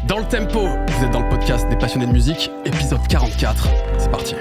Dans le tempo, vous êtes dans le podcast des passionnés de musique, épisode 44. C'est parti.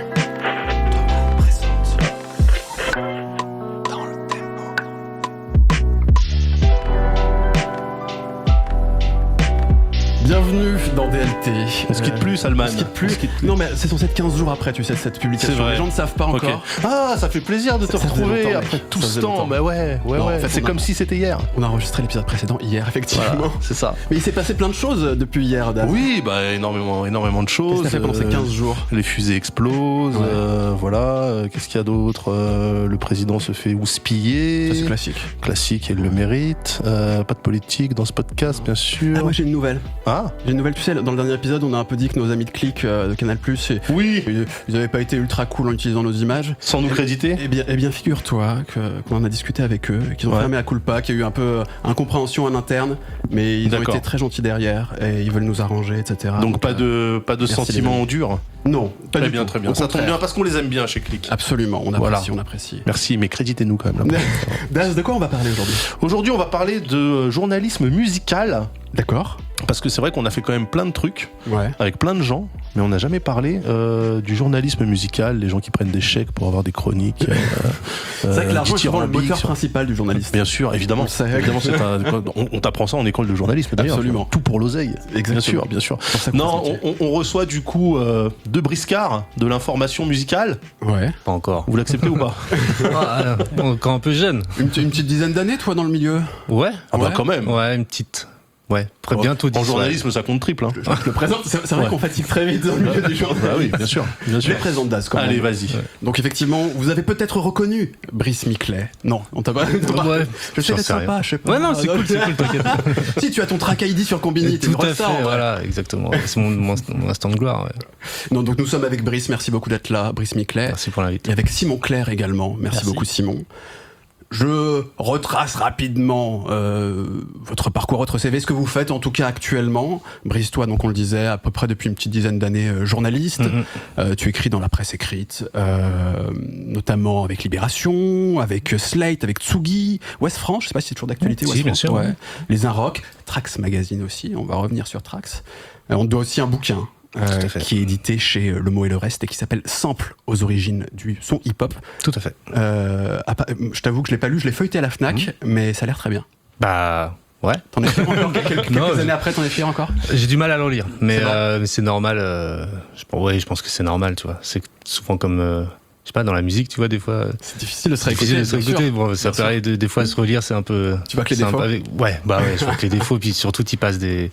Bienvenue dans DLT. On se quitte plus, Salman. On se quitte plus. Non, mais c'est censé être 15 jours après, tu sais, cette publication. C'est vrai. Les gens ne savent pas encore. Okay. Ah, ça fait plaisir de te retrouver après tout ce temps. Bah ouais. En fait, c'est comme si c'était hier. On a enregistré l'épisode précédent hier, effectivement. Voilà, c'est ça. Mais il s'est passé plein de choses depuis hier, Dan. Oui, bah énormément de choses. Qu'est-ce que ça fait pendant ces 15 jours? Les fusées explosent, ouais. Voilà. Qu'est-ce qu'il y a d'autre? Le président se fait houspiller. Ça, c'est classique. Classique, et il le mérite. Pas de politique dans ce podcast, bien sûr. Ah, moi j'ai une nouvelle. J'ai une nouvelle, tu sais, dans le dernier épisode, on a un peu dit que nos amis de Click de Canal+, oui, ils avaient pas été ultra cool en utilisant nos images. Sans nous créditer. Eh bien, figure-toi qu'on en a discuté avec eux, qu'ils ont fait un mea culpa, qu'il y a eu un peu incompréhension en interne, mais ils ont été très gentils derrière et ils veulent nous arranger, etc. Donc pas de sentiments durs. Non, pas du tout. Très bien. Ça tombe bien parce qu'on les aime bien chez Click. Absolument, on apprécie. Merci, mais créditez-nous quand même. Daz, de quoi on va parler aujourd'hui? Aujourd'hui, on va parler de journalisme musical. D'accord. Parce que c'est vrai qu'on a fait quand même plein de trucs avec plein de gens, mais on n'a jamais parlé du journalisme musical, les gens qui prennent des chèques pour avoir des chroniques. C'est vrai que l'argent est souvent le moteur principal du journalisme. Bien sûr, évidemment. On t'apprend ça en école de journalisme d'ailleurs. Absolument. Tout pour l'oseille. Exactement. Bien sûr. Non, on reçoit du coup deux briscards de l'information musicale. Ouais. Pas encore. Vous l'acceptez ou pas? Encore un peu jeune. Une petite dizaine d'années, toi, dans le milieu? Ouais. Ah bah quand même. Ouais, une petite. Ouais, très bientôt 10. En journalisme, ça compte triple. Je te le présente. C'est vrai qu'on fatigue très vite dans le milieu du journalisme. Bah oui, bien sûr. Je les présente, Daz, quand même. Allez, vas-y. Ouais. Donc, effectivement, vous avez peut-être reconnu Brice Miclet. Non, on t'a pas. Ouais. Je sais d'être sympa, je sais pas. Ouais, non, c'est cool, t'inquiète. Si, tu as ton track ID sur Combini, tout à fait, voilà, exactement. C'est mon instant de gloire, ouais. Non, donc nous sommes avec Brice, merci beaucoup d'être là, Brice Miclet. Merci pour l'invitation. Et avec Simon Clair également, merci beaucoup Simon. Je retrace rapidement votre parcours, votre CV, ce que vous faites en tout cas actuellement. Brice, toi, donc on le disait, à peu près depuis une petite dizaine d'années, journaliste. Tu écris dans la presse écrite, notamment avec Libération, avec Slate, avec Tsugi, West France, je sais pas si c'est toujours d'actualité. Si, bien sûr. Ouais. Les Inrock, Trax Magazine aussi, on va revenir sur Trax. On doit aussi un bouquin. Qui est édité chez Le Mot et le Reste et qui s'appelle Sample aux origines du son hip-hop. Tout à fait. Je t'avoue que je l'ai pas lu, je l'ai feuilleté à la Fnac, mais ça a l'air très bien. Bah ouais. T'en es fier encore quelques années après, t'en es fier encore? J'ai du mal à le lire, mais c'est normal. Je pense que c'est normal, tu vois. C'est souvent comme je sais pas, dans la musique, tu vois, des fois. C'est difficile de se réécouter. Bon, ça paraît des fois se relire, c'est un peu. Tu vois que les défauts. Ouais, je vois que les défauts, puis surtout, tu passes des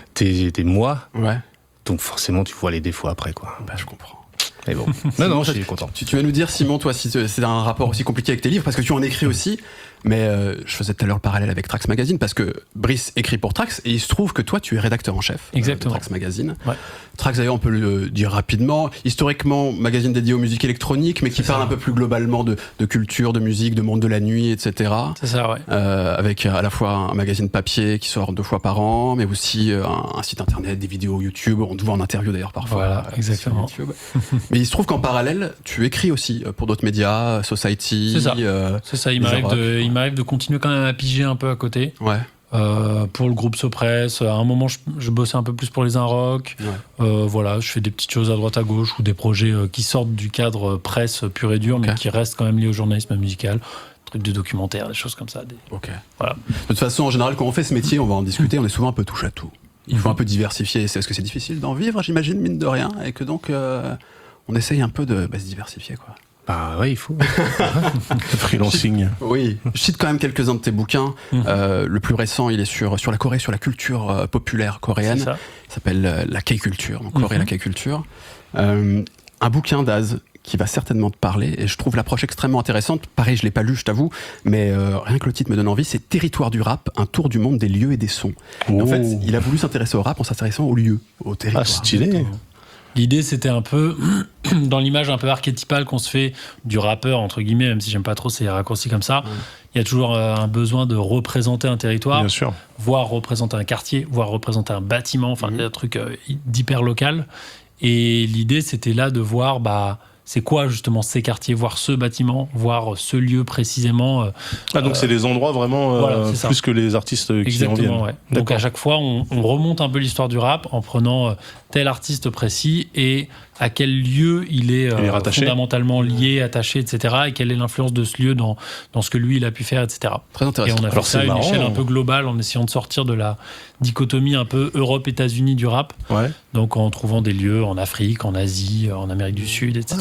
mois. Ouais. Donc forcément, tu vois les défauts après, quoi. Bah, je comprends. Mais bon. non, je suis content. Tu vas nous dire, Simon, toi, si c'est un rapport aussi compliqué avec tes livres, parce que tu en écris aussi. Mais je faisais tout à l'heure le parallèle avec Trax Magazine, parce que Brice écrit pour Trax, et il se trouve que toi, tu es rédacteur en chef de Trax Magazine. Ouais. Trax, d'ailleurs, on peut le dire rapidement, historiquement, magazine dédié aux musiques électroniques, mais qui parle un peu plus globalement de culture, de musique, de monde de la nuit, etc. C'est ça, ouais. Avec à la fois un magazine papier qui sort 2 fois par an, mais aussi un site internet, des vidéos YouTube, on te voit en interview d'ailleurs parfois. Voilà, exactement. Mais il se trouve qu'en parallèle, tu écris aussi pour d'autres médias, Society. C'est ça, c'est ça. Il m'arrive de continuer quand même à piger un peu à côté. Ouais. Pour le groupe Sopress, à un moment je bossais un peu plus pour les Inrock. Voilà, je fais des petites choses à droite à gauche ou des projets qui sortent du cadre presse pur et dur, mais qui restent quand même liés au journalisme musical. Trucs de documentaire, des choses comme ça. Voilà. De toute façon, en général, quand on fait ce métier, on va en discuter, on est souvent un peu touche à tout. Il faut un peu diversifier. Est-ce que c'est difficile d'en vivre, j'imagine, mine de rien, et que donc on essaye un peu de se diversifier, quoi. Bah ouais, il faut. Freelancing. Oui. Je cite quand même quelques-uns de tes bouquins. Le plus récent, il est sur la Corée, sur la culture populaire coréenne. Il s'appelle La K-culture, donc Corée, la K-culture. Un bouquin d'Az qui va certainement te parler, et je trouve l'approche extrêmement intéressante. Pareil, je l'ai pas lu, je t'avoue, mais rien que le titre me donne envie. C'est Territoire du rap, un tour du monde des lieux et des sons. Et en fait, il a voulu s'intéresser au rap en s'intéressant aux lieux, aux territoires. Ah, stylé. L'idée, c'était un peu dans l'image un peu archétypale qu'on se fait du rappeur, entre guillemets, même si j'aime pas trop ces raccourcis comme ça. Il y a toujours un besoin de représenter un territoire, bien sûr, voire représenter un quartier, voire représenter un bâtiment, enfin un truc d'hyper local. Et l'idée, c'était là de voir c'est quoi justement ces quartiers, voir ce bâtiment, voir ce lieu précisément. Donc c'est des endroits vraiment plus que les artistes qui en viennent. Ouais. Donc à chaque fois, on remonte un peu l'histoire du rap en prenant tel artiste précis et à quel lieu il est fondamentalement lié, attaché, etc. Et quelle est l'influence de ce lieu dans ce que lui il a pu faire, etc. Très intéressant. Et on a fait ça à une échelle un peu globale en essayant de sortir de la dichotomie un peu Europe-États-Unis du rap. Ouais. Donc en trouvant des lieux en Afrique, en Asie, en Amérique du Sud, etc.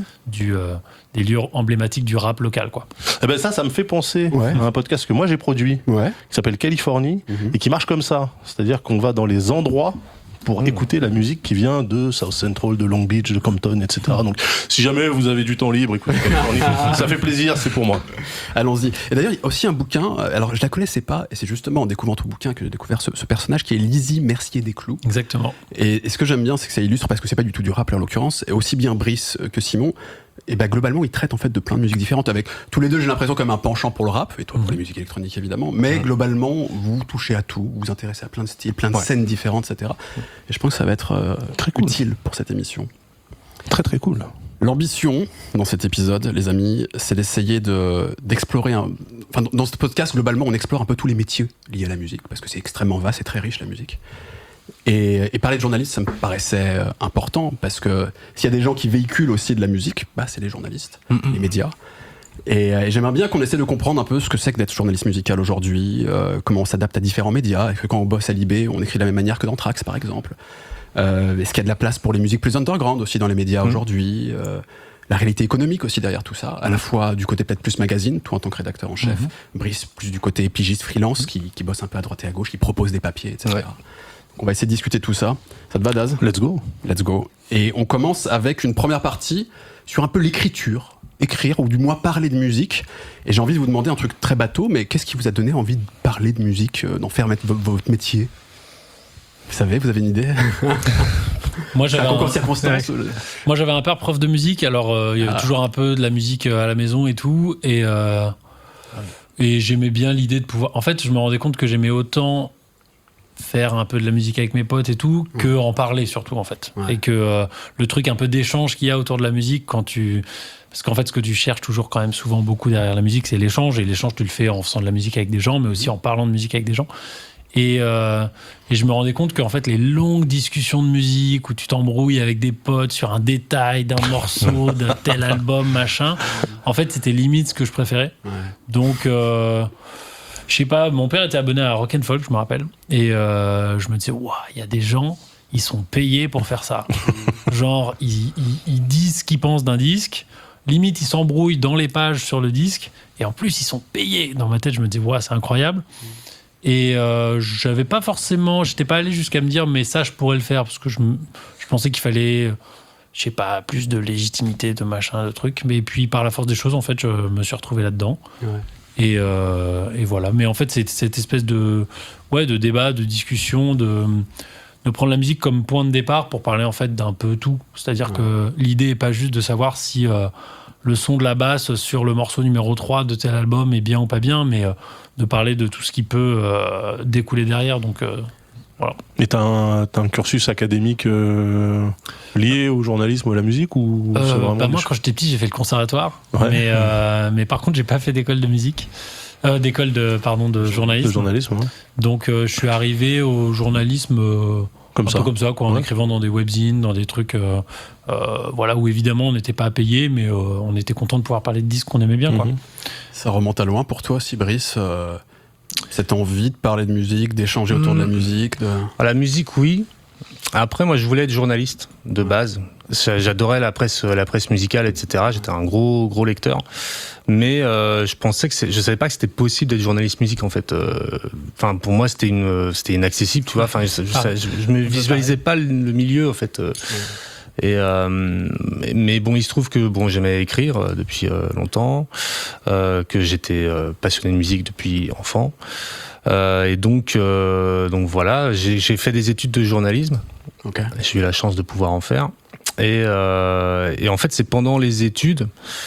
Des lieux emblématiques du rap local, quoi. Eh ben ça me fait penser à un podcast que moi j'ai produit, qui s'appelle Californie, et qui marche comme ça. C'est-à-dire qu'on va dans les endroits pour écouter la musique qui vient de South Central, de Long Beach, de Compton, etc. Donc, si jamais vous avez du temps libre, écoutez Californie, ça fait plaisir, c'est pour moi. Allons-y. Et d'ailleurs, il y a aussi un bouquin, alors je la connaissais pas, et c'est justement en découvrant ton bouquin que j'ai découvert ce personnage qui est Lizzy Mercier-Desclous. Exactement. Et ce que j'aime bien, c'est que ça illustre, parce que c'est pas du tout du rap, là, en l'occurrence, et aussi bien Brice que Simon, et bah globalement ils traitent en fait de plein de musiques différentes, avec tous les deux j'ai l'impression comme un penchant pour le rap, et toi pour les musiques électroniques évidemment, mais globalement vous touchez à tout, vous vous intéressez à plein de styles, plein de scènes différentes, etc. Et je pense que ça va être très utile pour cette émission. Très très cool. L'ambition dans cet épisode, les amis, c'est d'essayer d'explorer enfin dans ce podcast globalement on explore un peu tous les métiers liés à la musique, parce que c'est extrêmement vaste et très riche la musique. Et parler de journalistes, ça me paraissait important, parce que s'il y a des gens qui véhiculent aussi de la musique, bah c'est les journalistes, les médias. Et j'aimerais bien qu'on essaie de comprendre un peu ce que c'est que d'être journaliste musical aujourd'hui, comment on s'adapte à différents médias, et que quand on bosse à Libé, on écrit de la même manière que dans Trax par exemple. Est-ce qu'il y a de la place pour les musiques plus underground aussi dans les médias aujourd'hui, la réalité économique aussi derrière tout ça, à la fois du côté peut-être plus magazine, toi en tant que rédacteur en chef, Brice plus du côté pigiste freelance qui bosse un peu à droite et à gauche, qui propose des papiers, etc. Ouais. On va essayer de discuter de tout ça. Ça te va, Daz ? Let's go. Let's go. Et on commence avec une première partie sur un peu l'écriture. Écrire, ou du moins parler de musique. Et j'ai envie de vous demander un truc très bateau, mais qu'est-ce qui vous a donné envie de parler de musique, d'en faire votre métier ? Vous savez, vous avez une idée ? Moi, j'avais Moi, j'avais un père prof de musique, alors il y avait toujours un peu de la musique à la maison et tout. Et j'aimais bien l'idée de pouvoir... En fait, je me rendais compte que j'aimais autant faire un peu de la musique avec mes potes et tout, que en parler surtout en fait. Et que le truc un peu d'échange qu'il y a autour de la musique parce qu'en fait ce que tu cherches toujours quand même souvent beaucoup derrière la musique, c'est l'échange, et l'échange tu le fais en faisant de la musique avec des gens, mais aussi en parlant de musique avec des gens. Et je me rendais compte qu'en fait les longues discussions de musique où tu t'embrouilles avec des potes sur un détail d'un morceau, d'un tel album, machin, en fait c'était limite ce que je préférais. Donc je sais pas, mon père était abonné à Rock & Folk, je me rappelle. Et je me disais, waouh, il y a des gens, ils sont payés pour faire ça. Genre, ils disent ce qu'ils pensent d'un disque. Limite, ils s'embrouillent dans les pages sur le disque. Et en plus, ils sont payés. Dans ma tête, je me disais, waouh, c'est incroyable. Et j'avais pas forcément... J'étais pas allé jusqu'à me dire, mais ça, je pourrais le faire. Parce que je pensais qu'il fallait... Je sais pas, plus de légitimité, de machin, de trucs. Mais puis, par la force des choses, en fait, je me suis retrouvé là-dedans. Et voilà. Mais en fait, c'est cette espèce de débat, de discussion, de prendre la musique comme point de départ pour parler en fait d'un peu tout. C'est-à-dire que l'idée n'est pas juste de savoir si le son de la basse sur le morceau numéro 3 de tel album est bien ou pas bien, mais de parler de tout ce qui peut découler derrière. Donc voilà. Et t'as un cursus académique lié au journalisme ou à la musique, ou c'est vraiment moi, quand j'étais petit, j'ai fait le conservatoire, mais par contre, j'ai pas fait d'école de musique, d'école de journalisme. De journalisme, ouais. Donc, je suis arrivé au journalisme peu comme ça, quoi, en écrivant dans des webzines, dans des trucs, où évidemment on n'était pas payé, mais on était content de pouvoir parler de disques qu'on aimait bien, quoi. Ça remonte à loin pour toi aussi, Brice. Cette envie de parler de musique, d'échanger autour de la musique La musique, oui. Après, moi, je voulais être journaliste de base. J'adorais la presse musicale, etc. J'étais un gros lecteur. Mais je pensais je savais pas que c'était possible d'être journaliste musique, en fait. Enfin, pour moi, c'était inaccessible, tu vois. Enfin, je me visualisais pas le milieu, en fait. Mais bon, il se trouve que j'aimais écrire depuis longtemps, que j'étais passionné de musique depuis enfant, et donc voilà, j'ai fait des études de journalisme. J'ai eu la chance de pouvoir en faire, et en fait c'est pendant les études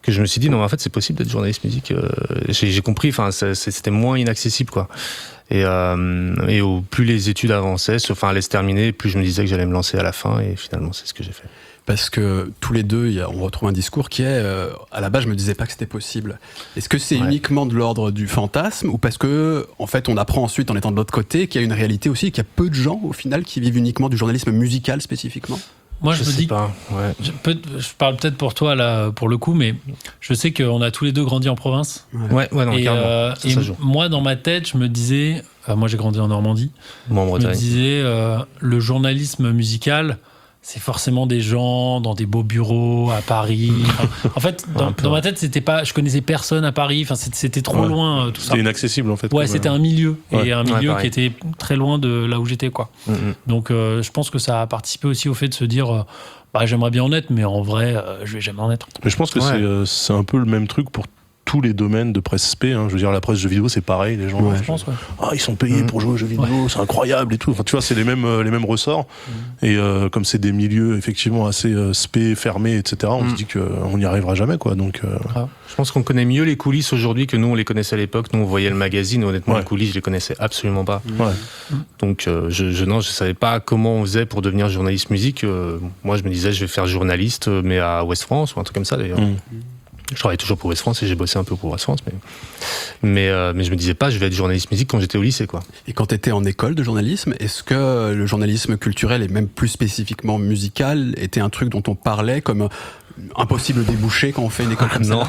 que je me suis dit non, mais en fait c'est possible d'être journaliste musique. J'ai compris, enfin c'était moins inaccessible quoi. Et au plus les études avançaient, allaient se terminer, plus je me disais que j'allais me lancer à la fin, et finalement c'est ce que j'ai fait. Parce que tous les deux, on retrouve un discours qui est, à la base, je me disais pas que c'était possible. Est-ce que c'est uniquement de l'ordre du fantasme, ou parce que, en fait, on apprend ensuite, en étant de l'autre côté, qu'il y a une réalité aussi, qu'il y a peu de gens, au final, qui vivent uniquement du journalisme musical spécifiquement? Moi, je me dis, je parle peut-être pour toi là, pour le coup, mais je sais qu'on a tous les deux grandi en province. Ouais, non, et moi, dans ma tête, je me disais, moi j'ai grandi en Normandie, moi en Bretagne. Je me disais, le journalisme musical, c'est forcément des gens dans des beaux bureaux à Paris. En fait, dans ma tête, je connaissais personne à Paris. Enfin, c'était trop loin, tout ça. C'était inaccessible, en fait. Ouais, c'était un milieu. Et un milieu qui était très loin de là où j'étais, quoi. Donc, je pense que ça a participé aussi au fait de se dire, j'aimerais bien en être, mais en vrai, je vais jamais en être. Mais je pense que c'est un peu le même truc pour tous les domaines de presse spé. Je veux dire, la presse jeux vidéo, c'est pareil. Les gens, je pense, ils sont payés pour jouer aux jeux vidéo, c'est incroyable et tout. Enfin, tu vois, c'est les mêmes ressorts. Et comme c'est des milieux effectivement assez spé, fermés, etc., on se dit qu'on n'y arrivera jamais, quoi. Donc, je pense qu'on connaît mieux les coulisses aujourd'hui que nous, on les connaissait à l'époque. Nous, on voyait le magazine. Honnêtement, les coulisses, je les connaissais absolument pas. Donc, je savais pas comment on faisait pour devenir journaliste musique. Moi, je me disais, je vais faire journaliste, mais à Ouest France ou un truc comme ça, d'ailleurs. Je travaille toujours pour Ouest France et j'ai bossé un peu pour Ouest France, mais je me disais pas je vais être journaliste musique quand j'étais au lycée, quoi. Et quand tu étais en école de journalisme, est-ce que le journalisme culturel et même plus spécifiquement musical était un truc dont on parlait comme impossible débouché quand on fait une école comme ça?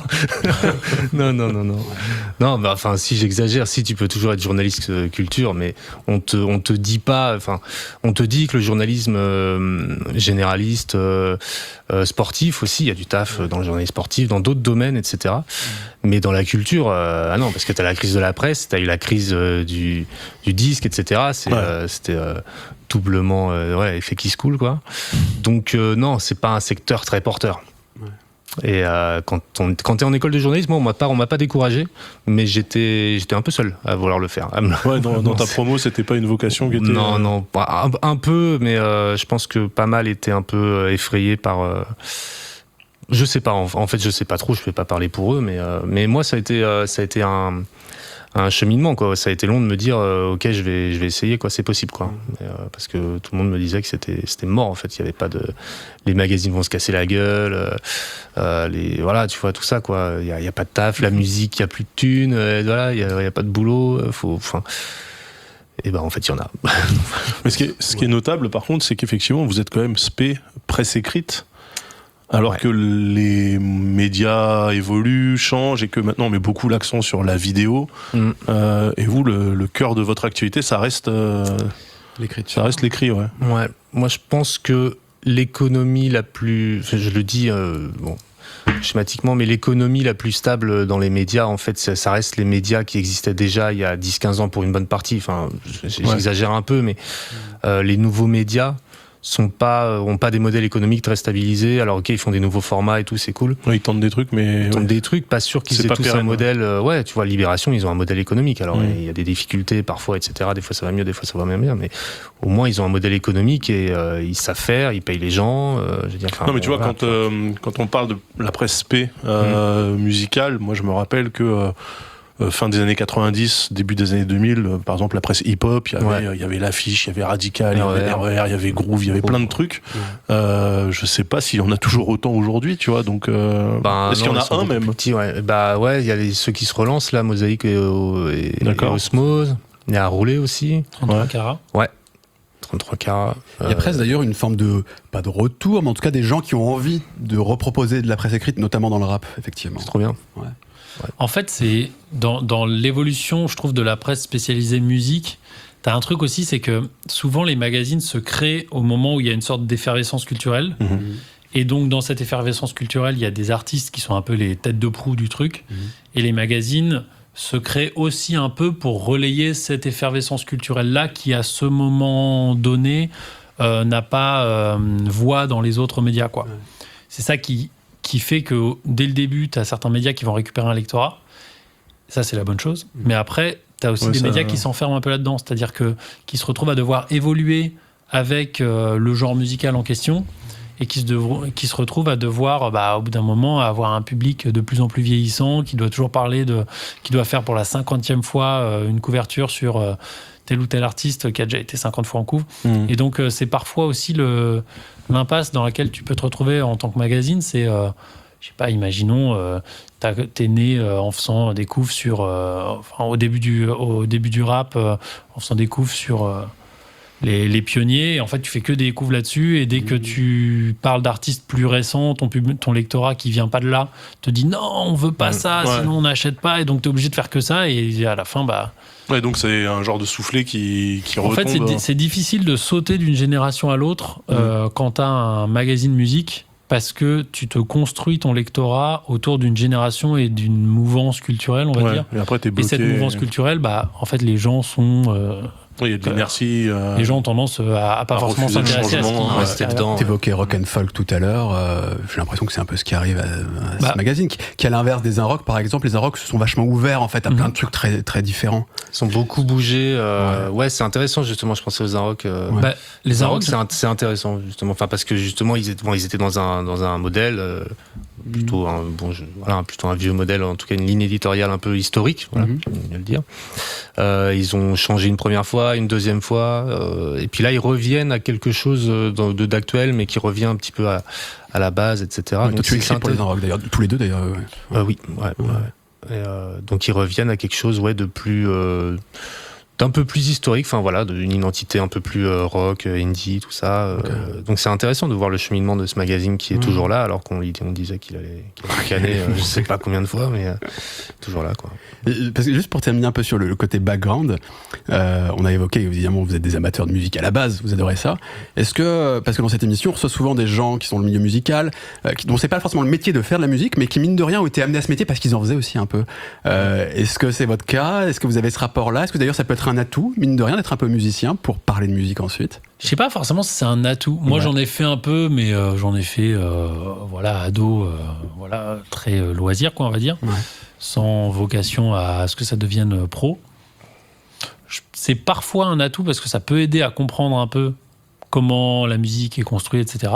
Non, enfin, si j'exagère, si tu peux toujours être journaliste culture, mais on te dit pas, enfin, on te dit que le journalisme généraliste, sportif aussi, il y a du taf dans le journalisme sportif, dans d'autres domaines, etc. Mais dans la culture, non, parce que t'as la crise de la presse, t'as eu la crise du disque, etc. C'était doublement effet qui se coule, quoi. Donc non, c'est pas un secteur très porteur. Et quand t'es en école de journalisme, moi, on m'a pas découragé, mais j'étais un peu seul à vouloir le faire. Dans ta promo, c'était pas une vocation qui était... Non, un peu, mais je pense que pas mal étaient un peu effrayés par... Je sais pas, en fait, je sais pas trop, je peux pas parler pour eux, mais moi, ça a été un cheminement, quoi. Ça a été long de me dire ok, je vais essayer, quoi, c'est possible, quoi. Parce que tout le monde me disait que c'était mort, en fait. Il y avait pas de, les magazines vont se casser la gueule, voilà, tu vois, tout ça, quoi. Il y a pas de taf, la musique, il y a plus de thunes, voilà, il y a pas de boulot, et ben en fait il y en a. Mais ce qui est notable, par contre, c'est qu'effectivement vous êtes quand même spé presse écrite. Alors que les médias évoluent, changent, et que maintenant on met beaucoup l'accent sur la vidéo. Et vous, le cœur de votre activité, ça reste l'écriture. Ça reste l'écrit, ouais. Ouais. Moi, je pense que l'économie la plus, je le dis, schématiquement, mais l'économie la plus stable dans les médias, en fait, ça reste les médias qui existaient déjà il y a 10-15 ans pour une bonne partie. Enfin, j'exagère un peu, mais les nouveaux médias ont pas des modèles économiques très stabilisés. Alors ok, ils font des nouveaux formats et tout, c'est cool. Ouais, ils tentent des trucs, mais... pas sûr qu'ils aient tous un modèle... tu vois, Libération, ils ont un modèle économique. Alors il y a des difficultés parfois, etc. Des fois ça va mieux, des fois ça va moins bien, mais au moins ils ont un modèle économique et ils savent faire, ils payent les gens. Je veux dire, non mais tu vois, quand on parle de la presse spé musicale, moi je me rappelle que... fin des années 90, début des années 2000, par exemple la presse hip-hop, il y avait l'affiche, il y avait Radical, il y avait RER, il y avait Groove, il y avait plein de trucs. Je sais pas s'il y en a toujours autant aujourd'hui, tu vois, donc est-ce qu'il y en a un même petit, il y a ceux qui se relancent là, Mosaïque et Osmose, il y a Roulé aussi. 33 carats. Ouais. 33 carats. Il y a presque d'ailleurs une forme de, pas de retour, mais en tout cas des gens qui ont envie de reproposer de la presse écrite, notamment dans le rap, effectivement. C'est trop bien. Ouais. En fait, c'est dans l'évolution, je trouve, de la presse spécialisée musique, t'as un truc aussi, c'est que souvent les magazines se créent au moment où il y a une sorte d'effervescence culturelle. Et donc, dans cette effervescence culturelle, il y a des artistes qui sont un peu les têtes de proue du truc. Et les magazines se créent aussi un peu pour relayer cette effervescence culturelle-là qui, à ce moment donné, n'a pas voix dans les autres médias, quoi. C'est ça qui fait que dès le début, tu as certains médias qui vont récupérer un lectorat. Ça, c'est la bonne chose. Mais après, tu as aussi des médias qui s'enferment un peu là-dedans. C'est-à-dire qui se retrouvent à devoir évoluer avec le genre musical en question. et qui se retrouve à devoir, au bout d'un moment, avoir un public de plus en plus vieillissant, qui doit toujours qui doit faire pour la 50e fois une couverture sur tel ou tel artiste qui a déjà été 50 fois en couve. Et donc, c'est parfois aussi l'impasse dans laquelle tu peux te retrouver en tant que magazine. C'est, je sais pas, imaginons, t'es né en faisant des couves sur... au début du rap, en faisant des couves sur... Les pionniers, en fait, tu fais que des couves là-dessus, et dès que tu parles d'artistes plus récents, ton lectorat qui vient pas de là te dit non, on veut pas ça, sinon on n'achète pas, et donc t'es obligé de faire que ça, et à la fin, Ouais, donc c'est un genre de soufflet qui en retombe. fait, c'est difficile de sauter d'une génération à l'autre quand t'as un magazine musique, parce que tu te construis ton lectorat autour d'une génération et d'une mouvance culturelle, on va dire. Et après, t'es bloqué. Et cette mouvance culturelle, en fait, les gens sont... il y a de l'inertie. Les gens ont tendance à pas forcément s'intéresser à ce qui rester dedans. T'évoquais rock and folk tout à l'heure. J'ai l'impression que c'est un peu ce qui arrive à ce magazine, qui à l'inverse des Unrock, par exemple, les Unrock se sont vachement ouverts en fait à plein de trucs très très différents. Ils sont beaucoup bougés. C'est intéressant justement. Je pensais aux Unrock. Les Unrock, c'est intéressant justement. Enfin parce que justement ils étaient dans un modèle. Plutôt un vieux modèle, en tout cas une ligne éditoriale un peu historique, on va le dire. Ils ont changé une première fois, une deuxième fois, et puis là ils reviennent à quelque chose d'actuel, mais qui revient un petit peu à la base, etc. Donc tu écris pour les Unrock d'ailleurs, tous les deux d'ailleurs. Oui. Et, donc ils reviennent à quelque chose de plus... d'un peu plus historique, d'une identité un peu plus rock, indie, tout ça. Donc c'est intéressant de voir le cheminement de ce magazine qui est toujours là, alors qu'on disait qu'il allait canner, je sais pas combien de fois, mais toujours là, quoi. Parce que juste pour terminer un peu sur le côté background, on a évoqué, évidemment, vous êtes des amateurs de musique à la base, vous adorez ça. Est-ce que, parce que dans cette émission, on reçoit souvent des gens qui sont dans le milieu musical, dont c'est pas forcément le métier de faire de la musique, mais qui, mine de rien, ont été amenés à ce métier parce qu'ils en faisaient aussi un peu. Est-ce que c'est votre cas? Est-ce que vous avez ce rapport-là? Est-ce que d'ailleurs ça peut être un atout, mine de rien, d'être un peu musicien pour parler de musique ensuite? Je sais pas forcément si c'est un atout. Moi, j'en ai fait un peu, mais j'en ai fait, ado, très loisir, quoi, on va dire, sans vocation à ce que ça devienne pro. C'est parfois un atout parce que ça peut aider à comprendre un peu comment la musique est construite, etc.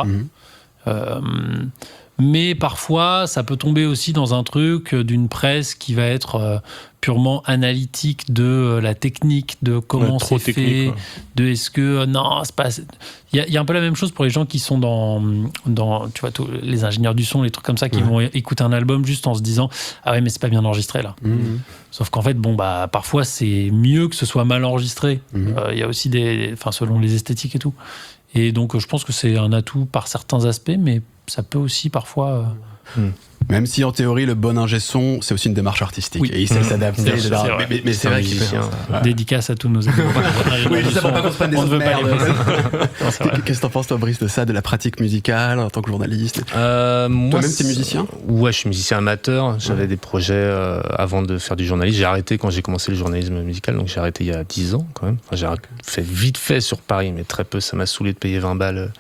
Mais parfois, ça peut tomber aussi dans un truc d'une presse qui va être purement analytique de la technique, de comment c'est fait, de est-ce que... non, c'est pas... Il y a un peu la même chose pour les gens qui sont dans tu vois, les ingénieurs du son, les trucs comme ça, qui vont écouter un album juste en se disant « Ah ouais, mais c'est pas bien enregistré, là. » Sauf qu'en fait, parfois, c'est mieux que ce soit mal enregistré. Il y a aussi selon les esthétiques et tout. Et donc, je pense que c'est un atout par certains aspects, mais ça peut aussi parfois... Même si en théorie le bon ingé son c'est aussi une démarche artistique et il sait s'adapter, mais c'est vrai qu'il fait dédicace à tous nos amis. Oui, ça va pas qu'on se prenne des autres merdes. Qu'est-ce que t'en penses toi, Brice, de ça, de la pratique musicale en tant que journaliste? Toi-même t'es musicien? Ouais, je suis musicien amateur. J'avais des projets avant de faire du journalisme. J'ai arrêté quand j'ai commencé le journalisme musical, donc j'ai arrêté il y a 10 ans quand même. J'ai fait vite fait sur Paris, mais très peu. Ça m'a saoulé de payer 20 balles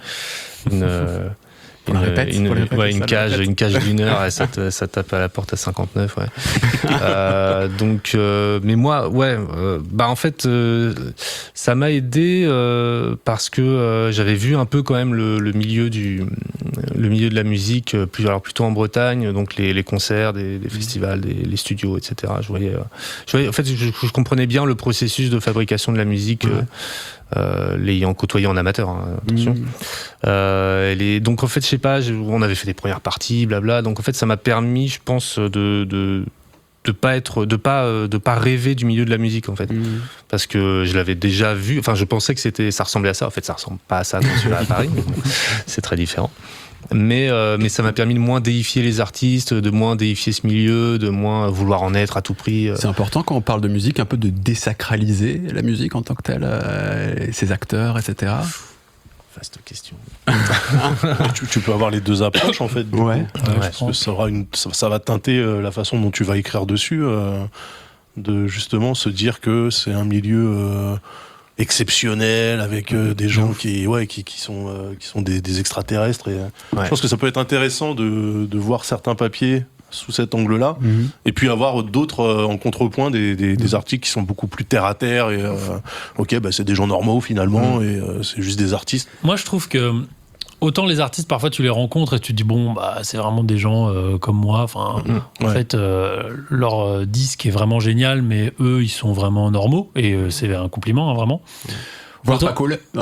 une cage d'une heure, et ça tape à la porte à 59, donc mais moi en fait ça m'a aidé parce que j'avais vu un peu quand même le milieu de la musique plutôt en Bretagne, donc les concerts des festivals, les studios, etc. Je voyais en fait je comprenais bien le processus de fabrication de la musique, l'ayant côtoyé en amateur, attention. Donc en fait, je sais pas, on avait fait des premières parties, blabla. Donc en fait, ça m'a permis, je pense, de pas rêver du milieu de la musique, en fait, parce que je l'avais déjà vu. Enfin, je pensais que ça ressemblait à ça. En fait, ça ressemble pas à ça quand tu vas à Paris. C'est très différent. Mais ça m'a permis de moins déifier les artistes, de moins déifier ce milieu, de moins vouloir en être à tout prix. C'est important quand on parle de musique, un peu de désacraliser la musique en tant que telle, ses acteurs, etc. Vaste question. tu peux avoir les deux approches en fait. Parce que ça va teinter la façon dont tu vas écrire dessus, de justement se dire que c'est un milieu exceptionnel avec des gens qui sont des extraterrestres, et je pense que ça peut être intéressant de voir certains papiers sous cet angle-là, et puis avoir d'autres en contrepoint des articles qui sont beaucoup plus terre à terre, et c'est des gens normaux finalement, et c'est juste des artistes. Moi je trouve que autant les artistes, parfois tu les rencontres et tu te dis bon, bah c'est vraiment des gens comme moi. Enfin, en fait, leur disque est vraiment génial, mais eux, ils sont vraiment normaux et c'est un compliment, hein, vraiment. Voire pas cool. Ouais,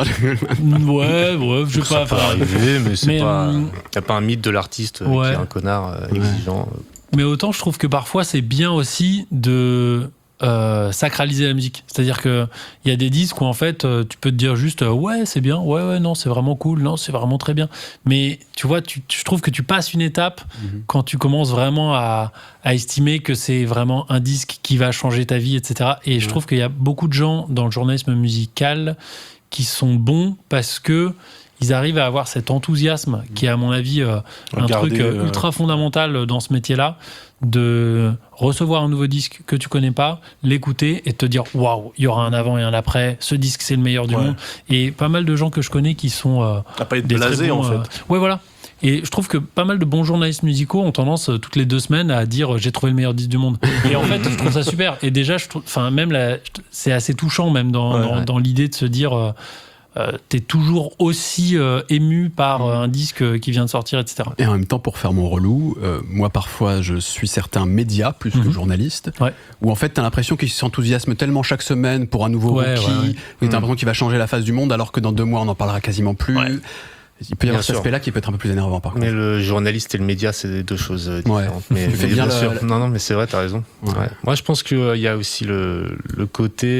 je sais pas. Ça peut arriver, mais c'est pas. Y a pas un mythe de l'artiste qui est un connard exigeant. Mais autant je trouve que parfois c'est bien aussi de sacraliser la musique. C'est-à-dire que il y a des disques où en fait tu peux te dire juste ouais c'est bien, ouais non c'est vraiment cool, non c'est vraiment très bien. Mais tu vois, je trouve que tu passes une étape quand tu commences vraiment à estimer que c'est vraiment un disque qui va changer ta vie, etc. Et je trouve qu'il y a beaucoup de gens dans le journalisme musical qui sont bons parce que ils arrivent à avoir cet enthousiasme qui est à mon avis un truc ultra fondamental dans ce métier-là, de recevoir un nouveau disque que tu connais pas, l'écouter et te dire waouh, il y aura un avant et un après, ce disque c'est le meilleur du monde. Et pas mal de gens que je connais qui sont à pas être blasés en fait. Ouais voilà. Et je trouve que pas mal de bons journalistes musicaux ont tendance toutes les 2 semaines à dire j'ai trouvé le meilleur disque du monde. Et en fait, je trouve ça super. Et déjà, c'est assez touchant même dans l'idée de se dire t'es toujours aussi ému par un disque qui vient de sortir, etc. Et en même temps, pour faire mon relou, moi parfois je suis certains médias plus que journalistes, où en fait t'as l'impression qu'ils s'enthousiasment tellement chaque semaine pour un nouveau rookie, et t'as l'impression qu'il va changer la face du monde alors que dans 2 mois on n'en parlera quasiment plus. Il peut y avoir cet aspect-là qui peut être un peu plus énervant par contre. Mais le journaliste et le média, c'est 2 choses différentes. Mais bien sûr. Non, mais c'est vrai, t'as raison. Ouais. Moi, je pense qu'il y a aussi le côté...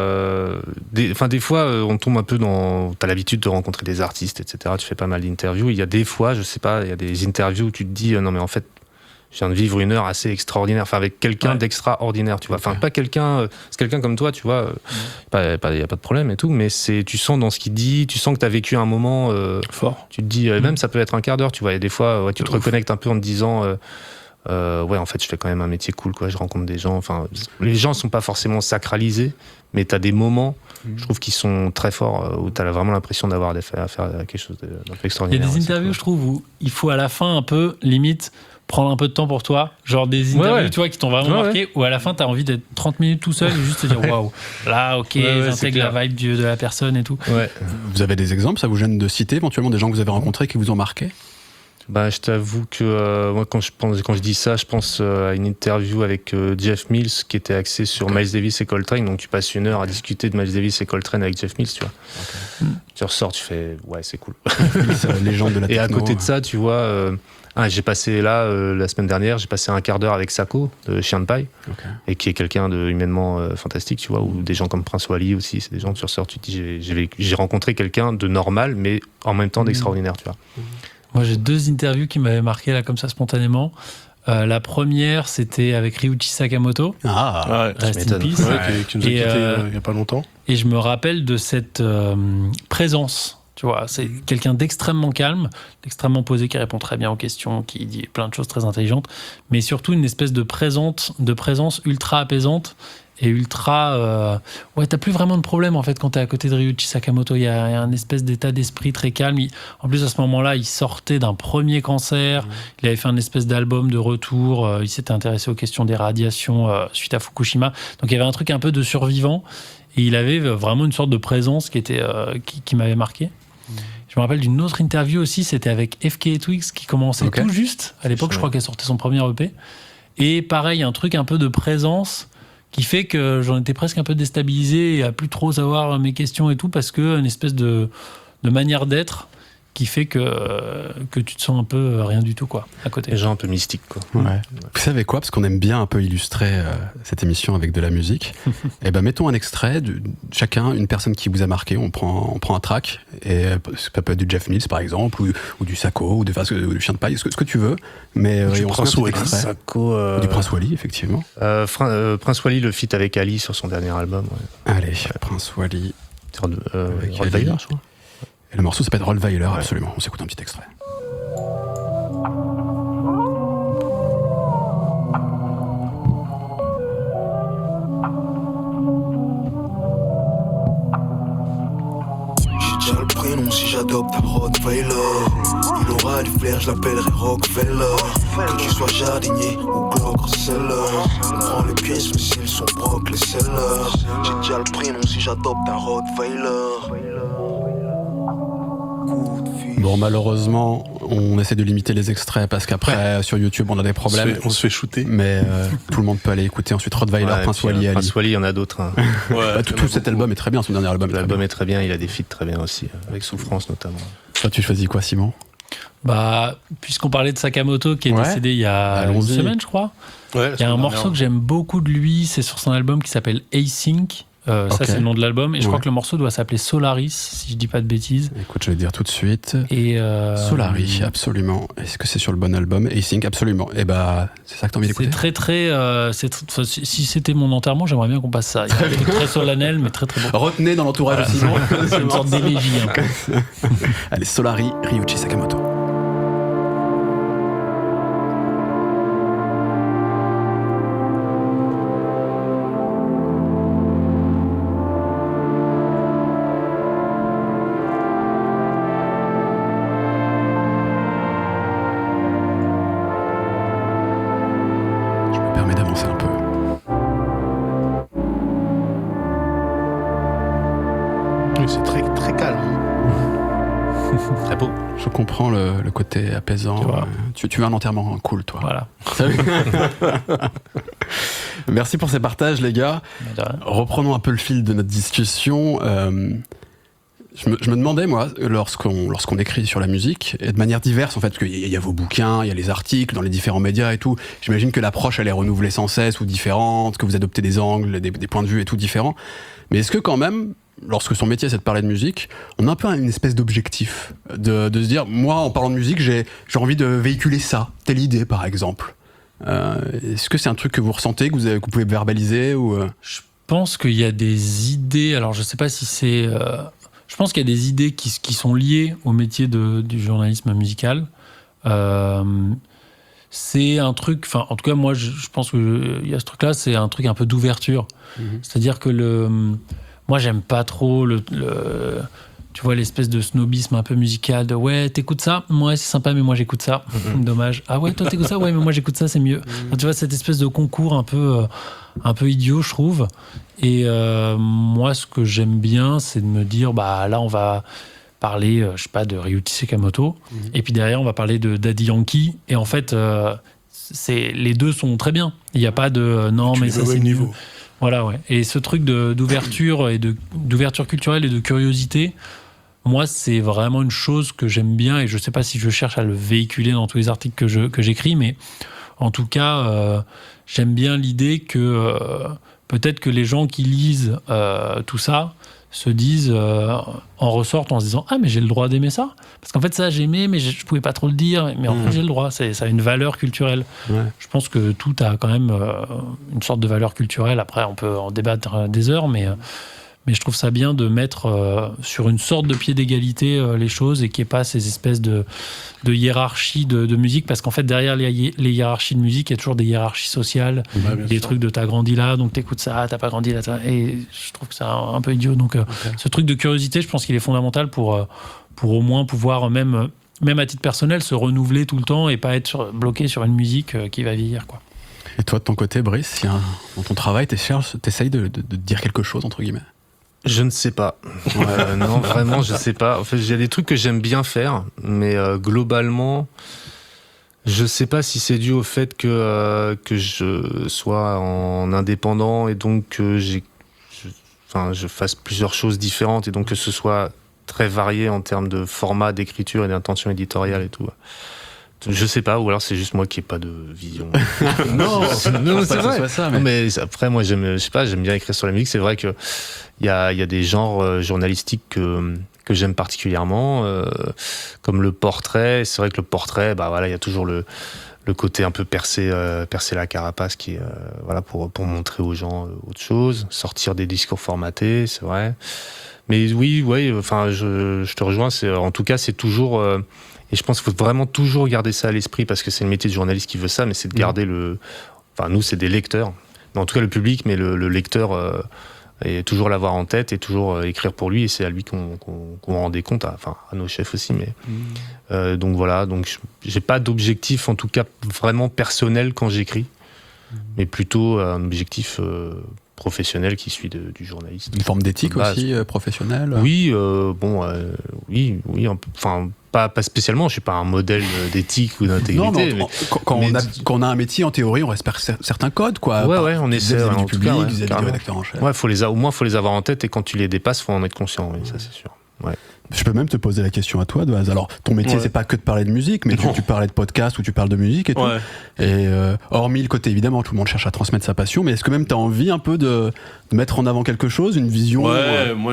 des fois, on tombe un peu dans... T'as l'habitude de rencontrer des artistes, etc. Tu fais pas mal d'interviews. Il y a des fois, je sais pas, il y a des interviews où tu te dis non, mais en fait, je viens de vivre une heure assez extraordinaire, enfin avec quelqu'un d'extraordinaire, tu vois. Enfin, pas quelqu'un, c'est quelqu'un comme toi, tu vois. Y a pas de problème et tout, mais tu sens dans ce qu'il dit, tu sens que t'as vécu un moment fort. Tu te dis, même ça peut être un quart d'heure, tu vois. Et des fois, tu te reconnectes un peu en te disant, en fait, je fais quand même un métier cool, quoi. Je rencontre des gens. Enfin, les gens sont pas forcément sacralisés, mais t'as des moments, je trouve, qui sont très forts, où t'as vraiment l'impression d'avoir affaire à quelque chose d'un peu extraordinaire. Il y a des interviews, je trouve, où il faut à la fin un peu, limite, prendre un peu de temps pour toi, genre des interviews tu vois, qui t'ont vraiment marqué, où à la fin t'as envie d'être 30 minutes tout seul et juste te dire waouh, là j'intègre la vibe de la personne et tout. Vous avez des exemples, ça vous gêne de citer éventuellement des gens que vous avez rencontrés qui vous ont marqué? Bah, je t'avoue que moi quand je dis ça, je pense à une interview avec Jeff Mills qui était axée sur Miles Davis et Coltrane. Donc tu passes 1 heure à discuter de Miles Davis et Coltrane avec Jeff Mills, tu vois. Tu ressors, tu fais ouais, c'est cool. Légende de la techno. Et à côté de ça, tu vois, j'ai passé là la semaine dernière, j'ai passé un quart d'heure avec Sako de Chien de Paille, et qui est quelqu'un de humainement fantastique, tu vois, ou des gens comme Prince Wally aussi, c'est des gens que tu ressors, tu te dis j'ai rencontré quelqu'un de normal, mais en même temps d'extraordinaire, tu vois. Moi, j'ai 2 interviews qui m'avaient marqué là comme ça spontanément. La première, c'était avec Ryuichi Sakamoto. Rest in peace. Qui nous a quittés il n'y a pas longtemps. Et je me rappelle de cette présence. Tu vois, c'est quelqu'un d'extrêmement calme, d'extrêmement posé, qui répond très bien aux questions, qui dit plein de choses très intelligentes, mais surtout une espèce de présence ultra apaisante et ultra... t'as plus vraiment de problème en fait quand t'es à côté de Ryuichi Sakamoto. Il y a un espèce d'état d'esprit très calme. En plus, à ce moment-là, il sortait d'un premier cancer. Il avait fait un espèce d'album de retour. Il s'était intéressé aux questions des radiations suite à Fukushima. Donc il y avait un truc un peu de survivant. Et il avait vraiment une sorte de présence qui m'avait marqué. Je me rappelle d'une autre interview aussi, c'était avec FK et Twigs qui commençait tout juste. À l'époque, je crois qu'elle sortait son premier EP. Et pareil, un truc un peu de présence qui fait que j'en étais presque un peu déstabilisé et à plus trop savoir mes questions et tout, parce que une espèce de manière d'être qui fait que tu te sens un peu rien du tout, quoi, à côté. Les gens un peu mystiques, quoi. Ouais. Vous savez quoi, parce qu'on aime bien un peu illustrer cette émission avec de la musique. Et ben mettons un extrait, chacun, une personne qui vous a marqué, on prend un track, et ça peut être du Jeff Mills par exemple, ou du Sako, ou du Chien de Paille, ce que tu veux, mais du Prince Wally. Ou du Prince Wally, effectivement. Prince Wally, le feat avec Ali sur son dernier album. Allez, Prince Wally. Rottweiler, je crois. Et le morceau s'appelle Rottweiler, absolument. On s'écoute un petit extrait. J'ai déjà le prénom si j'adopte un Rottweiler. Il aura du flair, je l'appellerai Rockefeller. Que tu sois jardinier ou Glock-seller, on prend les pièces mais s'ils sont broc les sellers. J'ai déjà le prénom si j'adopte un Rottweiler. Coup de fil. Bon, malheureusement, on essaie de limiter les extraits parce qu'après, sur YouTube, on a des problèmes. On se fait shooter. Mais tout le monde peut aller écouter. Ensuite, Rottweiler, Prince Wally. Prince Wally, il y en a d'autres. Hein. Tout cet album est très bien, son dernier album. L'album est très bien, il a des feats très bien aussi, avec Souffrance notamment. Toi, tu choisis quoi, Simon ? Puisqu'on parlait de Sakamoto qui est décédé il y a une semaine, je crois. Il y a un morceau que j'aime beaucoup de lui, c'est sur son album qui s'appelle Async. Ça, c'est le nom de l'album. Et je crois que le morceau doit s'appeler Solaris, si je dis pas de bêtises. Écoute, je vais dire tout de suite. Et Solaris, absolument. Est-ce que c'est sur le bon album ? Async, absolument. Et c'est ça que t'as envie d'écouter ? Si c'était mon enterrement, j'aimerais bien qu'on passe ça. C'est très solennel, mais très très beau. Retenez dans l'entourage de Simon. C'est une sorte d'élégie. Allez, Solari, Ryuichi Sakamoto. C'est très, très calme. Très beau. Je comprends le côté apaisant. Tu veux un enterrement cool, toi. Voilà. Merci pour ces partages, les gars. Reprenons un peu le fil de notre discussion. Je me demandais, moi, lorsqu'on écrit sur la musique, et de manière diverse, en fait, parce qu'il y a vos bouquins, il y a les articles dans les différents médias et tout, j'imagine que l'approche, elle est renouvelée sans cesse ou différente, que vous adoptez des angles, des points de vue et tout différents. Mais est-ce que quand même, lorsque son métier c'est de parler de musique, on a un peu une espèce d'objectif de se dire, moi en parlant de musique j'ai envie de véhiculer ça, telle idée par exemple. Est-ce que c'est un truc que vous ressentez, que vous pouvez verbaliser ou Je pense qu'il y a des idées, alors je sais pas si c'est... je pense qu'il y a des idées qui sont liées au métier du journalisme musical. C'est un truc, enfin en tout cas moi je pense qu'il y a ce truc là, c'est un truc un peu d'ouverture. C'est-à-dire que moi j'aime pas trop tu vois, l'espèce de snobisme un peu musical de ouais, t'écoutes ça, ouais c'est sympa mais moi j'écoute ça. Dommage. Ah ouais, toi t'écoutes ça, ouais mais moi j'écoute ça, c'est mieux. Tu vois, cette espèce de concours un peu idiot, je trouve. Et moi ce que j'aime bien, c'est de me dire là on va parler je sais pas, de Ryuichi Sakamoto et puis derrière on va parler de Daddy Yankee, et en fait les deux sont très bien. Il n'y a pas de non mais ça c'est niveau. Voilà, ouais. Et ce truc d'ouverture et d'ouverture culturelle et de curiosité, moi, c'est vraiment une chose que j'aime bien, et je sais pas si je cherche à le véhiculer dans tous les articles que j'écris, mais en tout cas, j'aime bien l'idée que peut-être que les gens qui lisent tout ça se disent, en ressortent en se disant « Ah, mais j'ai le droit d'aimer ça !» Parce qu'en fait, ça, j'aimais, mais je pouvais pas trop le dire. Mais en fait, j'ai le droit. Ça a une valeur culturelle. Ouais. Je pense que tout a quand même une sorte de valeur culturelle. Après, on peut en débattre des heures, mais je trouve ça bien de mettre sur une sorte de pied d'égalité les choses, et qu'il n'y ait pas ces espèces de hiérarchie de musique, parce qu'en fait derrière les hiérarchies de musique il y a toujours des hiérarchies sociales, des trucs de t'as grandi là donc t'écoutes ça, t'as pas grandi là, et je trouve que c'est un peu idiot, donc ce truc de curiosité, je pense qu'il est fondamental pour au moins pouvoir même à titre personnel se renouveler tout le temps et pas être bloqué sur une musique qui va vieillir, quoi. Et toi de ton côté, Brice, dans ton travail t'essayes de dire quelque chose entre guillemets? Je ne sais pas. Non, vraiment, je sais pas. En fait, il y a des trucs que j'aime bien faire, mais globalement, je sais pas si c'est dû au fait que je sois en indépendant et donc que je fasse plusieurs choses différentes et donc que ce soit très varié en termes de format d'écriture et d'intention éditoriale et tout. Je sais pas, ou alors c'est juste moi qui n'ai pas de vision. non, c'est vrai. Ça, mais après, moi, j'aime bien écrire sur la musique. C'est vrai que il y a des genres journalistiques que j'aime particulièrement, comme le portrait. C'est vrai que le portrait, il y a toujours le côté un peu percer la carapace qui est pour montrer aux gens autre chose, sortir des discours formatés, c'est vrai. Mais oui, je te rejoins. En tout cas, c'est toujours. Et je pense qu'il faut vraiment toujours garder ça à l'esprit, parce que c'est le métier de journaliste qui veut ça, mais c'est de garder nous, c'est des lecteurs. Mais en tout cas, le public, mais le lecteur, et toujours l'avoir en tête et toujours écrire pour lui, et c'est à lui qu'on rend des comptes, à nos chefs aussi. Mais, donc voilà, j'ai pas d'objectif, en tout cas vraiment personnel quand j'écris, mais plutôt un objectif professionnel qui suit du journaliste. Une forme d'éthique aussi professionnelle. Oui, oui, enfin pas spécialement. Je suis pas un modèle d'éthique ou d'intégrité. Non, quand on a un métier, en théorie, on respecte certains codes, quoi. Ouais, on essaie vis-à-vis du public, cas, vis-à-vis du rédacteur en chef. Ouais, au moins faut les avoir en tête et quand tu les dépasses, faut en être conscient. Oui, ça c'est sûr. Ouais. Je peux même te poser la question à toi, Doaz. Alors, ton métier, c'est pas que de parler de musique, mais tu parlais de podcast où tu parles de musique et tout. Et hormis le côté, évidemment, tout le monde cherche à transmettre sa passion, mais est-ce que même tu as envie un peu de mettre en avant quelque chose, une vision moi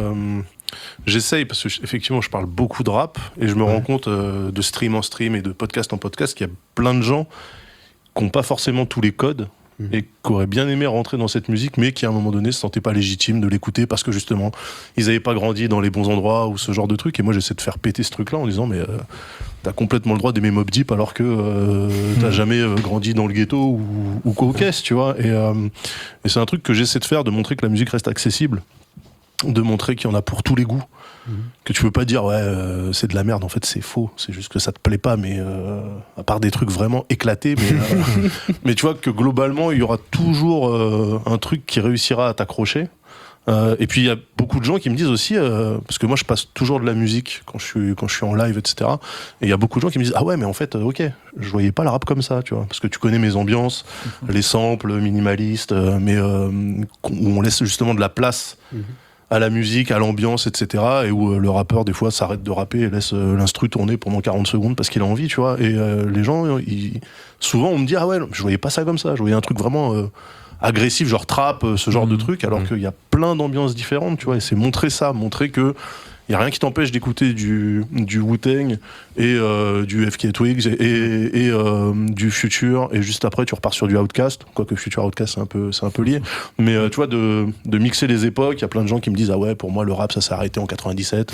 j'essaye, parce que effectivement je parle beaucoup de rap, et je me rends compte de stream en stream et de podcast en podcast qu'il y a plein de gens qui n'ont pas forcément tous les codes, et qui auraient bien aimé rentrer dans cette musique, mais qui à un moment donné se sentaient pas légitimes de l'écouter parce que justement ils n'avaient pas grandi dans les bons endroits ou ce genre de truc. Et moi j'essaie de faire péter ce truc là en disant mais t'as complètement le droit d'aimer Mobb Deep alors que t'as jamais grandi dans le ghetto ou Caucase, tu vois. Et c'est un truc que j'essaie de faire, de montrer que la musique reste accessible, de montrer qu'il y en a pour tous les goûts, que tu peux pas dire c'est de la merde, en fait c'est faux, c'est juste que ça te plaît pas, mais à part des trucs vraiment éclatés, mais tu vois que globalement il y aura toujours un truc qui réussira à t'accrocher. Et puis il y a beaucoup de gens qui me disent aussi, parce que moi je passe toujours de la musique quand je suis en live, etc. Et il y a beaucoup de gens qui me disent ah ouais mais en fait ok, je voyais pas le rap comme ça, tu vois, parce que tu connais mes ambiances, les samples minimalistes, mais où on laisse justement de la place à la musique, à l'ambiance, etc. Et où le rappeur, des fois, s'arrête de rapper et laisse l'instru tourner pendant 40 secondes parce qu'il a envie, tu vois. Et les gens, souvent, on me dit, ah ouais, je voyais pas ça comme ça. Je voyais un truc vraiment agressif, genre trap, ce genre de truc, alors qu'il y a plein d'ambiances différentes, tu vois. Et c'est montrer ça, montrer que il n'y a rien qui t'empêche d'écouter du Wu-Tang et du FK Twigs et du Future, et juste après tu repars sur du Outkast, quoique Future Outkast c'est un peu lié, mais tu vois, de mixer les époques. Il y a plein de gens qui me disent ah ouais, pour moi le rap ça s'est arrêté en 97.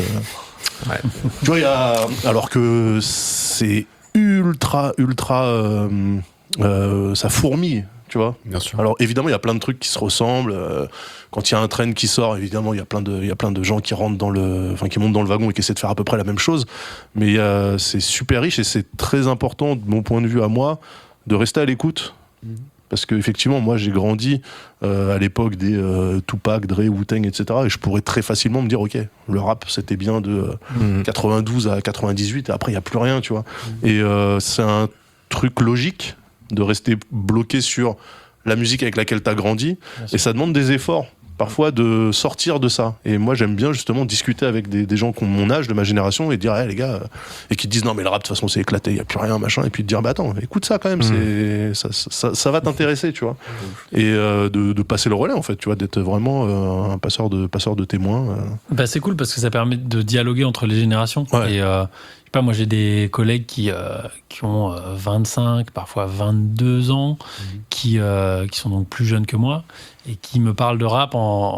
Tu vois, alors que c'est ultra ça fourmille. Tu vois. Bien sûr. Alors évidemment il y a plein de trucs qui se ressemblent. Quand il y a un trend qui sort, évidemment il y a plein de gens qui rentrent qui montent dans le wagon et qui essaient de faire à peu près la même chose. Mais c'est super riche et c'est très important de mon point de vue à moi de rester à l'écoute. Parce que effectivement moi j'ai grandi à l'époque des Tupac, Dre, Wu-Tang, etc. Et je pourrais très facilement me dire ok, le rap c'était bien de 92 à 98 et après il n'y a plus rien, tu vois. Et c'est un truc logique de rester bloqué sur la musique avec laquelle t'as grandi, et ça demande des efforts parfois de sortir de ça. Et moi j'aime bien justement discuter avec des gens qui ont mon âge, de ma génération, et dire hey, les gars, et qui te disent non mais le rap de toute façon c'est éclaté, il y a plus rien, machin, et puis de dire bah attends, écoute ça quand même, ça va t'intéresser, tu vois. Et de passer le relais en fait, tu vois, d'être vraiment un passeur de témoins. Bah c'est cool parce que ça permet de dialoguer entre les générations. Et moi j'ai des collègues qui ont 25, parfois 22 ans, qui sont donc plus jeunes que moi et qui me parlent de rap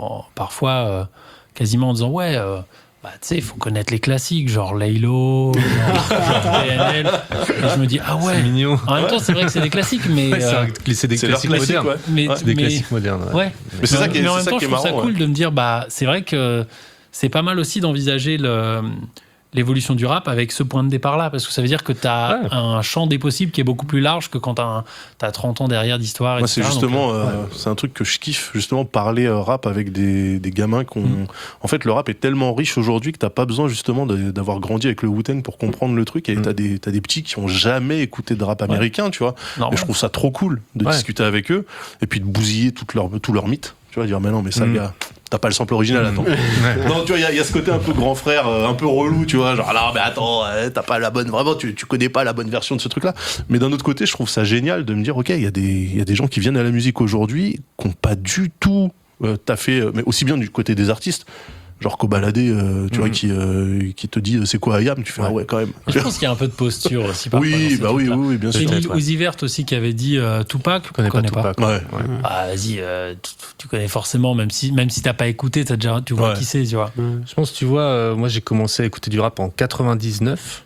parfois quasiment en disant ouais tu sais il faut connaître les classiques genre Laylo, genre PNL, et je me dis ah ouais, c'est mignon. En même temps c'est vrai que c'est des classiques, mais c'est des classiques modernes. C'est des classiques modernes. Ouais. Mais c'est ça qui est, mais en même temps je trouve ça cool de me dire c'est vrai que c'est pas mal aussi d'envisager l'évolution du rap avec ce point de départ-là, parce que ça veut dire que tu as un champ des possibles qui est beaucoup plus large que quand tu as 30 ans derrière d'histoire. Moi, c'est justement, c'est un truc que je kiffe, justement, parler rap avec des gamins qui ont... En fait, le rap est tellement riche aujourd'hui que t'as pas besoin, justement, d'avoir grandi avec le Wu-Tang pour comprendre le truc, et t'as des petits qui ont jamais écouté de rap américain, tu vois. Et je trouve ça trop cool de discuter avec eux, et puis de bousiller tout leur mythe. Tu vas dire mais non mais ça gars, t'as pas le sample original, attends. Non, tu vois, il y a ce côté un peu grand frère, un peu relou, tu vois, genre non mais attends, t'as pas la bonne, vraiment tu connais pas la bonne version de ce truc là. Mais d'un autre côté je trouve ça génial de me dire ok, il y a des gens qui viennent à la musique aujourd'hui qui ont pas du tout taffé, mais aussi bien du côté des artistes, genre Kobalade, tu vois, qui te dit c'est quoi IAM, tu fais ah ouais quand même. Je pense qu'il y a un peu de posture aussi. Oui, bah oui, bien sûr. J'ai dit Uzi Vert aussi qui avait dit Tupac. Je connais pas Tupac. Ouais. Ah vas-y, tu connais forcément, même si t'as pas écouté, tu vois qui c'est, tu vois. Je pense, tu vois, moi j'ai commencé à écouter du rap en 99,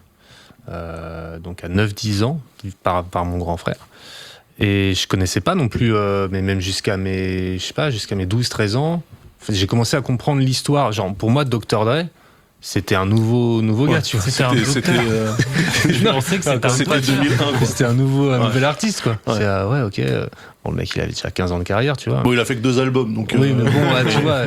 donc à 9-10 ans, par mon grand frère. Et je connaissais pas non plus, mais même jusqu'à mes 12-13 ans. J'ai commencé à comprendre l'histoire. Genre, pour moi, Dr. Dre, c'était un nouveau gars, tu vois. Je pensais que c'était 2001, quoi. C'était un nouvel artiste, quoi. Ouais. C'est, ok. Bon, le mec, il avait déjà 15 ans de carrière, tu vois. Bon, il a fait que 2 albums, donc. Oui, mais bon, tu vois.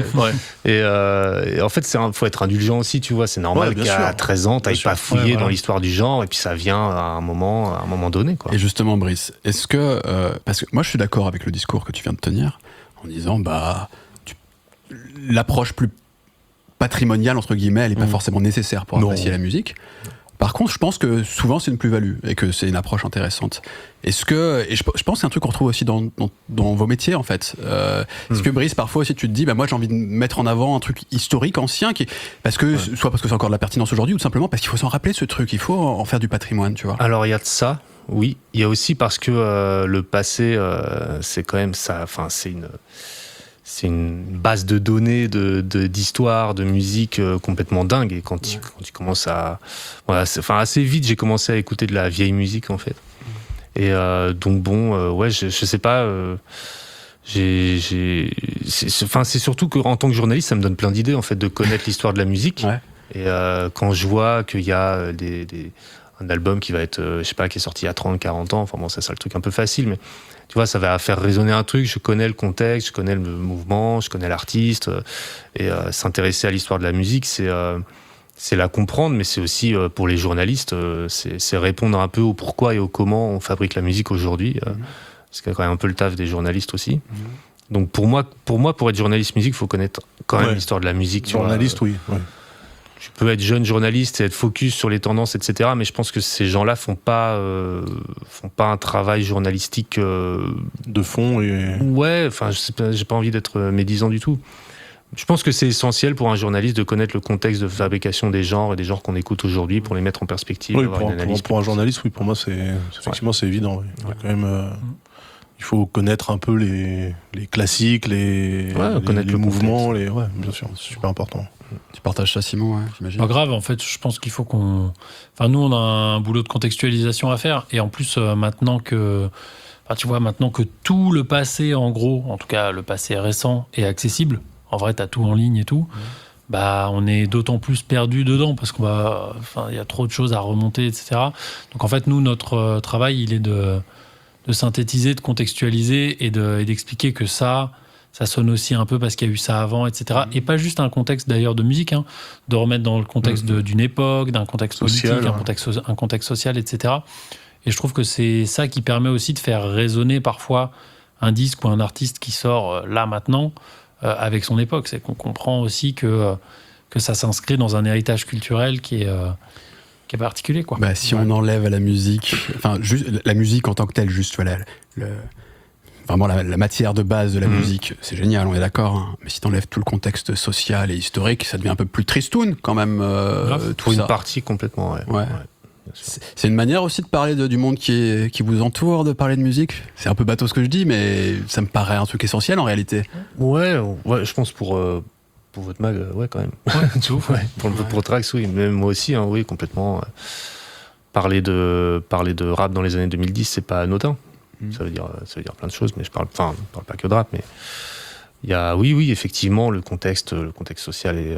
Et en fait, faut être indulgent aussi, tu vois. C'est normal qu'à 13 ans, t'ailles pas fouiller dans l'histoire du genre, et puis ça vient à un moment donné, quoi. Et justement, Brice, est-ce que. Parce que moi, je suis d'accord avec le discours que tu viens de tenir, en disant, l'approche plus patrimoniale, entre guillemets, elle n'est pas forcément nécessaire pour apprécier la musique. Par contre, je pense que souvent c'est une plus-value et que c'est une approche intéressante. Et je pense que c'est un truc qu'on retrouve aussi dans vos métiers, en fait. Est-ce que, Brice, parfois aussi tu te dis, moi j'ai envie de mettre en avant un truc historique, ancien, soit parce que c'est encore de la pertinence aujourd'hui, ou tout simplement parce qu'il faut s'en rappeler ce truc, il faut en faire du patrimoine, tu vois. Alors il y a de ça, oui. Il y a aussi parce que le passé, c'est quand même ça. Enfin, c'est une base de données d'histoire, de musique complètement dingue. Et quand tu commences à... Voilà, assez vite, j'ai commencé à écouter de la vieille musique, en fait. Et donc, je sais pas... c'est surtout qu'en tant que journaliste, ça me donne plein d'idées, en fait, de connaître l'histoire de la musique. Ouais. Et quand je vois qu'il y a un album qui va être, qui est sorti il y a 30, 40 ans, enfin bon, c'est le truc un peu facile, mais... Tu vois, ça va faire résonner un truc, je connais le contexte, je connais le mouvement, je connais l'artiste, et s'intéresser à l'histoire de la musique, c'est la comprendre, mais c'est aussi, pour les journalistes, c'est répondre un peu au pourquoi et au comment on fabrique la musique aujourd'hui, c'est quand même un peu le taf des journalistes aussi. Donc pour moi, pour être journaliste musique, il faut connaître quand même l'histoire de la musique. Journaliste, oui. Tu peux être jeune journaliste et être focus sur les tendances, etc. Mais je pense que ces gens-là font pas un travail journalistique de fond. Ouais, enfin, j'ai pas envie d'être médisant du tout. Je pense que c'est essentiel pour un journaliste de connaître le contexte de fabrication des genres et des genres qu'on écoute aujourd'hui pour les mettre en perspective. Oui, pour un journaliste, oui, pour moi, effectivement, c'est évident. Oui. Il y a quand même, il faut connaître un peu les classiques, les mouvements, bien sûr, c'est super important. Tu partages ça, Simon, j'imagine. Pas grave, en fait, je pense qu'il faut qu'on... Enfin, nous, on a un boulot de contextualisation à faire, et en plus, maintenant que tout le passé, en gros, en tout cas le passé récent, est accessible, en vrai, t'as tout en ligne et tout, on est d'autant plus perdu dedans, parce qu'il y a trop de choses à remonter, etc. Donc, en fait, nous, notre travail, il est de synthétiser, de contextualiser, et d'expliquer que ça sonne aussi un peu parce qu'il y a eu ça avant, etc. Et pas juste un contexte d'ailleurs de musique, de remettre dans le contexte d'une époque, d'un contexte social, politique, un contexte social, etc. Et je trouve que c'est ça qui permet aussi de faire résonner parfois un disque ou un artiste qui sort là maintenant avec son époque. C'est qu'on comprend aussi que ça s'inscrit dans un héritage culturel qui est particulier, quoi. Si on enlève à la musique, juste la musique en tant que telle, juste vraiment la matière de base de la musique, c'est génial, on est d'accord, mais si t'enlèves tout le contexte social et historique, ça devient un peu plus tristoun quand même. Pour une partie complètement, ouais. C'est une manière aussi de parler du monde qui vous entoure, de parler de musique. C'est un peu bateau ce que je dis, mais ça me paraît un truc essentiel en réalité. Ouais, je pense pour votre mag, quand même. Pour Trax, oui, mais moi aussi, oui, complètement. Parler de rap dans les années 2010, c'est pas anodin. Ça veut dire plein de choses, mais je parle pas que de rap, mais il y a, oui, effectivement, le contexte social et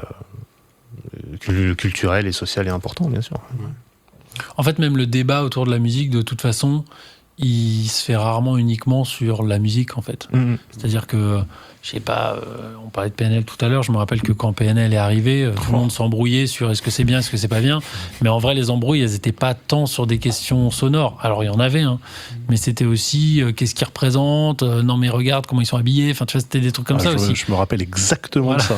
culturel et social est important, bien sûr. Ouais. En fait, même le débat autour de la musique, de toute façon, il se fait rarement uniquement sur la musique, en fait. C'est-à-dire que, je sais pas, on parlait de PNL tout à l'heure, je me rappelle que quand PNL est arrivé, tout le monde s'embrouillait sur est-ce que c'est bien, est-ce que c'est pas bien, mais en vrai, les embrouilles, elles étaient pas tant sur des questions sonores. Alors, il y en avait, mais c'était aussi qu'est-ce qu'ils représentent, non mais regarde comment ils sont habillés, enfin, tu vois, c'était des trucs comme ça aussi. Je me rappelle exactement de ça.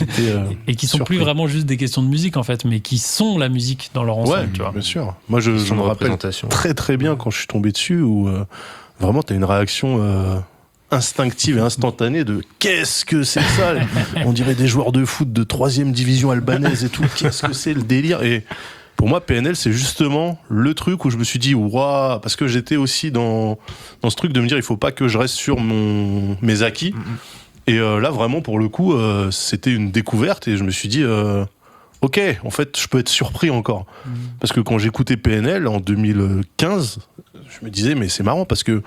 Et qui sont surpris. Plus vraiment juste des questions de musique, en fait, mais qui sont la musique dans leur ensemble, tu vois. Bien sûr. Moi, je me rappelle très très bien quand je suis tombé dessus, où vraiment, t'as une réaction... instinctive et instantanée de qu'est-ce que c'est ça, on dirait des joueurs de foot de 3e division albanaise et tout, qu'est-ce que c'est le délire. Et pour moi, PNL, c'est justement le truc où je me suis dit waouh, parce que j'étais aussi dans ce truc de me dire il faut pas que je reste sur mes acquis. Et là vraiment pour le coup c'était une découverte et je me suis dit ok, en fait je peux être surpris encore, parce que quand j'écoutais PNL en 2015, je me disais mais c'est marrant parce que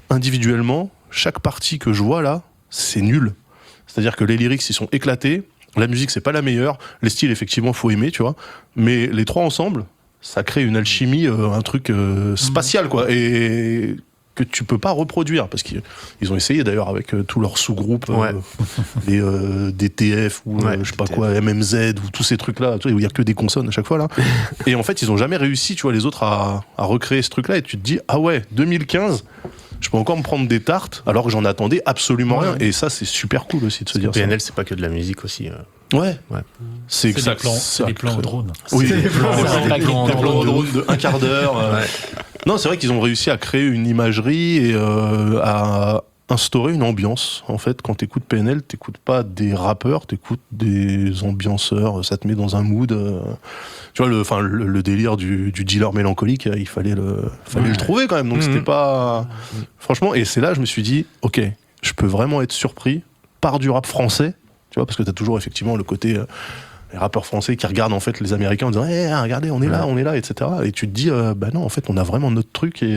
individuellement chaque partie que je vois là, c'est nul. C'est-à-dire que les lyrics, ils sont éclatés. La musique, c'est pas la meilleure. Les styles, effectivement, faut aimer, tu vois. Mais les trois ensemble, ça crée une alchimie, un truc spatial, quoi. Et que tu peux pas reproduire. Parce qu'ils ont essayé, d'ailleurs, avec tous leurs sous-groupes, les DTF, ou je sais pas quoi, MMZ, ou tous ces trucs-là, tu vois, où il y a que des consonnes à chaque fois, là. Et en fait, ils ont jamais réussi, tu vois, les autres, à recréer ce truc-là. Et tu te dis, ah ouais, 2015... je peux encore me prendre des tartes alors que j'en attendais absolument rien. Et ça, c'est super cool aussi de se dire PNL, ça. C'est pas que de la musique aussi. Ouais. C'est des plans au drone. Oui, des plans au drone de un quart d'heure. Non, c'est vrai qu'ils ont réussi à créer une imagerie et à instaurer une ambiance. En fait, quand t'écoutes PNL, t'écoutes pas des rappeurs, t'écoutes des ambianceurs. Ça te met dans un mood. Tu vois, le délire du dealer mélancolique, il fallait le trouver quand même. Donc c'était pas... Franchement, et c'est là, je me suis dit, ok, je peux vraiment être surpris par du rap français, tu vois, parce que t'as toujours effectivement le côté... les rappeurs français qui regardent en fait les Américains en disant regardez, on est là, etc. Et tu te dis, bah non, en fait, on a vraiment notre truc et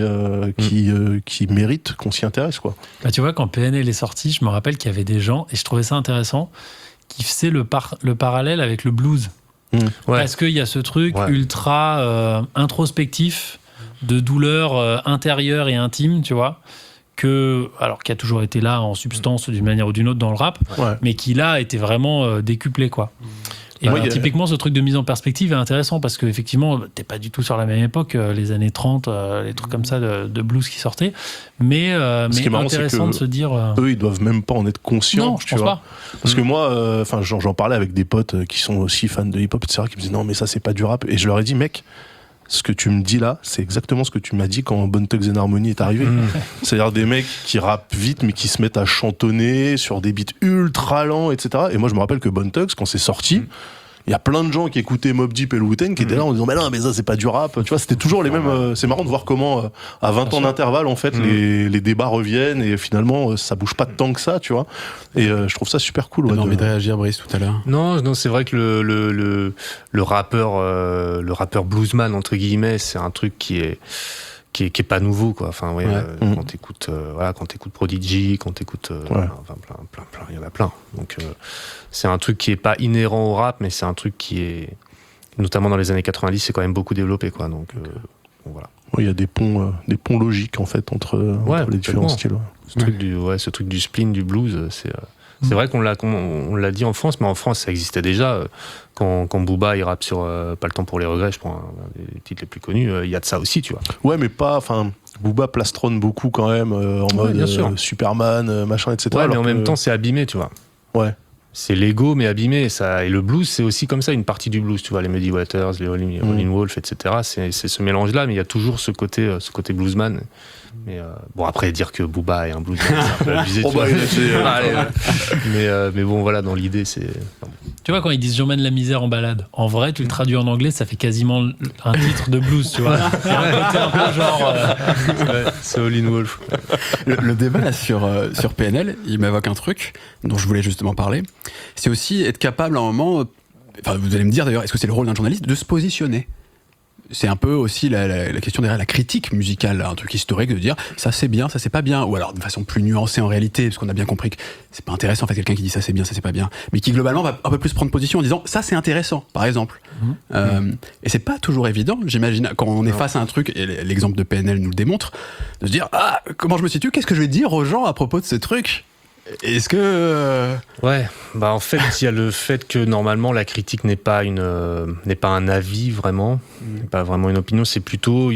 qui mérite qu'on s'y intéresse, quoi. Bah, tu vois, quand PNL est sorti, je me rappelle qu'il y avait des gens, et je trouvais ça intéressant, qui faisaient le parallèle avec le blues. Parce qu'il y a ce truc ultra introspectif de douleur intérieure et intime, tu vois, qui a toujours été là en substance d'une manière ou d'une autre dans le rap, mais qui là était vraiment décuplé, quoi. Et typiquement, ce truc de mise en perspective est intéressant parce qu'effectivement, t'es pas du tout sur la même époque, les années 30, les trucs comme ça de blues qui sortaient. Mais intéressant de se dire. Eux, ils doivent même pas en être conscients. Non, je pense pas. Parce que moi, j'en parlais avec des potes qui sont aussi fans de hip-hop, etc., qui me disaient non, mais ça, c'est pas du rap. Et je leur ai dit, mec, ce que tu me dis là, c'est exactement ce que tu m'as dit quand Bone Thugs and Harmony est arrivé. C'est-à-dire des mecs qui rappent vite, mais qui se mettent à chantonner sur des beats ultra lents, etc. Et moi, je me rappelle que Bone Thugs, quand c'est sorti, il y a plein de gens qui écoutaient Mobb Deep et le Wu-Tang qui étaient là en disant mais non, mais ça c'est pas du rap, tu vois, c'était toujours les mêmes. C'est marrant de voir comment à 20 ans d'intervalle en fait les débats reviennent et finalement ça bouge pas tant que ça, tu vois. Et je trouve ça super cool. T'as envie de réagir, Brice, tout à l'heure? Non, c'est vrai que le rappeur bluesman entre guillemets, c'est un truc qui est pas nouveau, quoi. Enfin quand t'écoutes Prodigy, quand t'écoutes plein, il y en a plein. Donc c'est un truc qui est pas inhérent au rap, mais c'est un truc qui est, notamment dans les années 90, c'est quand même beaucoup développé, quoi. Donc voilà. Oui, il y a des ponts logiques en fait entre les différents styles. Ce truc du spleen, du blues, c'est vrai qu'on l'a dit en France, mais en France ça existait déjà. Quand Booba il rappe sur Pas le temps pour les regrets, je prends un des titres les plus connus, il y a de ça aussi, tu vois. Ouais, mais pas. Enfin, Booba plastronne beaucoup quand même en mode Superman, machin, etc. Ouais, mais en même temps c'est abîmé, tu vois. Ouais. C'est l'ego mais abîmé, ça. Et le blues c'est aussi comme ça, une partie du blues, tu vois, les Muddy Waters, les Howlin' Wolf, etc. C'est ce mélange là, mais il y a toujours ce côté bluesman. Mais bon, après dire que Booba est un bluesman, c'est un peu abusé. Mais bon, voilà, dans l'idée, c'est. Tu vois, quand ils disent j'emmène la misère en balade, en vrai, tu le traduis en anglais, ça fait quasiment un titre de blues, tu vois. C'est un peu genre. C'est Howlin' Wolf. Le débat là sur PNL, il m'évoque un truc dont je voulais justement parler. C'est aussi être capable à un moment. Enfin, vous allez me dire d'ailleurs, est-ce que c'est le rôle d'un journaliste de se positionner? C'est un peu aussi la question derrière la critique musicale, un truc historique de dire ça c'est bien, ça c'est pas bien, ou alors de façon plus nuancée en réalité, parce qu'on a bien compris que c'est pas intéressant en fait quelqu'un qui dit ça c'est bien, ça c'est pas bien, mais qui globalement va un peu plus prendre position en disant ça c'est intéressant, par exemple. Et c'est pas toujours évident, j'imagine, quand on est face à un truc, et l'exemple de PNL nous le démontre, de se dire ah comment je me situe, qu'est-ce que je vais dire aux gens à propos de ce truc? Est-ce que ouais, bah en fait il y a le fait que normalement la critique n'est pas un avis vraiment, n'est pas vraiment une opinion, c'est plutôt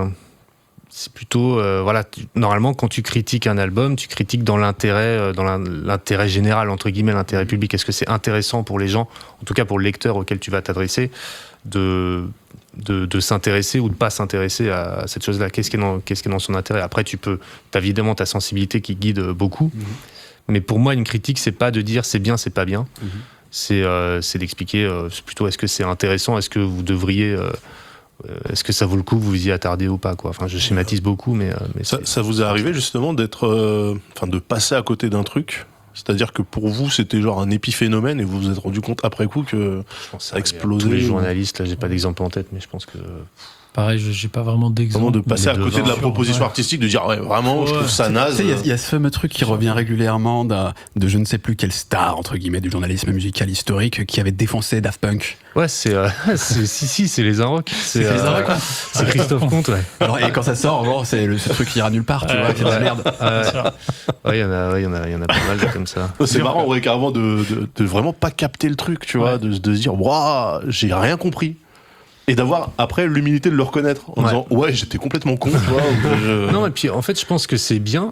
voilà, normalement quand tu critiques un album, tu critiques dans l'intérêt général entre guillemets, l'intérêt public. Est-ce que c'est intéressant pour les gens, en tout cas pour le lecteur auquel tu vas t'adresser, de s'intéresser ou de pas s'intéresser à cette chose-là? Qu'est-ce qui est dans son intérêt? Après t'as évidemment ta sensibilité qui guide beaucoup. Mais pour moi, une critique, c'est pas de dire c'est bien, c'est pas bien. C'est d'expliquer c'est plutôt est-ce que c'est intéressant, est-ce que vous devriez, est-ce que ça vaut le coup que vous y attardez ou pas, quoi. Enfin, je schématise beaucoup, mais ça vous est arrivé justement de passer à côté d'un truc C'est-à-dire que pour vous, c'était genre un épiphénomène et vous vous êtes rendu compte après coup que ça a explosé. Tous les journalistes, là, j'ai pas d'exemple en tête, mais je pense que... Pareil, j'ai pas vraiment d'exemple. Vraiment de passer à côté de la proposition artistique, de dire vraiment, je trouve ça naze. Il y a ce fameux truc qui revient régulièrement de je ne sais plus quelle star, entre guillemets, du journalisme musical historique qui avait défoncé Daft Punk. Ouais, c'est les Inrocks. C'est Christophe Comte, ouais. Alors, et quand ça sort, bon, c'est ce truc qui ira nulle part, tu vois, c'est de la merde. Ouais, il y en a pas mal comme ça. C'est marrant, ouais, carrément, de vraiment pas capter le truc, tu vois, de se dire, waouh, j'ai rien compris. Et d'avoir après l'humilité de le reconnaître en disant ouais, j'étais complètement con, tu vois. Non, et puis en fait je pense que c'est bien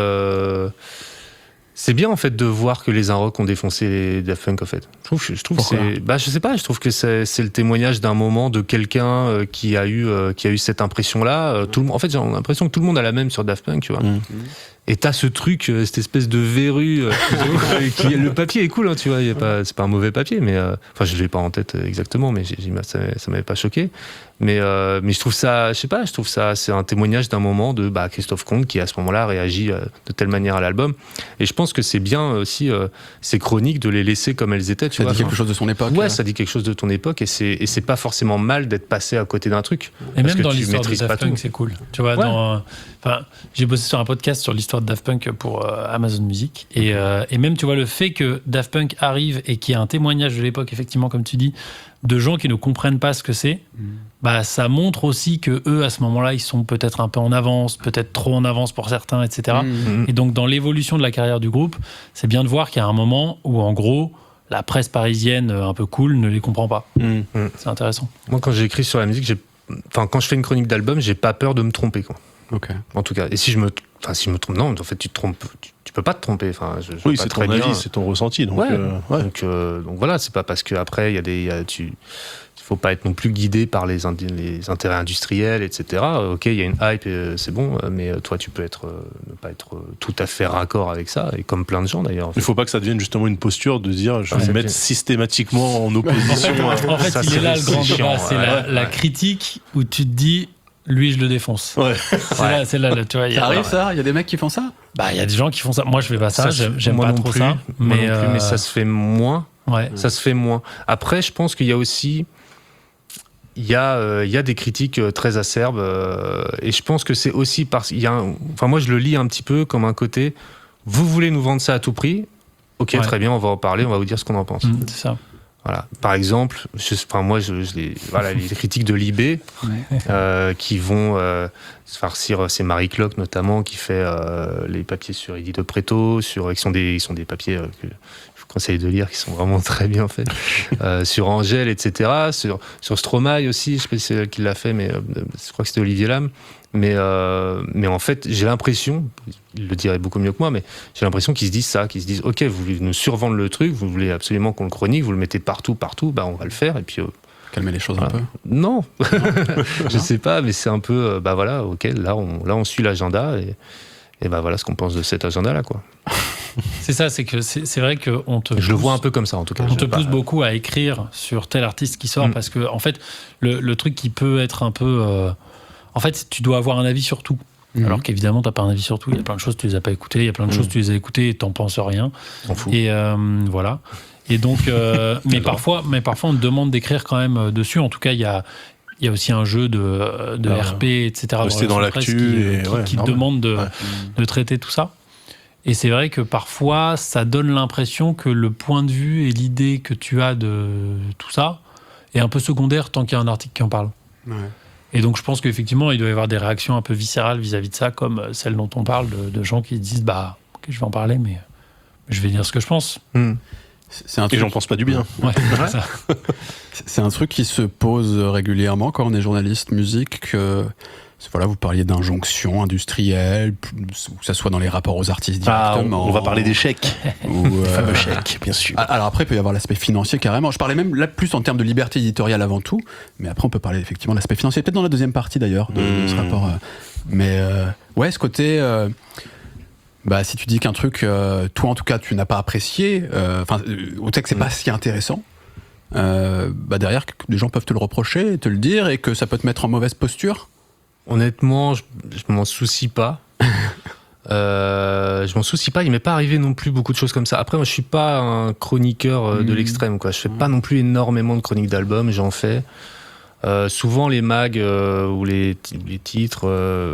en fait de voir que les Inrocks ont défoncé les Daft Punk en fait. Je trouve Pourquoi ? que je sais pas, je trouve que c'est le témoignage d'un moment de quelqu'un qui a eu cette impression là. En fait j'ai l'impression que tout le monde a la même sur Daft Punk, tu vois. Et t'as ce truc, cette espèce de verrue le papier est cool, hein, tu vois, c'est pas un mauvais papier, mais enfin je l'ai pas en tête exactement, mais ça m'avait pas choqué. Mais je trouve ça, c'est un témoignage d'un moment de Christophe Comte qui à ce moment-là réagit de telle manière à l'album. Et je pense que c'est bien aussi ces chroniques de les laisser comme elles étaient. Tu vois, dit quelque chose de son époque. Ouais, ça dit quelque chose de ton époque et c'est pas forcément mal d'être passé à côté d'un truc. Et même dans l'histoire de Daft Punk, c'est cool. Tu vois, j'ai bossé sur un podcast sur l'histoire de Daft Punk pour Amazon Music et même tu vois le fait que Daft Punk arrive et qu'il y a un témoignage de l'époque, effectivement, comme tu dis, de gens qui ne comprennent pas ce que c'est, ça montre aussi que eux à ce moment-là ils sont peut-être un peu en avance, peut-être trop en avance pour certains, etc. Et donc dans l'évolution de la carrière du groupe, c'est bien de voir qu'il y a un moment où en gros la presse parisienne un peu cool ne les comprend pas. C'est intéressant. Moi quand j'écris sur la musique, quand je fais une chronique d'album, j'ai pas peur de me tromper, quoi. Okay. En tout cas, et si je me trompe, non, en fait tu te trompes, tu peux pas te tromper. Oui, c'est ton avis, c'est ton ressenti. Donc, donc voilà, c'est pas parce que après faut pas être non plus guidé par les intérêts industriels, etc. Ok, il y a une hype, c'est bon, mais toi tu peux ne pas être tout à fait raccord avec ça, et comme plein de gens d'ailleurs. Il faut pas que ça devienne justement une posture de dire je vais me mettre systématiquement en opposition. En fait, il est là le grand débat, c'est la critique où tu te dis lui je le défonce. Ouais. C'est là, tu vois. Ça arrive ça ? Il y a des mecs qui font ça ? Il y a des gens qui font ça. Moi je fais pas ça, j'aime pas trop ça. Mais ça se fait moins. Ouais. Ça se fait moins. Après, je pense qu'il y a aussi il y a des critiques très acerbes et je pense que c'est aussi parce qu'il y a moi je le lis un petit peu comme un côté vous voulez nous vendre ça à tout prix, ok, très bien, on va en parler, on va vous dire ce qu'on en pense. C'est ça. Voilà. Par exemple, les critiques de Libé qui vont se farcir, c'est Marie Cloque notamment qui fait les papiers sur Edith de Préto, qui sont des papiers que je vous conseille de lire, qui sont vraiment très bien faits, sur Angèle, etc., sur Stromae aussi, je sais pas si c'est elle qui l'a fait, mais je crois que c'était Olivier Lam. Mais en fait, j'ai l'impression, il le dirait beaucoup mieux que moi, mais j'ai l'impression qu'ils se disent ok, vous voulez nous survendre le truc, vous voulez absolument qu'on le chronique, vous le mettez partout, on va le faire, et puis... calmer les choses un peu. Non, je sais pas, mais c'est un peu, ok, là on suit l'agenda, et voilà ce qu'on pense de cet agenda-là, quoi. C'est ça, c'est que c'est vrai que je le vois un peu comme ça, en tout cas. On te pousse beaucoup à écrire sur tel artiste qui sort, parce que, en fait, le truc qui peut être un peu... En fait, tu dois avoir un avis sur tout. Alors qu'évidemment, tu n'as pas un avis sur tout. Il y a plein de choses, tu les as pas écoutées. Il y a plein de choses, tu les as écoutées et tu n'en penses rien. T'en fous. Et voilà. Et donc, mais parfois, on te demande d'écrire quand même dessus. En tout cas, il y a aussi un jeu de RP, etc. Rester dans l'actu qui te demande de traiter tout ça. Et c'est vrai que parfois, ça donne l'impression que le point de vue et l'idée que tu as de tout ça est un peu secondaire tant qu'il y a un article qui en parle. Ouais. Et donc, je pense qu'effectivement, il doit y avoir des réactions un peu viscérales vis-à-vis de ça, comme celle dont on parle, de gens qui disent ok, je vais en parler, mais je vais dire ce que je pense. C'est un truc... Et j'en pense pas du bien. Ouais, c'est ça. C'est un truc qui se pose régulièrement quand on est journaliste musique, que vous parliez d'injonction industrielle, que ça soit dans les rapports aux artistes directement. On va parler des chèques. Le fameux chèques, bien sûr. Alors après, il peut y avoir l'aspect financier carrément. Je parlais même là plus en termes de liberté éditoriale avant tout, mais après on peut parler effectivement de l'aspect financier, peut-être dans la deuxième partie d'ailleurs de ce rapport. Mais ce côté... si tu dis qu'un truc, toi en tout cas, tu n'as pas apprécié, ou que c'est pas si intéressant, derrière, les gens peuvent te le reprocher et te le dire, et que ça peut te mettre en mauvaise posture. Honnêtement, je m'en soucie pas. Je m'en soucie pas, il m'est pas arrivé non plus beaucoup de choses comme ça. Après, moi, je suis pas un chroniqueur de l'extrême, quoi. Je fais pas non plus énormément de chroniques d'albums, j'en fais. Souvent, les mags ou les titres,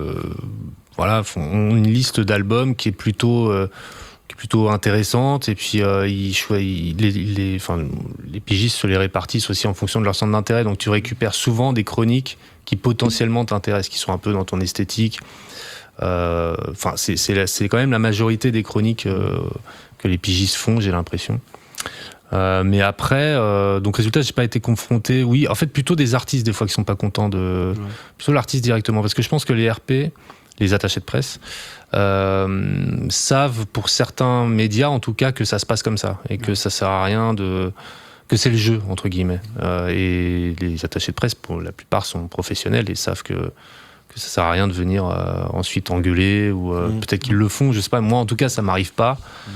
ont une liste d'albums qui est plutôt intéressante. Et puis, les pigistes se les répartissent aussi en fonction de leur centre d'intérêt. Donc, tu récupères souvent des chroniques qui potentiellement t'intéressent, qui sont un peu dans ton esthétique. C'est quand même la majorité des chroniques que les pigistes font, j'ai l'impression. Mais après, donc résultat, j'ai pas été confronté. Oui, en fait, plutôt des artistes des fois qui sont pas contents plutôt l'artiste directement, parce que je pense que les RP, les attachés de presse, savent pour certains médias, en tout cas, que ça se passe comme ça et que ça sert à rien que c'est le jeu entre guillemets. Et les attachés de presse, pour la plupart, sont professionnels et savent que ça sert à rien de venir ensuite engueuler ou peut-être qu'ils le font, je sais pas. Moi, en tout cas, ça m'arrive pas.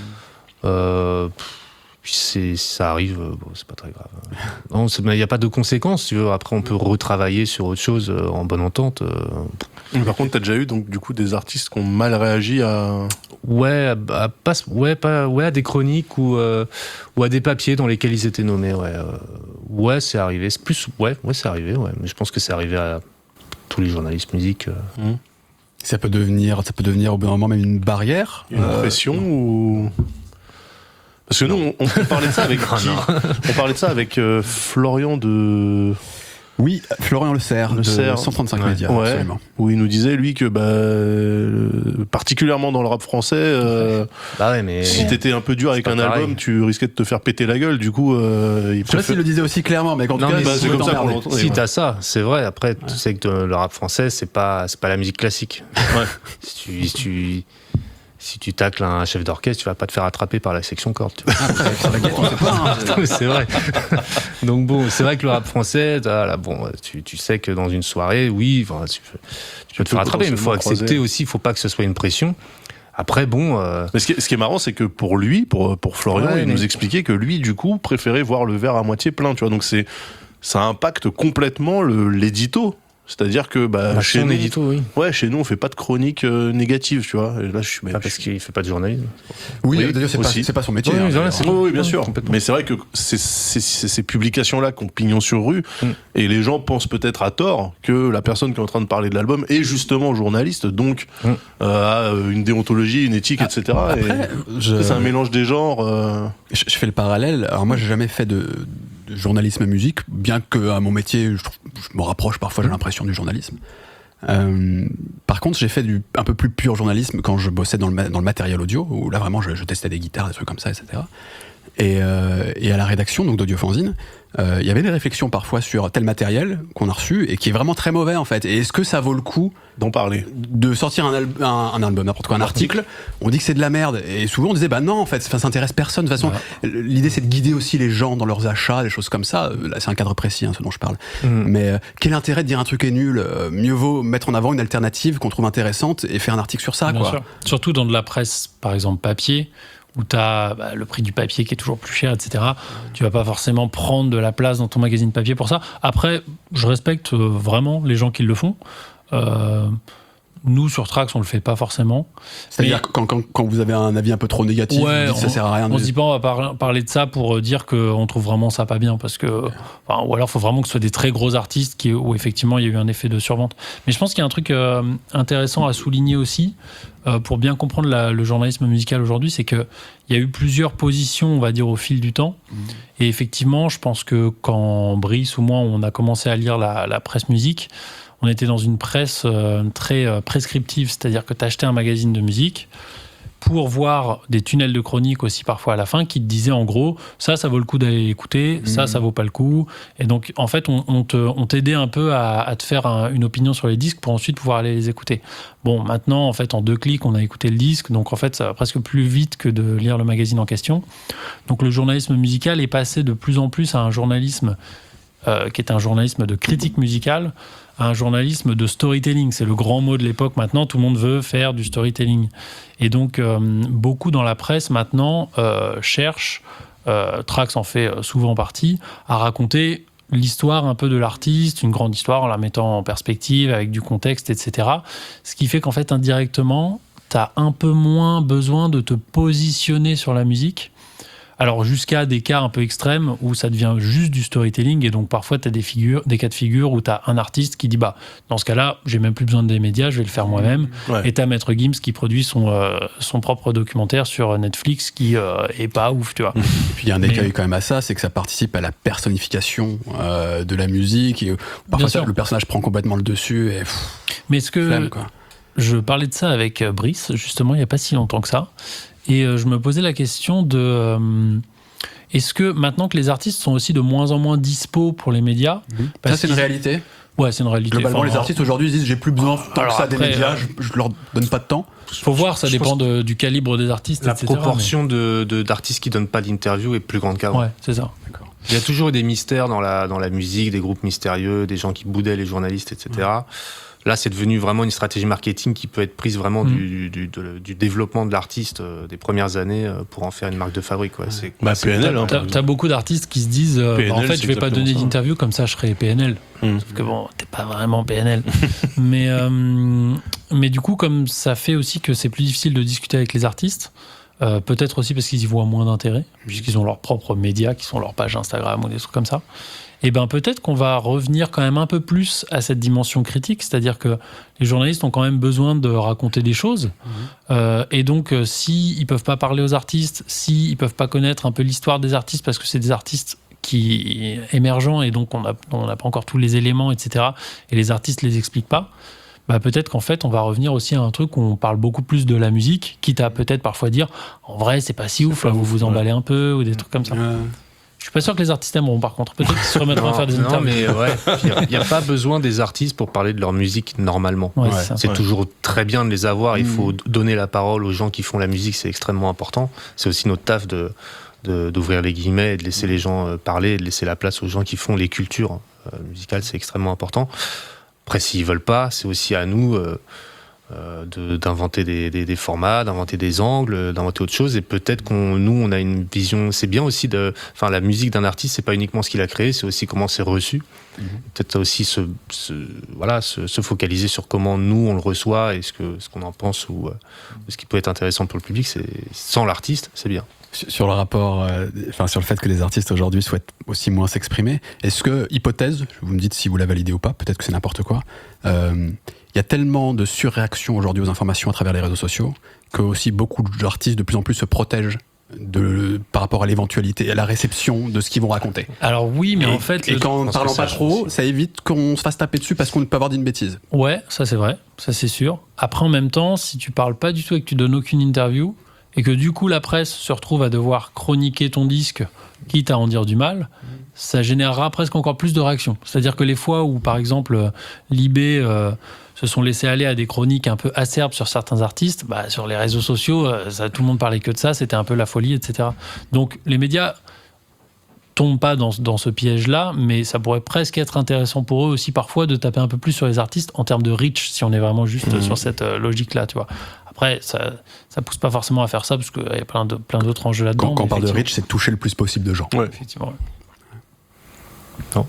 Puis ça arrive, c'est pas très grave. Non, il n'y a pas de conséquences, tu veux. Après, on peut retravailler sur autre chose en bonne entente. Par contre, t'as déjà eu donc du coup des artistes qui ont mal réagi à. À des chroniques ou à des papiers dans lesquels ils étaient nommés. Ouais, c'est arrivé. C'est plus, c'est arrivé. Ouais, mais je pense que c'est arrivé à tous les journalistes musique. Ça peut devenir au bout d'un moment même une barrière, une pression ou. Parce que nous, on parlait de ça avec on parlait de ça avec Florian de. Oui, Florian Le Serre, de 135 Médias, absolument. Où il nous disait, lui, que particulièrement dans le rap français, si t'étais un peu dur avec un album, tu risquais de te faire péter la gueule. Du coup, je sais pas s'il le disait aussi clairement, mais en tout cas, c'est comme ça qu'on l'entendait. Si t'as ça, c'est vrai. Après, tu sais que le rap français, c'est pas la musique classique. Si tu tacles un chef d'orchestre, tu vas pas te faire attraper par la section corde. Tu vois. Après, sur la guette, on sait pas. C'est vrai. Donc bon, c'est vrai que le rap français, tu sais que dans une soirée, oui, tu peux te faire attraper, mais il faut accepter aussi, il faut pas que ce soit une pression. Après, bon. Mais ce qui est marrant, c'est que pour lui, pour Florian, il nous expliquait que lui, du coup, préférait voir le verre à moitié plein. Tu vois, donc ça impacte complètement l'édito. C'est-à-dire que chez nous, édito, oui. Chez nous on fait pas de chronique négative, tu vois. Et là, parce qu'il fait pas de journalisme. Oui, d'ailleurs c'est pas son métier. Oui, bien sûr. Mais c'est vrai que c'est ces publications-là qui ont pignon sur rue, et les gens pensent peut-être à tort que la personne qui est en train de parler de l'album est justement journaliste, donc a une déontologie, une éthique, etc. Après, c'est un mélange des genres. Je fais le parallèle. Alors moi, j'ai jamais fait de journalisme musique, bien que à mon métier, je me rapproche parfois, j'ai l'impression, du journalisme. Par contre, j'ai fait un peu plus pur journalisme quand je bossais dans le matériel audio, où là vraiment je testais des guitares, des trucs comme ça, etc. Et à la rédaction donc d'Audiofanzine, il y avait des réflexions parfois sur tel matériel qu'on a reçu et qui est vraiment très mauvais en fait. Et est-ce que ça vaut le coup d'en parler, de sortir un album, n'importe quoi, un article, on dit que c'est de la merde, et souvent on disait non en fait, ça intéresse personne de toute façon. L'idée c'est de guider aussi les gens dans leurs achats, des choses comme ça. Là c'est un cadre précis ce dont je parle. Mais quel intérêt de dire un truc est nul? Mieux vaut mettre en avant une alternative qu'on trouve intéressante et faire un article sur ça. Bien sûr. Surtout dans de la presse par exemple papier, où tu as le prix du papier qui est toujours plus cher, etc. Tu vas pas forcément prendre de la place dans ton magazine papier pour ça. Après, je respecte vraiment les gens qui le font. Nous, sur Trax, on le fait pas forcément. C'est-à-dire quand vous avez un avis un peu trop négatif, vous dites ça sert à rien. On se dit pas, on va parler de ça pour dire qu'on trouve vraiment ça pas bien, parce que, ou alors il faut vraiment que ce soit des très gros artistes où effectivement il y a eu un effet de survente. Mais je pense qu'il y a un truc intéressant à souligner aussi, pour bien comprendre le journalisme musical aujourd'hui, c'est qu'il y a eu plusieurs positions, on va dire, au fil du temps. Et effectivement, je pense que quand Brice ou moi, on a commencé à lire la presse musique, on était dans une presse très prescriptive, c'est-à-dire que tu achetais un magazine de musique pour voir des tunnels de chronique aussi parfois à la fin qui te disaient en gros ça vaut le coup d'aller l'écouter, ça vaut pas le coup. Et donc en fait on t'aidait un peu à te faire une opinion sur les disques pour ensuite pouvoir aller les écouter. Bon, maintenant en fait en 2 clics on a écouté le disque, donc en fait ça va presque plus vite que de lire le magazine en question. Donc le journalisme musical est passé de plus en plus à un journalisme qui est un journalisme de critique musicale, à un journalisme de storytelling. C'est le grand mot de l'époque maintenant, tout le monde veut faire du storytelling. Et donc, beaucoup dans la presse maintenant cherchent, Trax en fait souvent partie, à raconter l'histoire un peu de l'artiste, une grande histoire en la mettant en perspective, avec du contexte, etc. Ce qui fait qu'en fait, indirectement, t'as un peu moins besoin de te positionner sur la musique. Alors jusqu'à des cas un peu extrêmes où ça devient juste du storytelling et donc parfois tu as des cas de figure où tu as un artiste qui dit dans ce cas-là, j'ai même plus besoin des médias, je vais le faire moi-même. Ouais. Et tu as Maître Gims qui produit son propre documentaire sur Netflix qui est pas ouf, tu vois. Et puis il y a un écueil quand même à ça, c'est que ça participe à la personnification de la musique et parfois le personnage prend complètement le dessus et mais est-ce que flemme, quoi. Je parlais de ça avec Brice justement il y a pas si longtemps que ça. Et je me posais la question de est-ce que maintenant que les artistes sont aussi de moins en moins dispo pour les médias, ça c'est une réalité. Ouais, c'est une réalité. Globalement, les artistes aujourd'hui disent j'ai plus besoin tant que ça des médias, je leur donne pas de temps. Faut voir, ça dépend du calibre des artistes. La proportion d'artistes qui donnent pas d'interview est plus grande qu'avant. Ouais, c'est ça. D'accord. Il y a toujours eu des mystères dans la musique, des groupes mystérieux, des gens qui boudaient les journalistes, etc. Là, c'est devenu vraiment une stratégie marketing qui peut être prise vraiment du développement de l'artiste des premières années pour en faire une marque de fabrique. Ouais. C'est PNL. T'as beaucoup d'artistes qui se disent en fait, je vais pas donner d'interview, comme ça je serai PNL. Sauf que t'es pas vraiment PNL. mais du coup, comme ça fait aussi que c'est plus difficile de discuter avec les artistes, peut-être aussi parce qu'ils y voient moins d'intérêt, puisqu'ils ont leurs propres médias, qui sont leur page Instagram ou des trucs comme ça. Et peut-être qu'on va revenir quand même un peu plus à cette dimension critique, c'est-à-dire que les journalistes ont quand même besoin de raconter des choses. Et donc, s'ils ne peuvent pas parler aux artistes, s'ils ne peuvent pas connaître un peu l'histoire des artistes, parce que c'est des artistes qui émergents et donc on n'a pas encore tous les éléments, etc., et les artistes ne les expliquent pas, peut-être qu'en fait, on va revenir aussi à un truc où on parle beaucoup plus de la musique, quitte à peut-être parfois dire « En vrai, c'est pas si ouf, là, vous vous emballez un peu » ou des trucs comme ça. Je suis pas sûr que les artistes aimeront, par contre. Peut-être qu'ils se remettront à faire des interviews. Mais il n'y a pas besoin des artistes pour parler de leur musique normalement. C'est toujours très bien de les avoir. Il faut donner la parole aux gens qui font la musique, c'est extrêmement important. C'est aussi notre taf d'ouvrir les guillemets et de laisser les gens parler, et de laisser la place aux gens qui font les cultures musicales, c'est extrêmement important. Après, s'ils veulent pas, c'est aussi à nous d'inventer des formats, d'inventer des angles, d'inventer autre chose. Et peut-être on a une vision. C'est bien aussi la musique d'un artiste, c'est pas uniquement ce qu'il a créé, c'est aussi comment c'est reçu. Peut-être aussi se focaliser sur comment nous on le reçoit et ce qu'on en pense ou ce qui peut être intéressant pour le public. C'est sans l'artiste, c'est bien. Sur le rapport, sur le fait que les artistes aujourd'hui souhaitent aussi moins s'exprimer, est-ce que, hypothèse, vous me dites si vous la validez ou pas, peut-être que c'est n'importe quoi, il y a tellement de surréaction aujourd'hui aux informations à travers les réseaux sociaux que aussi beaucoup d'artistes de plus en plus se protègent par rapport à l'éventualité, à la réception de ce qu'ils vont raconter. Alors oui, mais en fait... Et qu'en parlant pas trop, ça évite qu'on se fasse taper dessus parce qu'on peut avoir dit une bêtise. Ouais, ça c'est vrai, ça c'est sûr. Après, en même temps, si tu parles pas du tout et que tu donnes aucune interview, et que du coup la presse se retrouve à devoir chroniquer ton disque, quitte à en dire du mal, ça générera presque encore plus de réactions. C'est-à-dire que les fois où, par exemple, Libé se sont laissés aller à des chroniques un peu acerbes sur certains artistes, sur les réseaux sociaux, tout le monde parlait que de ça, c'était un peu la folie, etc. Donc les médias tombent pas dans ce piège-là, mais ça pourrait presque être intéressant pour eux aussi parfois de taper un peu plus sur les artistes en termes de reach, si on est vraiment juste sur cette logique-là, tu vois. Après, ça pousse pas forcément à faire ça, parce qu'il y a plein d'autres enjeux là-dedans. Quand on parle de reach, c'est de toucher le plus possible de gens. Ouais. Effectivement. Non.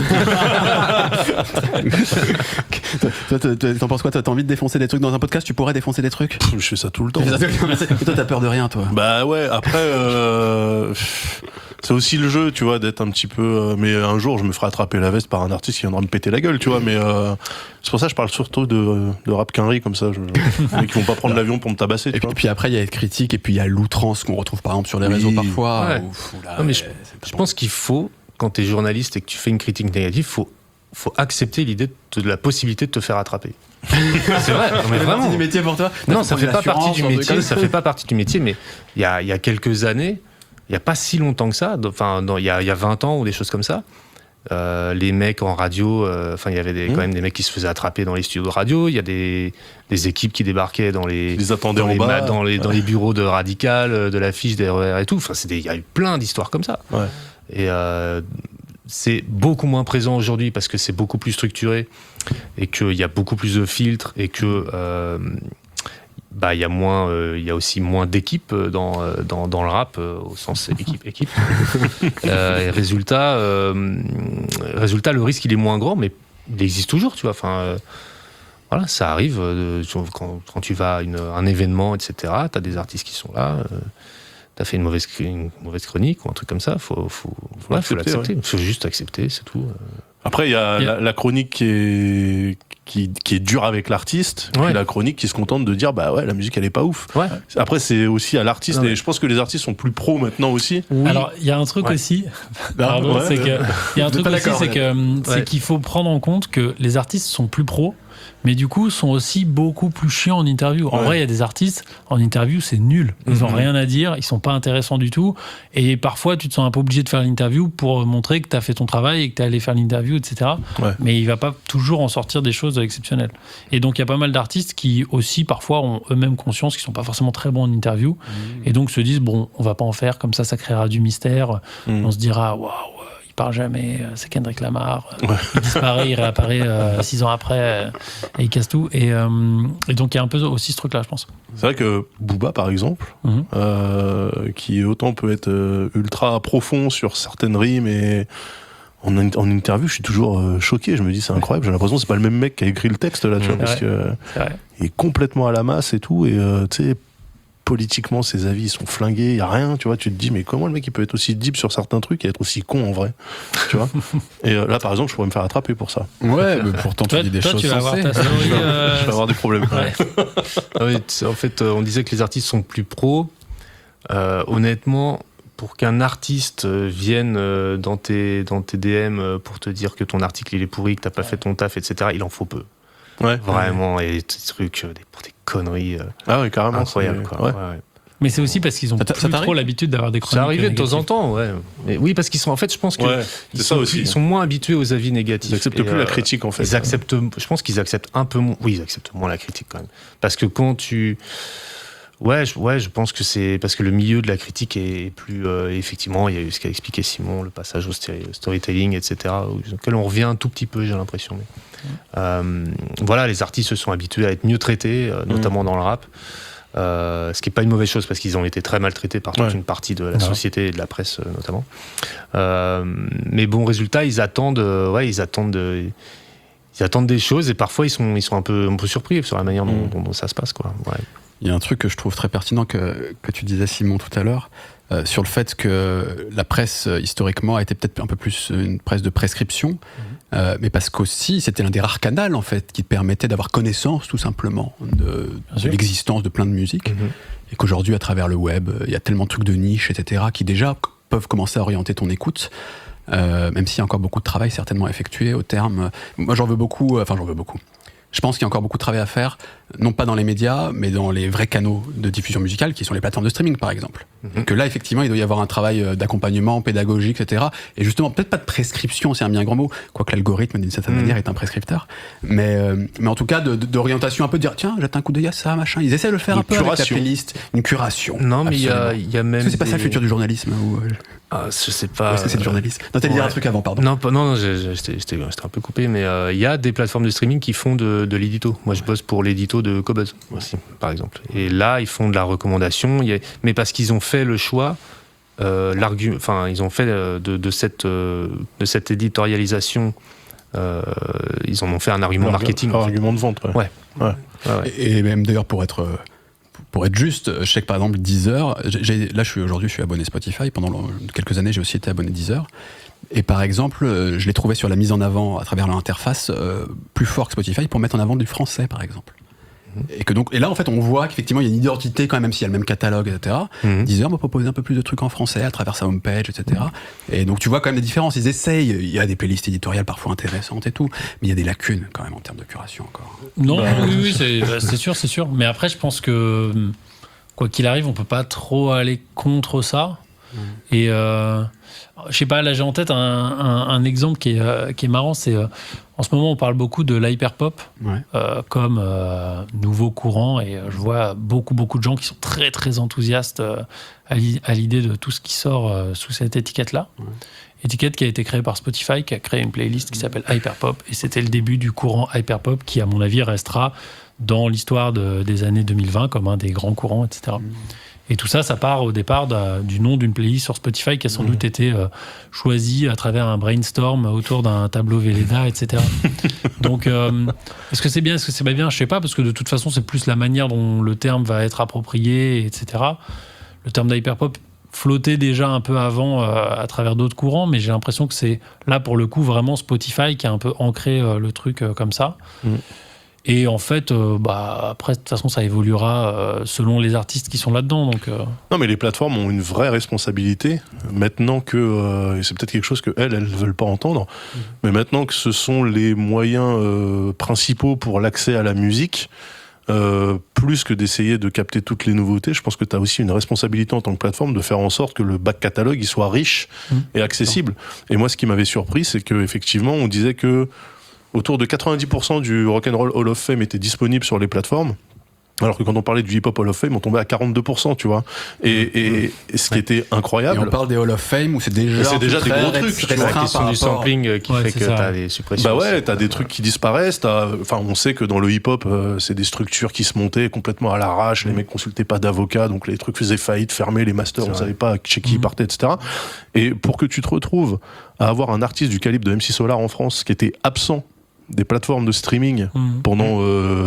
T'en penses quoi? T'as envie de défoncer des trucs dans un podcast? Tu pourrais défoncer des trucs? Je fais ça tout le temps. Toi, t'as peur de rien, toi? Ouais, après, c'est aussi le jeu, tu vois, d'être un petit peu... mais un jour, je me ferai attraper la veste par un artiste qui viendra me péter la gueule, tu vois, mais c'est pour ça que je parle surtout de rap quinri, comme ça, mais qui vont pas prendre l'avion pour me tabasser, tu vois. Et puis après, il y a les critiques, et puis il y a l'outrance qu'on retrouve par exemple sur les réseaux parfois. Ouais. Non, mais je pense qu'il faut, quand tu es journaliste et que tu fais une critique négative, faut accepter l'idée de la possibilité de te faire attraper. C'est vrai, non, mais vraiment. Du métier pour toi? Non, ça fait pas partie du métier. Ça fait pas partie du métier, mais il y a quelques années, il y a pas si longtemps que ça. Enfin, il y a 20 ans ou des choses comme ça. Les mecs en radio, il y avait quand même des mecs qui se faisaient attraper dans les studios de radio. Il y a des équipes qui débarquaient dans les bureaux de Radical, de l'affiche des RER et tout. Enfin, il y a eu plein d'histoires comme ça. Ouais. Et c'est beaucoup moins présent aujourd'hui parce que c'est beaucoup plus structuré et qu'il y a beaucoup plus de filtres et que il y a aussi moins d'équipes dans le rap au sens équipe. Et résultat, le risque il est moins grand, mais il existe toujours, tu vois. voilà, ça arrive quand tu vas à un événement, etc. T'as des artistes qui sont là. T'as fait une mauvaise chronique ou un truc comme ça. Faut l'accepter. Ouais. Faut juste accepter, c'est tout. Après, il y a la chronique qui est dure avec l'artiste, puis la chronique qui se contente de dire bah ouais, la musique elle est pas ouf. Ouais. Après, c'est aussi à l'artiste, et je pense que les artistes sont plus pros maintenant aussi. Oui. Alors, il y a un truc aussi. Pardon, c'est que il y a un truc aussi, c'est qu'il faut prendre en compte que les artistes sont plus pros. Mais du coup, sont aussi beaucoup plus chiants en interview. En vrai, il y a des artistes, en interview, c'est nul. Ils n'ont rien à dire, ils sont pas intéressants du tout. Et parfois, tu te sens un peu obligé de faire l'interview pour montrer que tu as fait ton travail et que tu es allé faire l'interview, etc. Ouais. Mais il va pas toujours en sortir des choses exceptionnelles. Et donc, il y a pas mal d'artistes qui aussi, parfois, ont eux-mêmes conscience qu'ils sont pas forcément très bons en interview. Et donc, se disent, bon, on va pas en faire, comme ça créera du mystère. On se dira, waouh, parle jamais, c'est Kendrick Lamar, il disparaît, il réapparaît 6 ans après et il casse tout. Et donc il y a un peu aussi ce truc-là, je pense. C'est vrai que Booba, par exemple, qui autant peut être ultra profond sur certaines rimes, et en interview, je suis toujours choqué. Je me dis, c'est incroyable, j'ai l'impression que c'est pas le même mec qui a écrit le texte là, tu vois, parce que il est complètement à la masse et tout, et tu sais, politiquement, ses avis, ils sont flingués, il y a rien, tu vois, tu te dis, mais comment le mec, il peut être aussi deep sur certains trucs et être aussi con, en vrai, tu vois. Et là, par exemple, je pourrais me faire attraper pour ça. Ouais, mais pourtant, tu dis des choses tu vas sensées. Avoir ta story, je vais avoir des problèmes. Ouais. En fait, on disait que les artistes sont plus pros. Honnêtement, pour qu'un artiste vienne dans tes DM pour te dire que ton article, il est pourri, que t'as pas fait ton taf, etc., il en faut peu. Ouais, vraiment, et des trucs, pour des conneries carrément, incroyables. Quoi. Ouais. Mais c'est aussi parce qu'ils ont plus trop l'habitude d'avoir des chroniques. Ça arrivait de temps en temps, ouais. Mais oui, parce qu'ils sont, en fait, je pense que ils sont moins habitués aux avis négatifs. Ils acceptent plus la critique, en fait. Je pense qu'ils acceptent un peu moins. Oui, ils acceptent moins la critique quand même. Parce que quand tu je pense que c'est parce que le milieu de la critique est plus effectivement, il y a eu ce qu'a expliqué Simon, le passage au storytelling, etc., auquel on revient un tout petit peu, j'ai l'impression. Voilà, les artistes se sont habitués à être mieux traités, notamment dans le rap, ce qui est pas une mauvaise chose parce qu'ils ont été très maltraités par toute une partie de la société et de la presse notamment. Mais bon, résultat, ils attendent des choses, et parfois ils sont un peu surpris sur la manière dont ça se passe, quoi. Ouais. Il y a un truc que je trouve très pertinent que tu disais, Simon, tout à l'heure, sur le fait que la presse, historiquement, a été peut-être un peu plus une presse de prescription, mais parce qu'aussi, c'était l'un des rares canaux, en fait, qui te permettait d'avoir connaissance, tout simplement, de l'existence de plein de musiques, et qu'aujourd'hui, à travers le web, il y a tellement de trucs de niche, etc., qui déjà peuvent commencer à orienter ton écoute, même s'il y a encore beaucoup de travail certainement effectué au terme. Moi, j'en veux beaucoup. Je pense qu'il y a encore beaucoup de travail à faire, non pas dans les médias, mais dans les vrais canaux de diffusion musicale, qui sont les plateformes de streaming, par exemple. Que là, effectivement, il doit y avoir un travail d'accompagnement pédagogique, etc. Et justement, peut-être pas de prescription, c'est un bien grand mot, quoique l'algorithme, d'une certaine manière, est un prescripteur. Mais en tout cas, d'orientation un peu, de dire, tiens, jette un coup d'œil à ça, machin. Ils essaient de le faire un peu avec la playlist, une curation. Non, mais il y a même. Est-ce que c'est pas ça le futur du journalisme je sais pas. Est-ce que c'est du journalisme? Non, t'allais dire un truc avant, pardon. Non, j'étais un peu coupé, mais il y a des plateformes de streaming qui font de l'édito. Moi, je bosse pour l'édito de Cobuzz aussi, par exemple. Et là, ils font de la recommandation, mais parce qu'ils ont fait le choix, ils ont fait de cette éditorialisation, ils en ont fait un argument marketing. Un argument de vente, ouais. Et même d'ailleurs, pour être juste, je sais que par exemple Deezer, aujourd'hui je suis abonné Spotify, pendant quelques années j'ai aussi été abonné Deezer, et par exemple je l'ai trouvé sur la mise en avant à travers leur interface plus fort que Spotify pour mettre en avant du français, par exemple. Et là en fait on voit qu'effectivement il y a une identité quand même s'il y a le même catalogue, etc. Deezer m'a proposé un peu plus de trucs en français à travers sa homepage, etc. Et donc tu vois quand même des différences, ils essayent, il y a des playlists éditoriales parfois intéressantes et tout, mais il y a des lacunes quand même en termes de curation encore. Non, oui, c'est sûr. Mais après je pense que quoi qu'il arrive on peut pas trop aller contre ça. Et je sais pas, là j'ai en tête un exemple qui est marrant, c'est en ce moment on parle beaucoup de l'hyperpop comme nouveau courant, et je vois beaucoup de gens qui sont très très enthousiastes à l'idée de tout ce qui sort sous cette étiquette-là. Étiquette qui a été créée par Spotify, qui a créé une playlist qui s'appelle Hyperpop, et c'était le début du courant hyperpop qui à mon avis restera dans l'histoire des années 2020 comme un des grands courants, etc. Et tout ça part au départ du nom d'une playlist sur Spotify qui a sans doute été choisie à travers un brainstorm autour d'un tableau Velleda, etc. Donc, est-ce que c'est bien, est-ce que c'est pas bien ? Je sais pas, parce que de toute façon, c'est plus la manière dont le terme va être approprié, etc. Le terme d'hyperpop flottait déjà un peu avant à travers d'autres courants, mais j'ai l'impression que c'est là, pour le coup, vraiment Spotify qui a un peu ancré le truc comme ça. Et en fait, après, de toute façon, ça évoluera selon les artistes qui sont là-dedans. Donc, Non, mais les plateformes ont une vraie responsabilité. Maintenant que, et c'est peut-être quelque chose qu'elles ne veulent pas entendre, mais maintenant que ce sont les moyens principaux pour l'accès à la musique, plus que d'essayer de capter toutes les nouveautés, je pense que tu as aussi une responsabilité en tant que plateforme de faire en sorte que le back catalogue il soit riche et accessible. Et moi, ce qui m'avait surpris, c'est qu'effectivement, on disait que autour de 90% du Rock'n'Roll Hall of Fame était disponible sur les plateformes, alors que quand on parlait du hip-hop Hall of Fame, on tombait à 42%, tu vois. Et ce qui était incroyable... Et on parle des Hall of Fame où c'est déjà des gros trucs. C'est la question du sampling qui fait que t'as des suppressions. Bah ouais, t'as des trucs qui disparaissent. Enfin, on sait que dans le hip-hop, c'est des structures qui se montaient complètement à l'arrache. Les mecs consultaient pas d'avocats, donc les trucs faisaient faillite, fermaient, les masters, on savait pas chez qui ils partaient, etc. Et pour que tu te retrouves à avoir un artiste du calibre de MC Solar en France qui était absent des plateformes de streaming pendant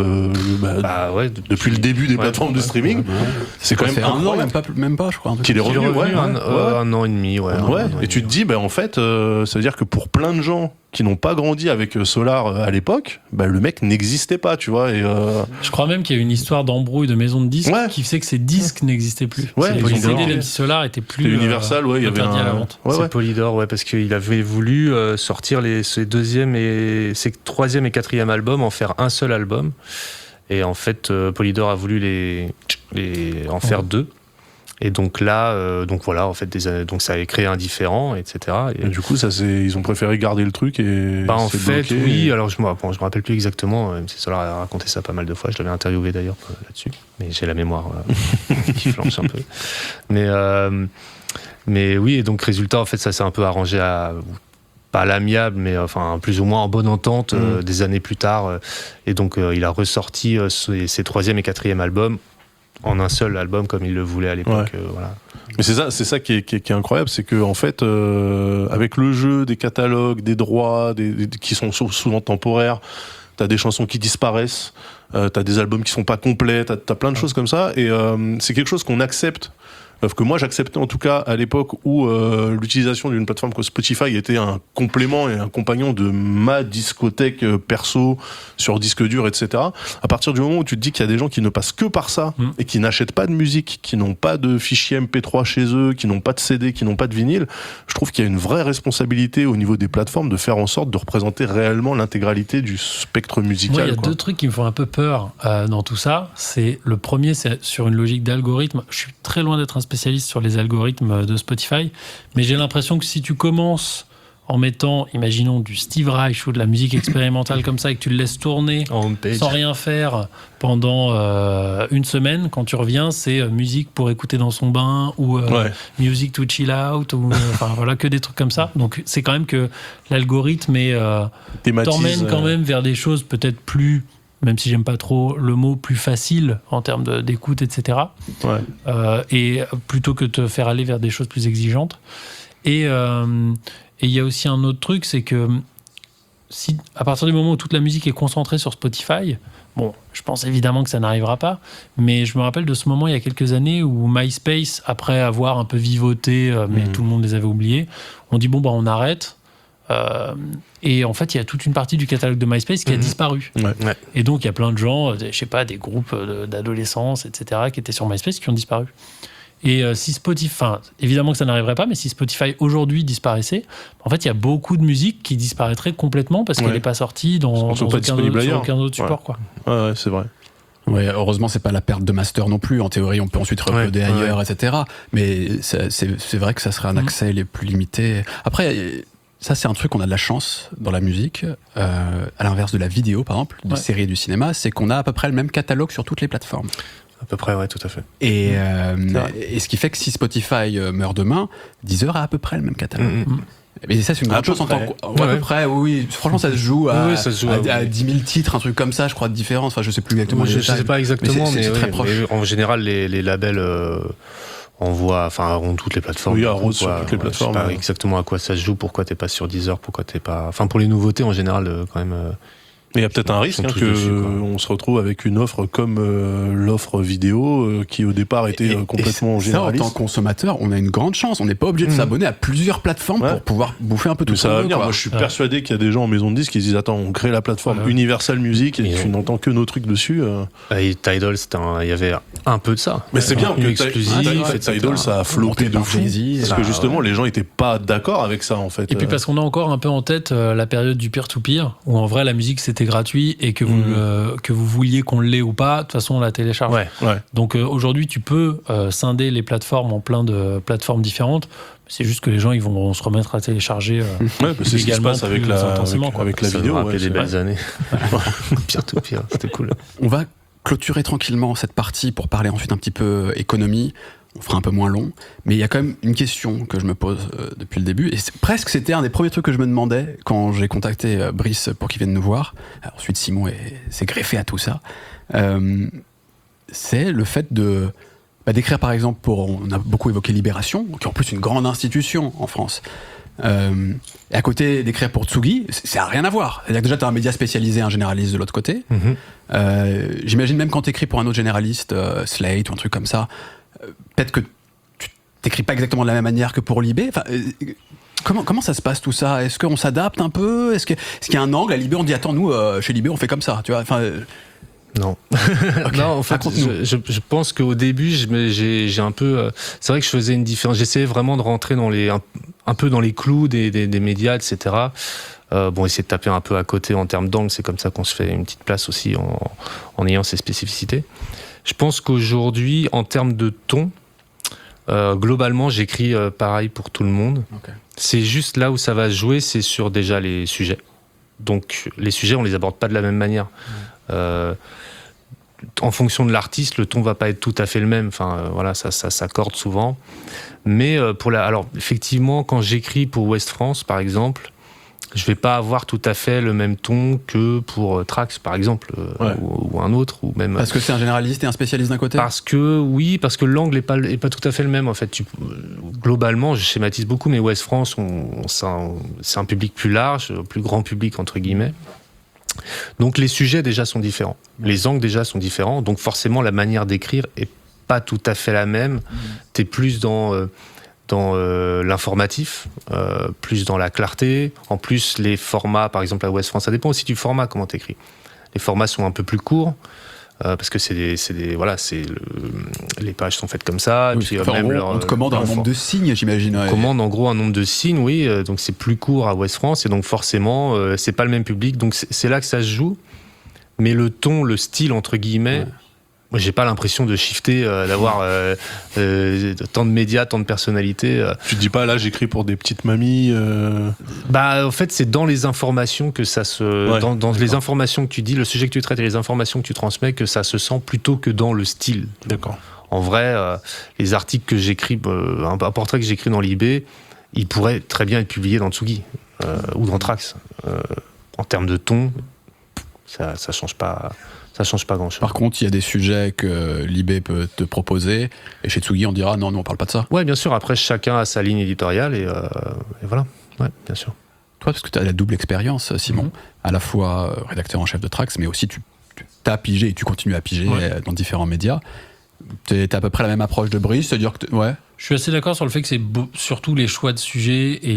depuis le début des plateformes de streaming, c'est quand même un an, même pas, je crois. Qu'il est revenu, un an et demi, et tu te dis, en fait, ça veut dire que pour plein de gens qui n'ont pas grandi avec Solar à l'époque, le mec n'existait pas, tu vois. Et je crois même qu'il y a une histoire d'embrouille de maison de disques qui fait que ces disques n'existaient plus. Les CD d'MC Solar étaient plus Universal, il y avait à la vente. C'est Polydor, parce qu'il avait voulu sortir ses deuxième et ses troisième et quatrième albums, en faire un seul album. Et en fait, Polydor a voulu en faire deux. Et donc là, voilà, en fait, donc ça a créé un différent, etc. Et du coup, ils ont préféré garder le truc et. En fait, bloqué. Oui. Alors je me rappelle plus exactement. MC Solar a raconté ça pas mal de fois. Je l'avais interviewé d'ailleurs là-dessus. Mais j'ai la mémoire qui flanche un peu. Mais oui, et donc résultat, en fait, ça s'est un peu arrangé pas à l'amiable, mais enfin plus ou moins en bonne entente des années plus tard. Et donc il a ressorti ses troisième et quatrième albums en un seul album comme il le voulait à l'époque. Voilà. Mais c'est ça qui est incroyable, c'est que en fait, avec le jeu des catalogues, des droits, qui sont souvent temporaires, t'as des chansons qui disparaissent, t'as des albums qui sont pas complets, t'as plein de choses comme ça, et c'est quelque chose qu'on accepte. Que moi j'acceptais en tout cas à l'époque où l'utilisation d'une plateforme comme Spotify était un complément et un compagnon de ma discothèque perso sur disque dur, etc. À partir du moment où tu te dis qu'il y a des gens qui ne passent que par ça et qui n'achètent pas de musique, qui n'ont pas de fichiers MP3 chez eux, qui n'ont pas de CD, qui n'ont pas de vinyle, je trouve qu'il y a une vraie responsabilité au niveau des plateformes de faire en sorte de représenter réellement l'intégralité du spectre musical. Moi, il y a deux trucs qui me font un peu peur dans tout ça. Le premier, c'est sur une logique d'algorithme. Je suis très loin d'être un spécialiste sur les algorithmes de Spotify, mais j'ai l'impression que si tu commences en mettant, imaginons, du Steve Reich ou de la musique expérimentale comme ça et que tu le laisses tourner sans rien faire pendant une semaine, quand tu reviens, c'est musique pour écouter dans son bain ou music to chill out ou voilà, que des trucs comme ça. Donc c'est quand même que l'algorithme t'emmène quand même vers des choses peut-être plus, même si j'aime pas trop le mot, plus facile en termes d'écoute, etc. Et plutôt que de te faire aller vers des choses plus exigeantes. Et il y a aussi un autre truc, c'est que si, à partir du moment où toute la musique est concentrée sur Spotify, bon, je pense évidemment que ça n'arrivera pas, mais je me rappelle de ce moment il y a quelques années où MySpace, après avoir un peu vivoté, mais tout le monde les avait oubliés, on dit on arrête. Et en fait, il y a toute une partie du catalogue de MySpace qui a disparu. Et donc, il y a plein de gens, je sais pas, des groupes d'adolescence, etc., qui étaient sur MySpace qui ont disparu. Et si Spotify, évidemment que ça n'arriverait pas, mais si Spotify aujourd'hui disparaissait, en fait, il y a beaucoup de musique qui disparaîtrait complètement parce qu'elle n'est pas sortie dans aucun autre support. Quoi. Ouais, c'est vrai. Ouais, heureusement, c'est pas la perte de master non plus. En théorie, on peut ensuite uploader ailleurs, etc. Mais c'est vrai que ça serait un accès les plus limités. Après, ça, c'est un truc, on a de la chance dans la musique, à l'inverse de la vidéo, par exemple, des séries et du cinéma, c'est qu'on a à peu près le même catalogue sur toutes les plateformes. À peu près, ouais, tout à fait. Et ce qui fait que si Spotify meurt demain, Deezer a à peu près le même catalogue. Mais ça, c'est une grande chose en tant que. À peu près, oui. Franchement, ça se joue à 10 000 titres, un truc comme ça, je crois, de différence. Enfin, je sais plus exactement. Je sais pas exactement, mais c'est très proche. Mais en général, les labels ont toutes les plateformes. Oui, Rose sur toutes les plateformes. Je sais pas exactement à quoi ça se joue, pourquoi t'es pas sur Deezer, pourquoi t'es pas. Enfin, pour les nouveautés, en général, quand même. Mais il y a peut-être un risque qu'on se retrouve avec une offre comme l'offre vidéo qui au départ était complètement généraliste. Ça, en tant que consommateur, on a une grande chance. On n'est pas obligé de s'abonner à plusieurs plateformes pour pouvoir bouffer un peu tout ça. Ça va venir. Moi, je suis persuadé qu'il y a des gens en maison de disques qui se disent attends, on crée la plateforme Universal Music et tu n'entends que nos trucs dessus. Et Tidal, il y avait un peu de ça. Mais c'est bien que exclusif. Tidal, ça a floppé de fou. Parce que justement, les gens n'étaient pas d'accord avec ça en fait. Et puis parce qu'on a encore un peu en tête la période du peer-to-peer où en vrai la musique c'était gratuit et que vous vouliez qu'on l'ait ou pas, de toute façon on la télécharge. Donc aujourd'hui tu peux scinder les plateformes en plein de plateformes différentes. C'est juste que les gens ils vont se remettre à télécharger. C'est ce qui se passe avec la vidéo. Ça des belles années. Peer-to-peer, c'était cool. On va clôturer tranquillement cette partie pour parler ensuite un petit peu économie. On fera un peu moins long, mais il y a quand même une question que je me pose depuis le début, et c'était un des premiers trucs que je me demandais quand j'ai contacté Brice pour qu'il vienne nous voir. Alors, ensuite, Simon s'est greffé à tout ça. C'est le fait d'écrire, par exemple, on a beaucoup évoqué Libération, qui est en plus une grande institution en France. Et à côté d'écrire pour Tsugi, ça n'a rien à voir. C'est-à-dire que déjà, tu as un média spécialisé, un généraliste de l'autre côté. J'imagine même quand tu écris pour un autre généraliste, Slate ou un truc comme ça, peut-être que tu t'écris pas exactement de la même manière que pour Libé. Enfin, comment ça se passe tout ça ? Est-ce qu'on s'adapte un peu ? Est-ce qu'il y a un angle à Libé ? On dit attends, nous chez Libé on fait comme ça, tu vois. Enfin, non. Non, en fait, je pense qu'au début, j'ai un peu. C'est vrai que je faisais une différence. J'essayais vraiment de rentrer un peu dans les clous des médias, etc. Essayer de taper un peu à côté en termes d'angle, c'est comme ça qu'on se fait une petite place aussi en ayant ses spécificités. Je pense qu'aujourd'hui, en termes de ton, globalement, j'écris pareil pour tout le monde. Okay. C'est juste là où ça va se jouer, c'est sur déjà les sujets. Donc, les sujets, on les aborde pas de la même manière. En fonction de l'artiste, le ton va pas être tout à fait le même. Enfin, voilà, ça s'accorde souvent. Mais alors, effectivement, quand j'écris pour Ouest France, par exemple, je vais pas avoir tout à fait le même ton que pour Trax, par exemple, ou un autre, ou même. Parce que c'est un généraliste et un spécialiste d'un côté. Parce que l'angle est pas tout à fait le même en fait. Globalement, je schématise beaucoup, mais Ouest France, c'est un public plus large, plus grand public entre guillemets. Donc les sujets déjà sont différents, les angles déjà sont différents, donc forcément la manière d'écrire est pas tout à fait la même. T'es plus dans l'informatif, plus dans la clarté. En plus, les formats, par exemple à Ouest France, ça dépend aussi du format, comment t'écris. Les formats sont un peu plus courts, parce que les pages sont faites comme ça. Oui, puis, on te commande un nombre de signes, j'imagine. On commande en gros un nombre de signes, oui, donc c'est plus court à Ouest France, et donc forcément, c'est pas le même public, donc c'est là que ça se joue. Mais le ton, le style, entre guillemets... Moi, j'ai pas l'impression de shifter, d'avoir tant de médias, tant de personnalités. Tu te dis pas, là, j'écris pour des petites mamies En fait, c'est dans les informations que ça se... dans les informations que tu dis, le sujet que tu traites et les informations que tu transmets, que ça se sent plutôt que dans le style. D'accord. En vrai, les articles que j'écris, un portrait que j'écris dans Libé, il pourrait très bien être publié dans Tsugi ou dans Trax. En termes de ton, ça change pas... Ça change pas grand-chose. Par contre, il y a des sujets que Libé peut te proposer, et chez Tsugi, on dira non, nous on parle pas de ça. Ouais, bien sûr. Après, chacun a sa ligne éditoriale, et voilà. Ouais, bien sûr. Toi, parce que tu as la double expérience, Simon, à la fois rédacteur en chef de Trax, mais aussi tu as pigé et tu continues à piger dans différents médias. T'as à peu près la même approche de Brice, c'est-à-dire que Je suis assez d'accord sur le fait que c'est surtout les choix de sujets et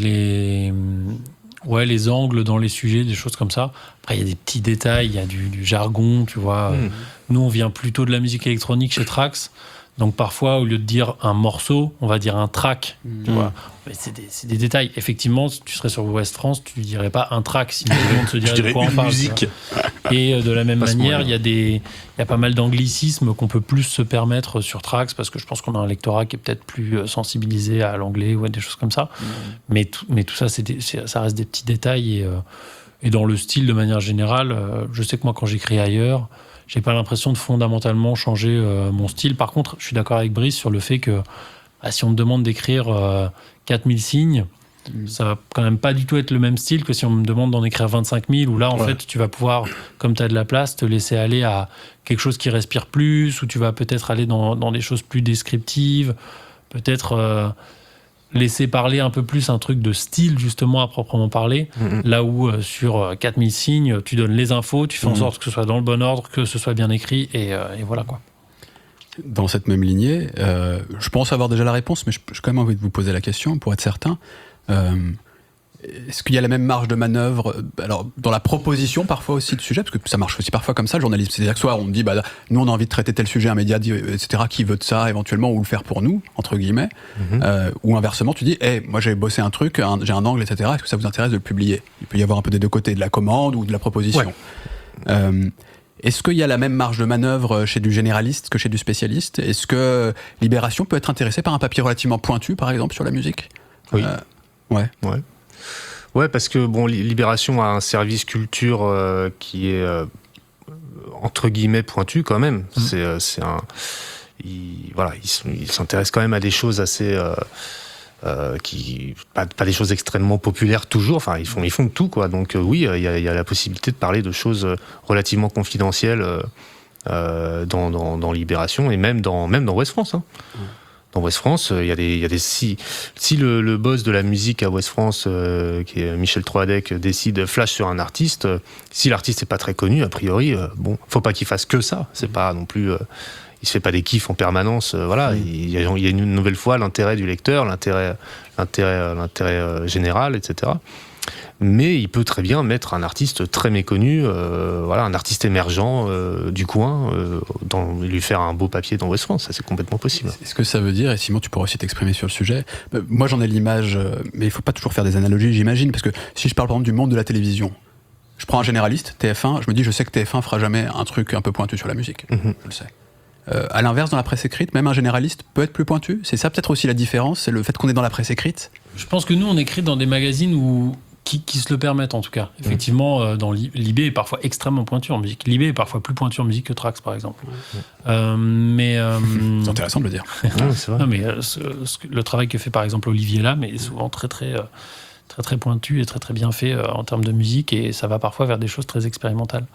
les angles dans les sujets, des choses comme ça. Après, il y a des petits détails, il y a du jargon, tu vois. Nous, on vient plutôt de la musique électronique chez Trax. Donc, parfois, au lieu de dire un morceau, on va dire un track, tu vois. Mais c'est des détails. Effectivement, si tu serais sur Ouest France, tu ne dirais pas un track, sinon tout le monde se dirait de quoi on parle. Musique. Et de la même manière, il y a pas mal d'anglicismes qu'on peut plus se permettre sur Trax, parce que je pense qu'on a un lectorat qui est peut-être plus sensibilisé à l'anglais ou à des choses comme ça. Mais tout ça, ça reste des petits détails. Et dans le style, de manière générale, je sais que moi, quand j'écris ailleurs, j'ai pas l'impression de fondamentalement changer mon style. Par contre, je suis d'accord avec Brice sur le fait que si on me demande d'écrire 4000 signes, Ça va quand même pas du tout être le même style que si on me demande d'en écrire 25 000, où là, en fait, tu vas pouvoir, comme tu as de la place, te laisser aller à quelque chose qui respire plus, ou tu vas peut-être aller dans des choses plus descriptives, peut-être laisser parler un peu plus un truc de style, justement, à proprement parler, là où sur 4000 signes, tu donnes les infos, tu fais en sorte que ce soit dans le bon ordre, que ce soit bien écrit, et voilà, quoi. Dans cette même lignée, je pense avoir déjà la réponse, mais j'ai quand même envie de vous poser la question, pour être certain. Est-ce qu'il y a la même marge de manœuvre alors dans la proposition parfois aussi de sujets, parce que ça marche aussi parfois comme ça, le journalisme, c'est-à-dire que soit on me dit nous on a envie de traiter tel sujet, un média dit, etc., qui veut de ça éventuellement, ou le faire pour nous entre guillemets, ou inversement tu dis moi j'ai bossé un truc, j'ai un angle, etc., est-ce que ça vous intéresse de le publier? Il peut y avoir un peu des deux côtés, de la commande ou de la proposition. Est-ce qu'il y a la même marge de manœuvre chez du généraliste que chez du spécialiste? Est-ce que Libération peut être intéressée par un papier relativement pointu par exemple sur la musique? Oui. Ouais, parce que Libération a un service culture qui est entre guillemets pointu quand même. Il s'intéresse quand même à des choses assez pas des choses extrêmement populaires toujours. Enfin, ils font de tout, quoi. Donc oui, il y a la possibilité de parler de choses relativement confidentielles dans Libération et même dans Ouest France. Hein. Dans Ouest France, il y a des si le boss de la musique à Ouest France, qui est Michel Troadec, décide flash sur un artiste, si l'artiste est pas très connu, a priori, faut pas qu'il fasse que ça. C'est pas non plus, il se fait pas des kiffs en permanence. Il y a une nouvelle fois l'intérêt du lecteur, l'intérêt général, etc. Mais il peut très bien mettre un artiste très méconnu, un artiste émergent du coin, lui faire un beau papier dans Ouest France. Ça, c'est complètement possible. Est-ce que ça veut dire, et Simon, tu pourrais aussi t'exprimer sur le sujet, moi j'en ai l'image, mais il ne faut pas toujours faire des analogies, j'imagine, parce que si je parle par exemple du monde de la télévision, je prends un généraliste, TF1, je me dis, je sais que TF1 fera jamais un truc un peu pointu sur la musique. Je le sais. À l'inverse, dans la presse écrite, même un généraliste peut être plus pointu. C'est ça peut-être aussi la différence, c'est le fait qu'on est dans la presse écrite. Je pense que nous, on écrit dans des magazines qui se le permettent en tout cas. Effectivement, dans Libé est parfois extrêmement pointu en musique. Libé est parfois plus pointu en musique que Trax, par exemple. C'est intéressant de le dire. C'est vrai. Non, mais le travail que fait par exemple Olivier Lam est souvent très pointu et très très bien fait en termes de musique, et ça va parfois vers des choses très expérimentales.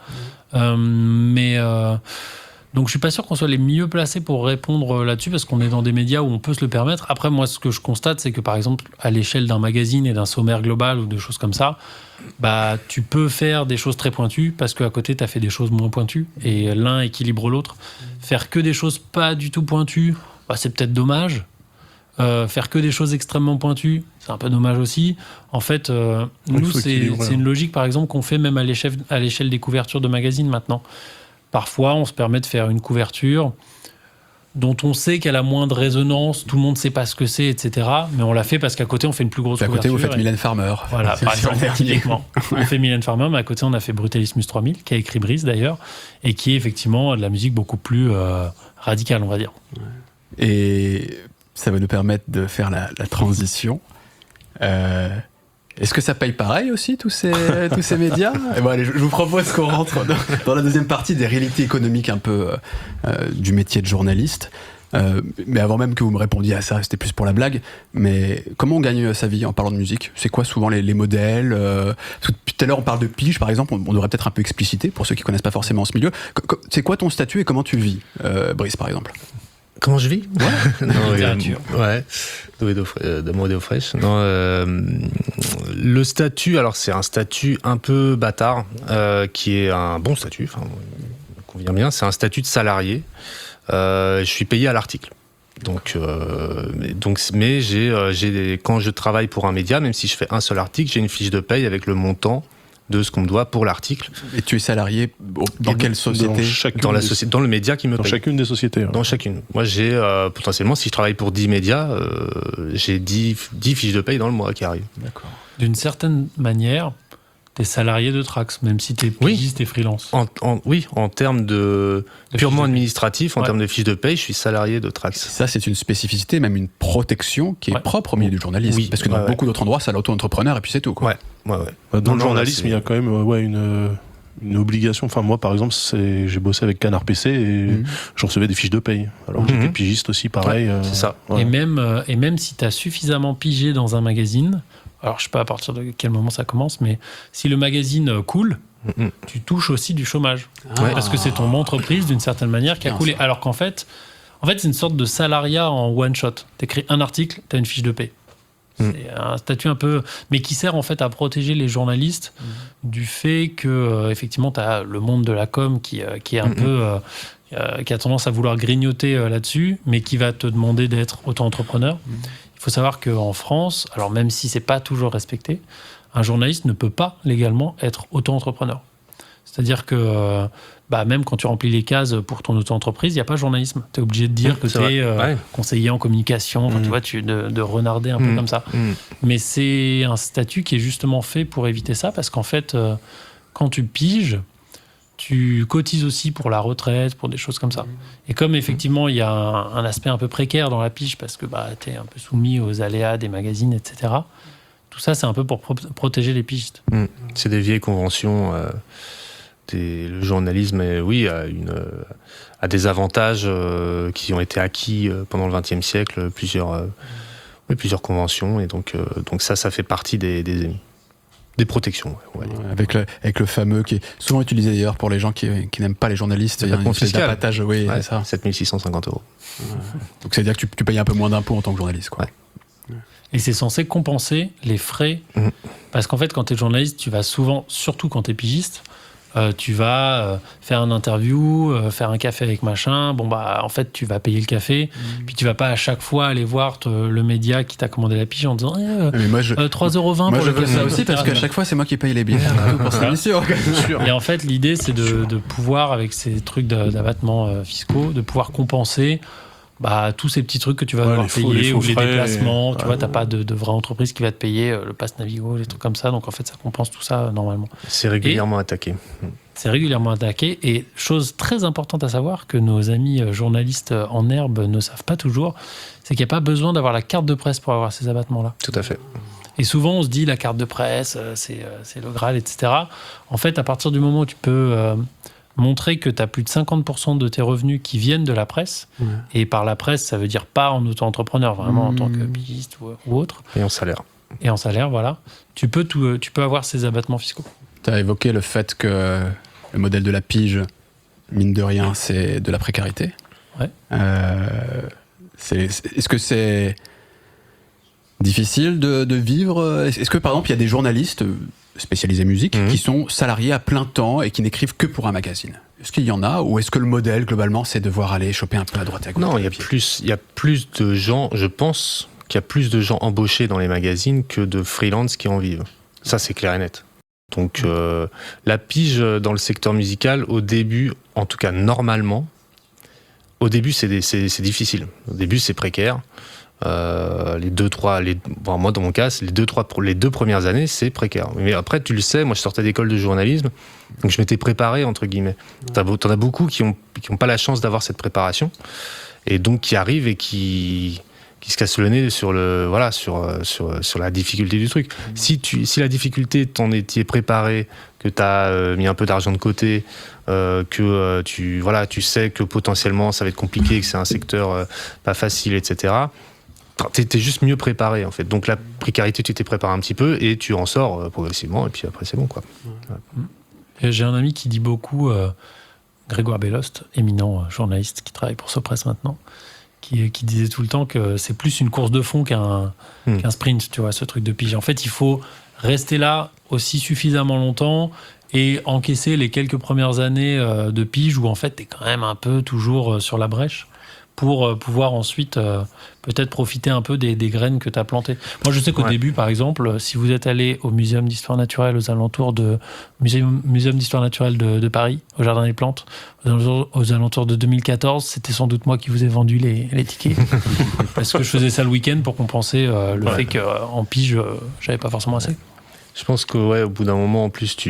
Donc je suis pas sûr qu'on soit les mieux placés pour répondre là-dessus, parce qu'on est dans des médias où on peut se le permettre. Après, moi, ce que je constate, c'est que par exemple, à l'échelle d'un magazine et d'un sommaire global ou de choses comme ça, tu peux faire des choses très pointues parce qu'à côté, tu as fait des choses moins pointues, et l'un équilibre l'autre. Faire que des choses pas du tout pointues, c'est peut-être dommage. Faire que des choses extrêmement pointues, c'est un peu dommage aussi. En fait, nous, c'est une logique, par exemple, qu'on fait même à l'échelle des couvertures de magazines maintenant. Parfois, on se permet de faire une couverture dont on sait qu'elle a moins de résonance, tout le monde ne sait pas ce que c'est, etc. Mais on l'a fait parce qu'à côté, on fait une plus grosse couverture. À côté, vous faites Mylène Farmer. Voilà, par exemple, typiquement. On fait Mylène Farmer, mais à côté, on a fait Brutalismus 3000, qui a écrit Brice d'ailleurs, et qui est effectivement de la musique beaucoup plus radicale, on va dire. Et ça va nous permettre de faire la transition. Est-ce que ça paye pareil aussi, tous ces médias? Allez, je vous propose qu'on rentre dans la deuxième partie des réalités économiques un peu du métier de journaliste. Mais avant même que vous me répondiez à ça, c'était plus pour la blague, mais comment on gagne sa vie en parlant de musique? C'est quoi souvent les modèles? Parce que depuis tout à l'heure on parle de pige par exemple, on devrait peut-être un peu expliciter pour ceux qui connaissent pas forcément ce milieu. C'est quoi ton statut et comment tu le vis, Brice par exemple? Comment je vis? Littérature. D'amour et d'eau fraîche. Le statut, alors c'est un statut un peu bâtard, qui est un bon statut, enfin, il convient bien, c'est un statut de salarié. Je suis payé à l'article. Mais quand je travaille pour un média, même si je fais un seul article, j'ai une fiche de paye avec le montant de ce qu'on me doit pour l'article. Et tu es salarié dans quelle société? Dans le média qui me paye. Dans chacune des sociétés. Dans chacune. Moi, j'ai potentiellement, si je travaille pour 10 médias, j'ai 10 fiches de paye dans le mois qui arrivent. D'accord. D'une certaine manière, t'es salarié de Trax, même si t'es pigiste et freelance. En termes de purement administratif, en termes de fiches de paye, je suis salarié de Trax. Ça, c'est une spécificité, même une protection qui est propre au milieu du journalisme. Parce que dans beaucoup d'autres endroits, c'est l'auto-entrepreneur et puis c'est tout, quoi. Dans le journalisme, il y a quand même une obligation. Enfin, moi, par exemple, j'ai bossé avec Canard PC et je recevais des fiches de paye. Alors que j'étais pigiste aussi, pareil. C'est ça. Et même si t'as suffisamment pigé dans un magazine, alors je sais pas à partir de quel moment ça commence, mais si le magazine coule, tu touches aussi du chômage. Parce que c'est ton entreprise, d'une certaine manière, qui a coulé. Alors qu'en fait, c'est une sorte de salariat en one-shot. Tu écris un article, tu as une fiche de paie. C'est un statut un peu... Mais qui sert en fait à protéger les journalistes du fait que, effectivement, tu as le monde de la com qui est un peu... qui a tendance à vouloir grignoter là-dessus, mais qui va te demander d'être auto-entrepreneur. Il faut savoir qu'en France, alors même si c'est pas toujours respecté, un journaliste ne peut pas légalement être auto-entrepreneur. C'est-à-dire que même quand tu remplis les cases pour ton auto-entreprise, il n'y a pas de journalisme. Tu es obligé de dire que tu es conseiller en communication, tu vois, de renarder un peu comme ça. Mais c'est un statut qui est justement fait pour éviter ça, parce qu'en fait, quand tu piges, tu cotises aussi pour la retraite, pour des choses comme ça. Et comme effectivement, il y a un aspect un peu précaire dans la pige, parce que tu es un peu soumis aux aléas des magazines, etc., tout ça, c'est un peu pour protéger les pigistes. C'est des vieilles conventions. Le journalisme, a des avantages qui ont été acquis pendant le XXe siècle, plusieurs conventions, et donc ça fait partie des protections. Avec le fameux qui est souvent utilisé d'ailleurs pour les gens qui n'aiment pas les journalistes. Il y a une espèce d'abattage, c'est ça. 7 650 €. Donc ça veut dire que tu payes un peu moins d'impôts en tant que journaliste, quoi. Et c'est censé compenser les frais. Parce qu'en fait, quand tu es journaliste, tu vas souvent, surtout quand tu es pigiste, tu vas faire une interview, faire un café avec machin. En fait, tu vas payer le café. Puis tu vas pas à chaque fois aller voir le média qui t'a commandé la pige en disant 3,20 € pour le café. Moi, je veux ça aussi parce qu'à chaque fois, c'est moi qui paye les bières pour cette émission. Et en fait, l'idée, c'est de pouvoir, avec ces trucs d'abattement fiscaux, de pouvoir compenser tous ces petits trucs que tu vas devoir payer, ou les déplacements, tu vois, t'as pas de vraie entreprise qui va te payer le pass Navigo, les trucs comme ça, donc en fait ça compense tout ça normalement. C'est régulièrement attaqué. C'est régulièrement attaqué, et chose très importante à savoir que nos amis journalistes en herbe ne savent pas toujours, c'est qu'il n'y a pas besoin d'avoir la carte de presse pour avoir ces abattements-là. Tout à fait. Et souvent on se dit la carte de presse, c'est le Graal, etc. En fait, à partir du moment où tu peux... montrer que tu as plus de 50% de tes revenus qui viennent de la presse. Et par la presse, ça veut dire pas en auto-entrepreneur, vraiment en tant que pigiste ou autre. Et en salaire. Et en salaire, voilà. Tu peux avoir ces abattements fiscaux. Tu as évoqué le fait que le modèle de la pige, mine de rien, c'est de la précarité. Ouais. Est-ce que c'est difficile de vivre ? Est-ce que, par exemple, il y a des journalistes spécialisés musique qui sont salariés à plein temps et qui n'écrivent que pour un magazine ? Est-ce qu'il y en a, ou est-ce que le modèle, globalement, c'est devoir aller choper un peu à droite et à gauche ? Non, il y a plus de gens, je pense qu'il y a plus de gens embauchés dans les magazines que de freelance qui en vivent. Ça, c'est clair et net. Donc, la pige dans le secteur musical, au début, en tout cas normalement, au début, c'est difficile. Au début, c'est précaire. Moi dans mon cas, les deux premières années, c'est précaire. Mais après, tu le sais, moi je sortais d'école de journalisme, donc je m'étais préparé entre guillemets. T'en as beaucoup qui ont pas la chance d'avoir cette préparation, et donc qui arrivent et qui se cassent le nez sur la difficulté du truc. Si la difficulté, t'en étais préparé, que t'as mis un peu d'argent de côté, que tu sais que potentiellement ça va être compliqué, que c'est un secteur pas facile, etc. T'étais juste mieux préparé en fait. Donc la précarité, tu t'es préparé un petit peu et tu en sors progressivement, et puis après c'est bon, quoi. Et j'ai un ami qui dit beaucoup, Grégoire Bellost, éminent journaliste qui travaille pour Sopress maintenant, qui disait tout le temps que c'est plus une course de fond qu'un sprint, tu vois, ce truc de pige. En fait, il faut rester là aussi suffisamment longtemps et encaisser les quelques premières années de pige où en fait t'es quand même un peu toujours sur la brèche, pour pouvoir ensuite peut-être profiter un peu des graines que tu as plantées. Moi, je sais qu'au début, par exemple, si vous êtes allé au Muséum d'Histoire Naturelle, aux alentours de Muséum d'Histoire Naturelle de Paris, au Jardin des Plantes, aux alentours de 2014, c'était sans doute moi qui vous ai vendu les tickets. Parce que je faisais ça le week-end pour compenser le fait qu'en pige, j'avais pas forcément assez. Je pense que au bout d'un moment, en plus,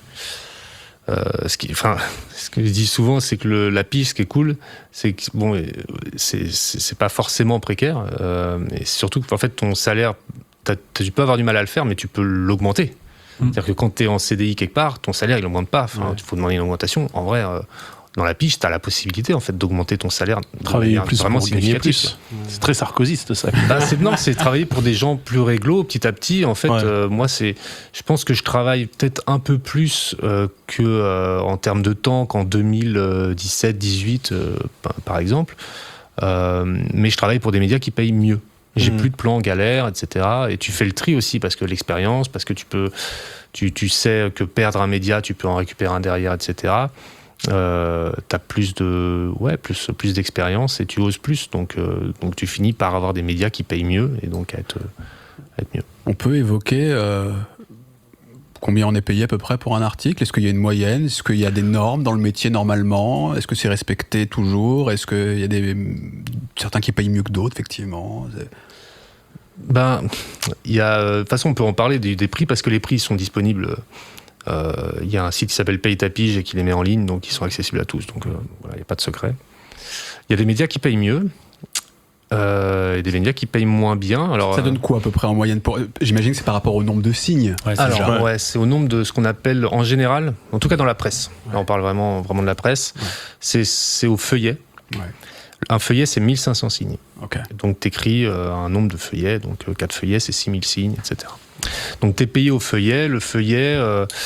ce que je dis souvent, c'est que la pige, ce qui est cool, c'est que c'est pas forcément précaire, et surtout qu'en fait ton salaire, tu peux avoir du mal à le faire, mais tu peux l'augmenter. C'est-à-dire que quand tu es en CDI quelque part, ton salaire il augmente pas. Il faut demander une augmentation. En vrai, dans la pige, tu as la possibilité en fait d'augmenter ton salaire. Travailler plus vraiment pour gagner plus. C'est très sarkozyste ça. C'est travailler pour des gens plus réglo petit à petit. En fait, moi, je pense que je travaille peut-être un peu plus en termes de temps qu'en 2017-18, par exemple. Mais je travaille pour des médias qui payent mieux. J'ai plus de plans galère, etc. Et tu fais le tri aussi parce que l'expérience, parce que tu sais que perdre un média, tu peux en récupérer un derrière, etc. T'as plus d'expérience et tu oses plus, donc tu finis par avoir des médias qui payent mieux et donc à être mieux. On peut évoquer combien on est payé à peu près pour un article? Est-ce qu'il y a une moyenne? Est-ce qu'il y a des normes dans le métier normalement? Est-ce que c'est respecté toujours? Est-ce qu'il y a certains qui payent mieux que d'autres, effectivement? Il y a, de toute façon, on peut en parler des prix parce que les prix sont disponibles. Il y a un site qui s'appelle Paye ta pige et qui les met en ligne, donc ils sont accessibles à tous. Donc il n'y a pas de secret. Il y a des médias qui payent mieux. Et des médias qui payent moins bien. Alors, ça donne quoi à peu près en moyenne J'imagine que c'est par rapport au nombre de signes. C'est au nombre de ce qu'on appelle en général, en tout cas dans la presse. Là, on parle vraiment de la presse. Ouais. C'est au feuillet. Ouais. Un feuillet, c'est 1500 signes. Okay. Donc tu écris un nombre de feuillets, donc 4 feuillets, c'est 6000 signes, etc. Donc tu es payé au feuillet. Le feuillet,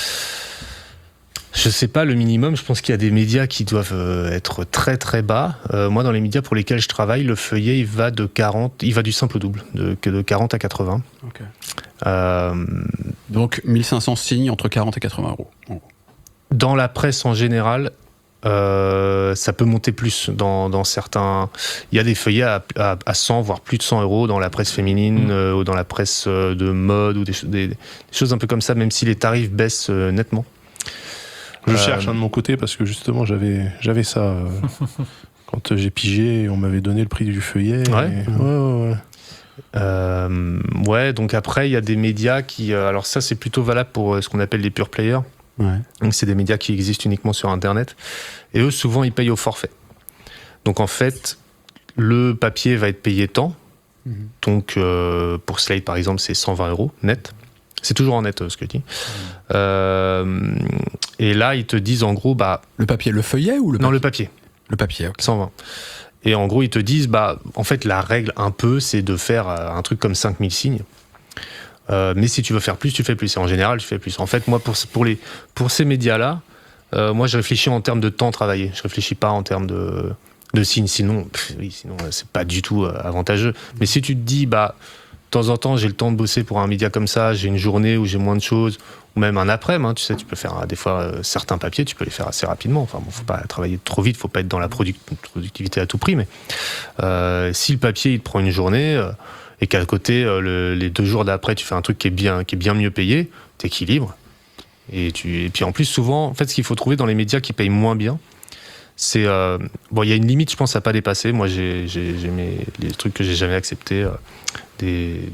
je sais pas, le minimum, je pense qu'il y a des médias qui doivent être très très bas. Moi, dans les médias pour lesquels je travaille, le feuillet, il va du simple au double, de 40 à 80. Okay. Donc 1500 signes entre 40 et 80 euros. Dans la presse en général, ça peut monter plus dans certains. Il y a des feuillets à 100, voire plus de 100 euros dans la presse féminine ou dans la presse de mode ou des choses un peu comme ça, même si les tarifs baissent nettement. Je cherche de mon côté parce que justement j'avais ça quand j'ai pigé, on m'avait donné le prix du feuillet. Ouais. Donc après il y a des médias qui, alors ça c'est plutôt valable pour ce qu'on appelle les pure players. Ouais. Donc c'est des médias qui existent uniquement sur Internet et eux souvent ils payent au forfait. Donc en fait le papier va être payé tant. Donc pour Slate par exemple c'est 120 euros net. C'est toujours en net ce que je dis. Et là, ils te disent en gros... le papier, le feuillet ou le papier? Non, le papier. Le papier, ok. 120. Et en gros, ils te disent, en fait, la règle un peu, c'est de faire un truc comme 5000 signes. Mais si tu veux faire plus, tu fais plus. Et en général, tu fais plus. En fait, moi, pour ces médias-là, moi, je réfléchis en termes de temps travaillé. Je réfléchis pas en termes de signes. Sinon, c'est pas du tout avantageux. Mais si tu te dis, de temps en temps, j'ai le temps de bosser pour un média comme ça, j'ai une journée où j'ai moins de choses, ou même un après-midi, tu sais, tu peux faire des fois certains papiers, tu peux les faire assez rapidement. Enfin, faut pas travailler trop vite, faut pas être dans la productivité à tout prix, mais si le papier il te prend une journée et qu'à côté les 2 jours d'après tu fais un truc qui est bien mieux payé, t'équilibres. Et puis en plus souvent, en fait, ce qu'il faut trouver dans les médias qui payent moins bien, c'est il y a une limite, je pense, à pas dépasser. Moi, j'ai les trucs que j'ai jamais acceptés. Des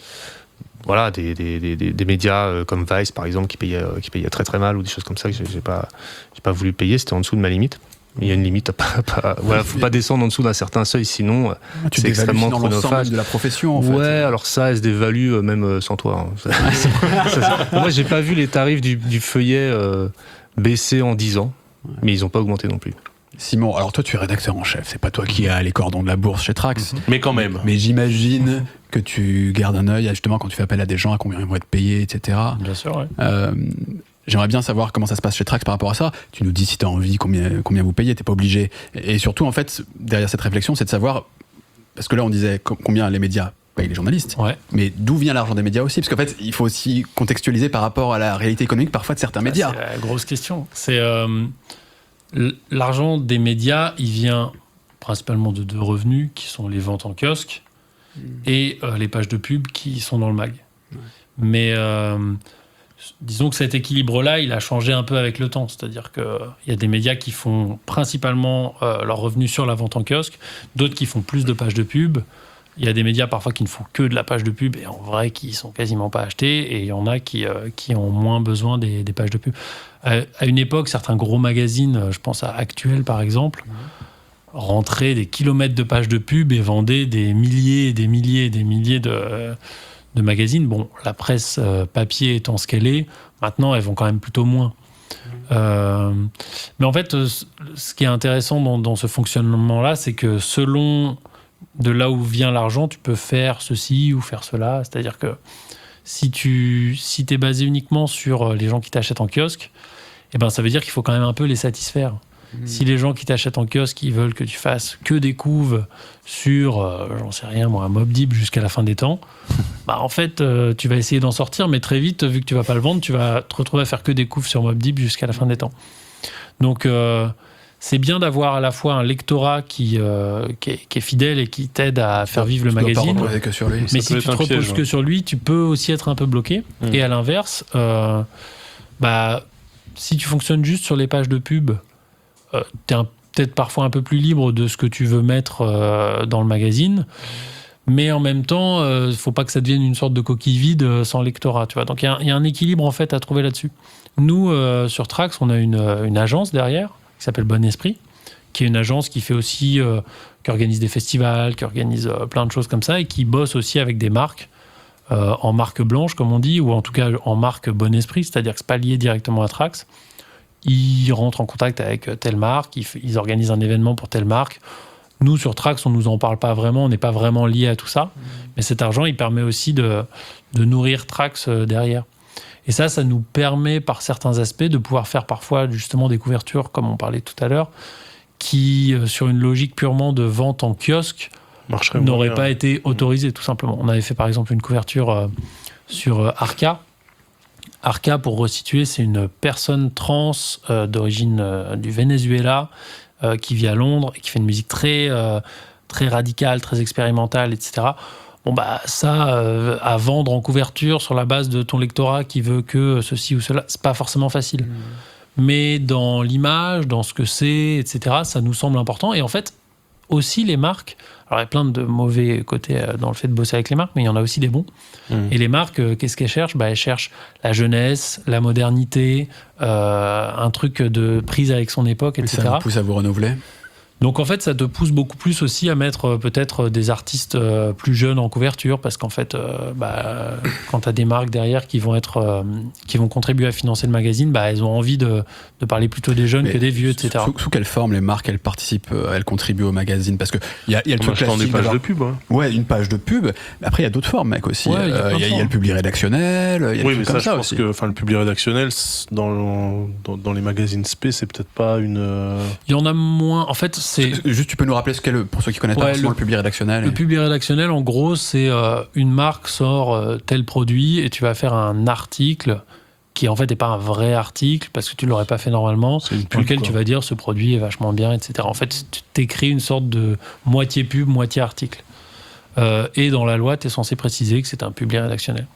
médias comme Vice par exemple qui payaient très très mal ou des choses comme ça que j'ai pas voulu payer, c'était en dessous de ma limite. Mais il y a une limite, faut pas descendre en dessous d'un certain seuil, sinon c'est extrêmement chronophage de la profession en fait. Ouais, alors ça elle se dévalue même sans toi. Moi j'ai pas vu les tarifs du feuillet baisser en 10 ans, mais ils ont pas augmenté non plus. Simon, alors toi tu es rédacteur en chef, c'est pas toi qui as les cordons de la bourse chez Trax. Mais quand même. Mais j'imagine que tu gardes un œil justement quand tu fais appel à des gens, à combien ils vont être payés, etc. Bien sûr, ouais. J'aimerais bien savoir comment ça se passe chez Trax par rapport à ça. Tu nous dis si tu as envie, combien vous payez, t'es pas obligé. Et surtout, en fait, derrière cette réflexion, c'est de savoir, parce que là on disait combien les médias payent les journalistes, mais d'où vient l'argent des médias aussi? Parce qu'en fait, il faut aussi contextualiser par rapport à la réalité économique parfois de certains médias. C'est la grosse question. C'est... l'argent des médias, il vient principalement de 2 revenus, qui sont les ventes en kiosque et les pages de pub qui sont dans le mag. Ouais. Mais disons que cet équilibre-là, il a changé un peu avec le temps. C'est-à-dire qu'il y a des médias qui font principalement leurs revenus sur la vente en kiosque, d'autres qui font plus de pages de pub. Il y a des médias parfois qui ne font que de la page de pub et en vrai qui sont quasiment pas achetés, et il y en a qui ont moins besoin des pages de pub. À une époque, certains gros magazines, je pense à Actuel par exemple, rentraient des kilomètres de pages de pub et vendaient des milliers et des milliers et des milliers de magazines. Bon, la presse papier étant ce qu'elle est, maintenant elles vont quand même plutôt moins. Mais en fait, ce qui est intéressant dans ce fonctionnement-là, c'est que selon de là où vient l'argent, tu peux faire ceci ou faire cela. C'est-à-dire que si t'es basé uniquement sur les gens qui t'achètent en kiosque, eh ben, ça veut dire qu'il faut quand même un peu les satisfaire. Si les gens qui t'achètent en kiosque, ils veulent que tu fasses que des couves sur, j'en sais rien moi, un Mobb Deep jusqu'à la fin des temps, bah en fait, tu vas essayer d'en sortir, mais très vite, vu que tu vas pas le vendre, tu vas te retrouver à faire que des couves sur Mobb Deep jusqu'à la fin des temps. Donc, c'est bien d'avoir à la fois un lectorat qui est fidèle et qui t'aide à faire vivre le magazine. Que sur lui. Mais si tu te reposes que sur lui, tu peux aussi être un peu bloqué. Et à l'inverse, si tu fonctionnes juste sur les pages de pub, t'es peut-être parfois un peu plus libre de ce que tu veux mettre dans le magazine, mais en même temps, faut pas que ça devienne une sorte de coquille vide sans lectorat, tu vois. Donc il y a un équilibre en fait à trouver là-dessus. Nous, sur Trax, on a une agence derrière qui s'appelle Bon Esprit, qui est une agence qui fait aussi, qui organise des festivals, qui organise plein de choses comme ça et qui bosse aussi avec des marques. En marque blanche, comme on dit, ou en tout cas en marque Bon Esprit, c'est-à-dire que c'est pas lié directement à Trax. Ils rentrent en contact avec telle marque, ils organisent un événement pour telle marque. Nous, sur Trax, on nous en parle pas vraiment, on n'est pas vraiment lié à tout ça. Mais cet argent, il permet aussi de nourrir Trax derrière. Et ça nous permet, par certains aspects, de pouvoir faire parfois justement des couvertures, comme on parlait tout à l'heure, qui, sur une logique purement de vente en kiosque, n'aurait pas été autorisées, tout simplement. On avait fait, par exemple, une couverture sur Arca. Arca, pour resituer, c'est une personne trans d'origine du Venezuela qui vit à Londres et qui fait une musique très radicale, très expérimentale, etc. Bon, bah, ça, à vendre en couverture sur la base de ton lectorat qui veut que ceci ou cela, c'est pas forcément facile. Mais dans l'image, dans ce que c'est, etc., ça nous semble important. Et en fait, aussi les marques, alors il y a plein de mauvais côtés dans le fait de bosser avec les marques, mais il y en a aussi des bons. Et les marques, qu'est-ce qu'elles cherchent ? Elles cherchent la jeunesse, la modernité, un truc de prise avec son époque, etc. Ça vous pousse à vous renouveler ? Donc en fait, ça te pousse beaucoup plus aussi à mettre peut-être des artistes plus jeunes en couverture, parce qu'en fait, quand tu as des marques derrière qui vont contribuer à financer le magazine, elles ont envie de parler plutôt des jeunes que des vieux, etc. Sous quelle forme les marques elles participent, elles contribuent au magazine ? Parce que il y a le truc classique. Une page de pub. Ouais, une page de pub. Mais après, il y a d'autres formes, mec, aussi. Il y a le public rédactionnel. Oui, mais ça, je pense que le public rédactionnel dans les magazines spé, c'est peut-être pas une. Il y en a moins. En fait, juste, tu peux nous rappeler ce qu'est pour ceux qui connaissent pas forcément le public rédactionnel. Le public rédactionnel, en gros, c'est une marque sort tel produit et tu vas faire un article qui en fait n'est pas un vrai article parce que tu l'aurais pas fait normalement, dans lequel tu vas dire ce produit est vachement bien, etc. En fait, tu t'écris une sorte de moitié pub, moitié article. Et dans la loi, tu es censé préciser que c'est un public rédactionnel.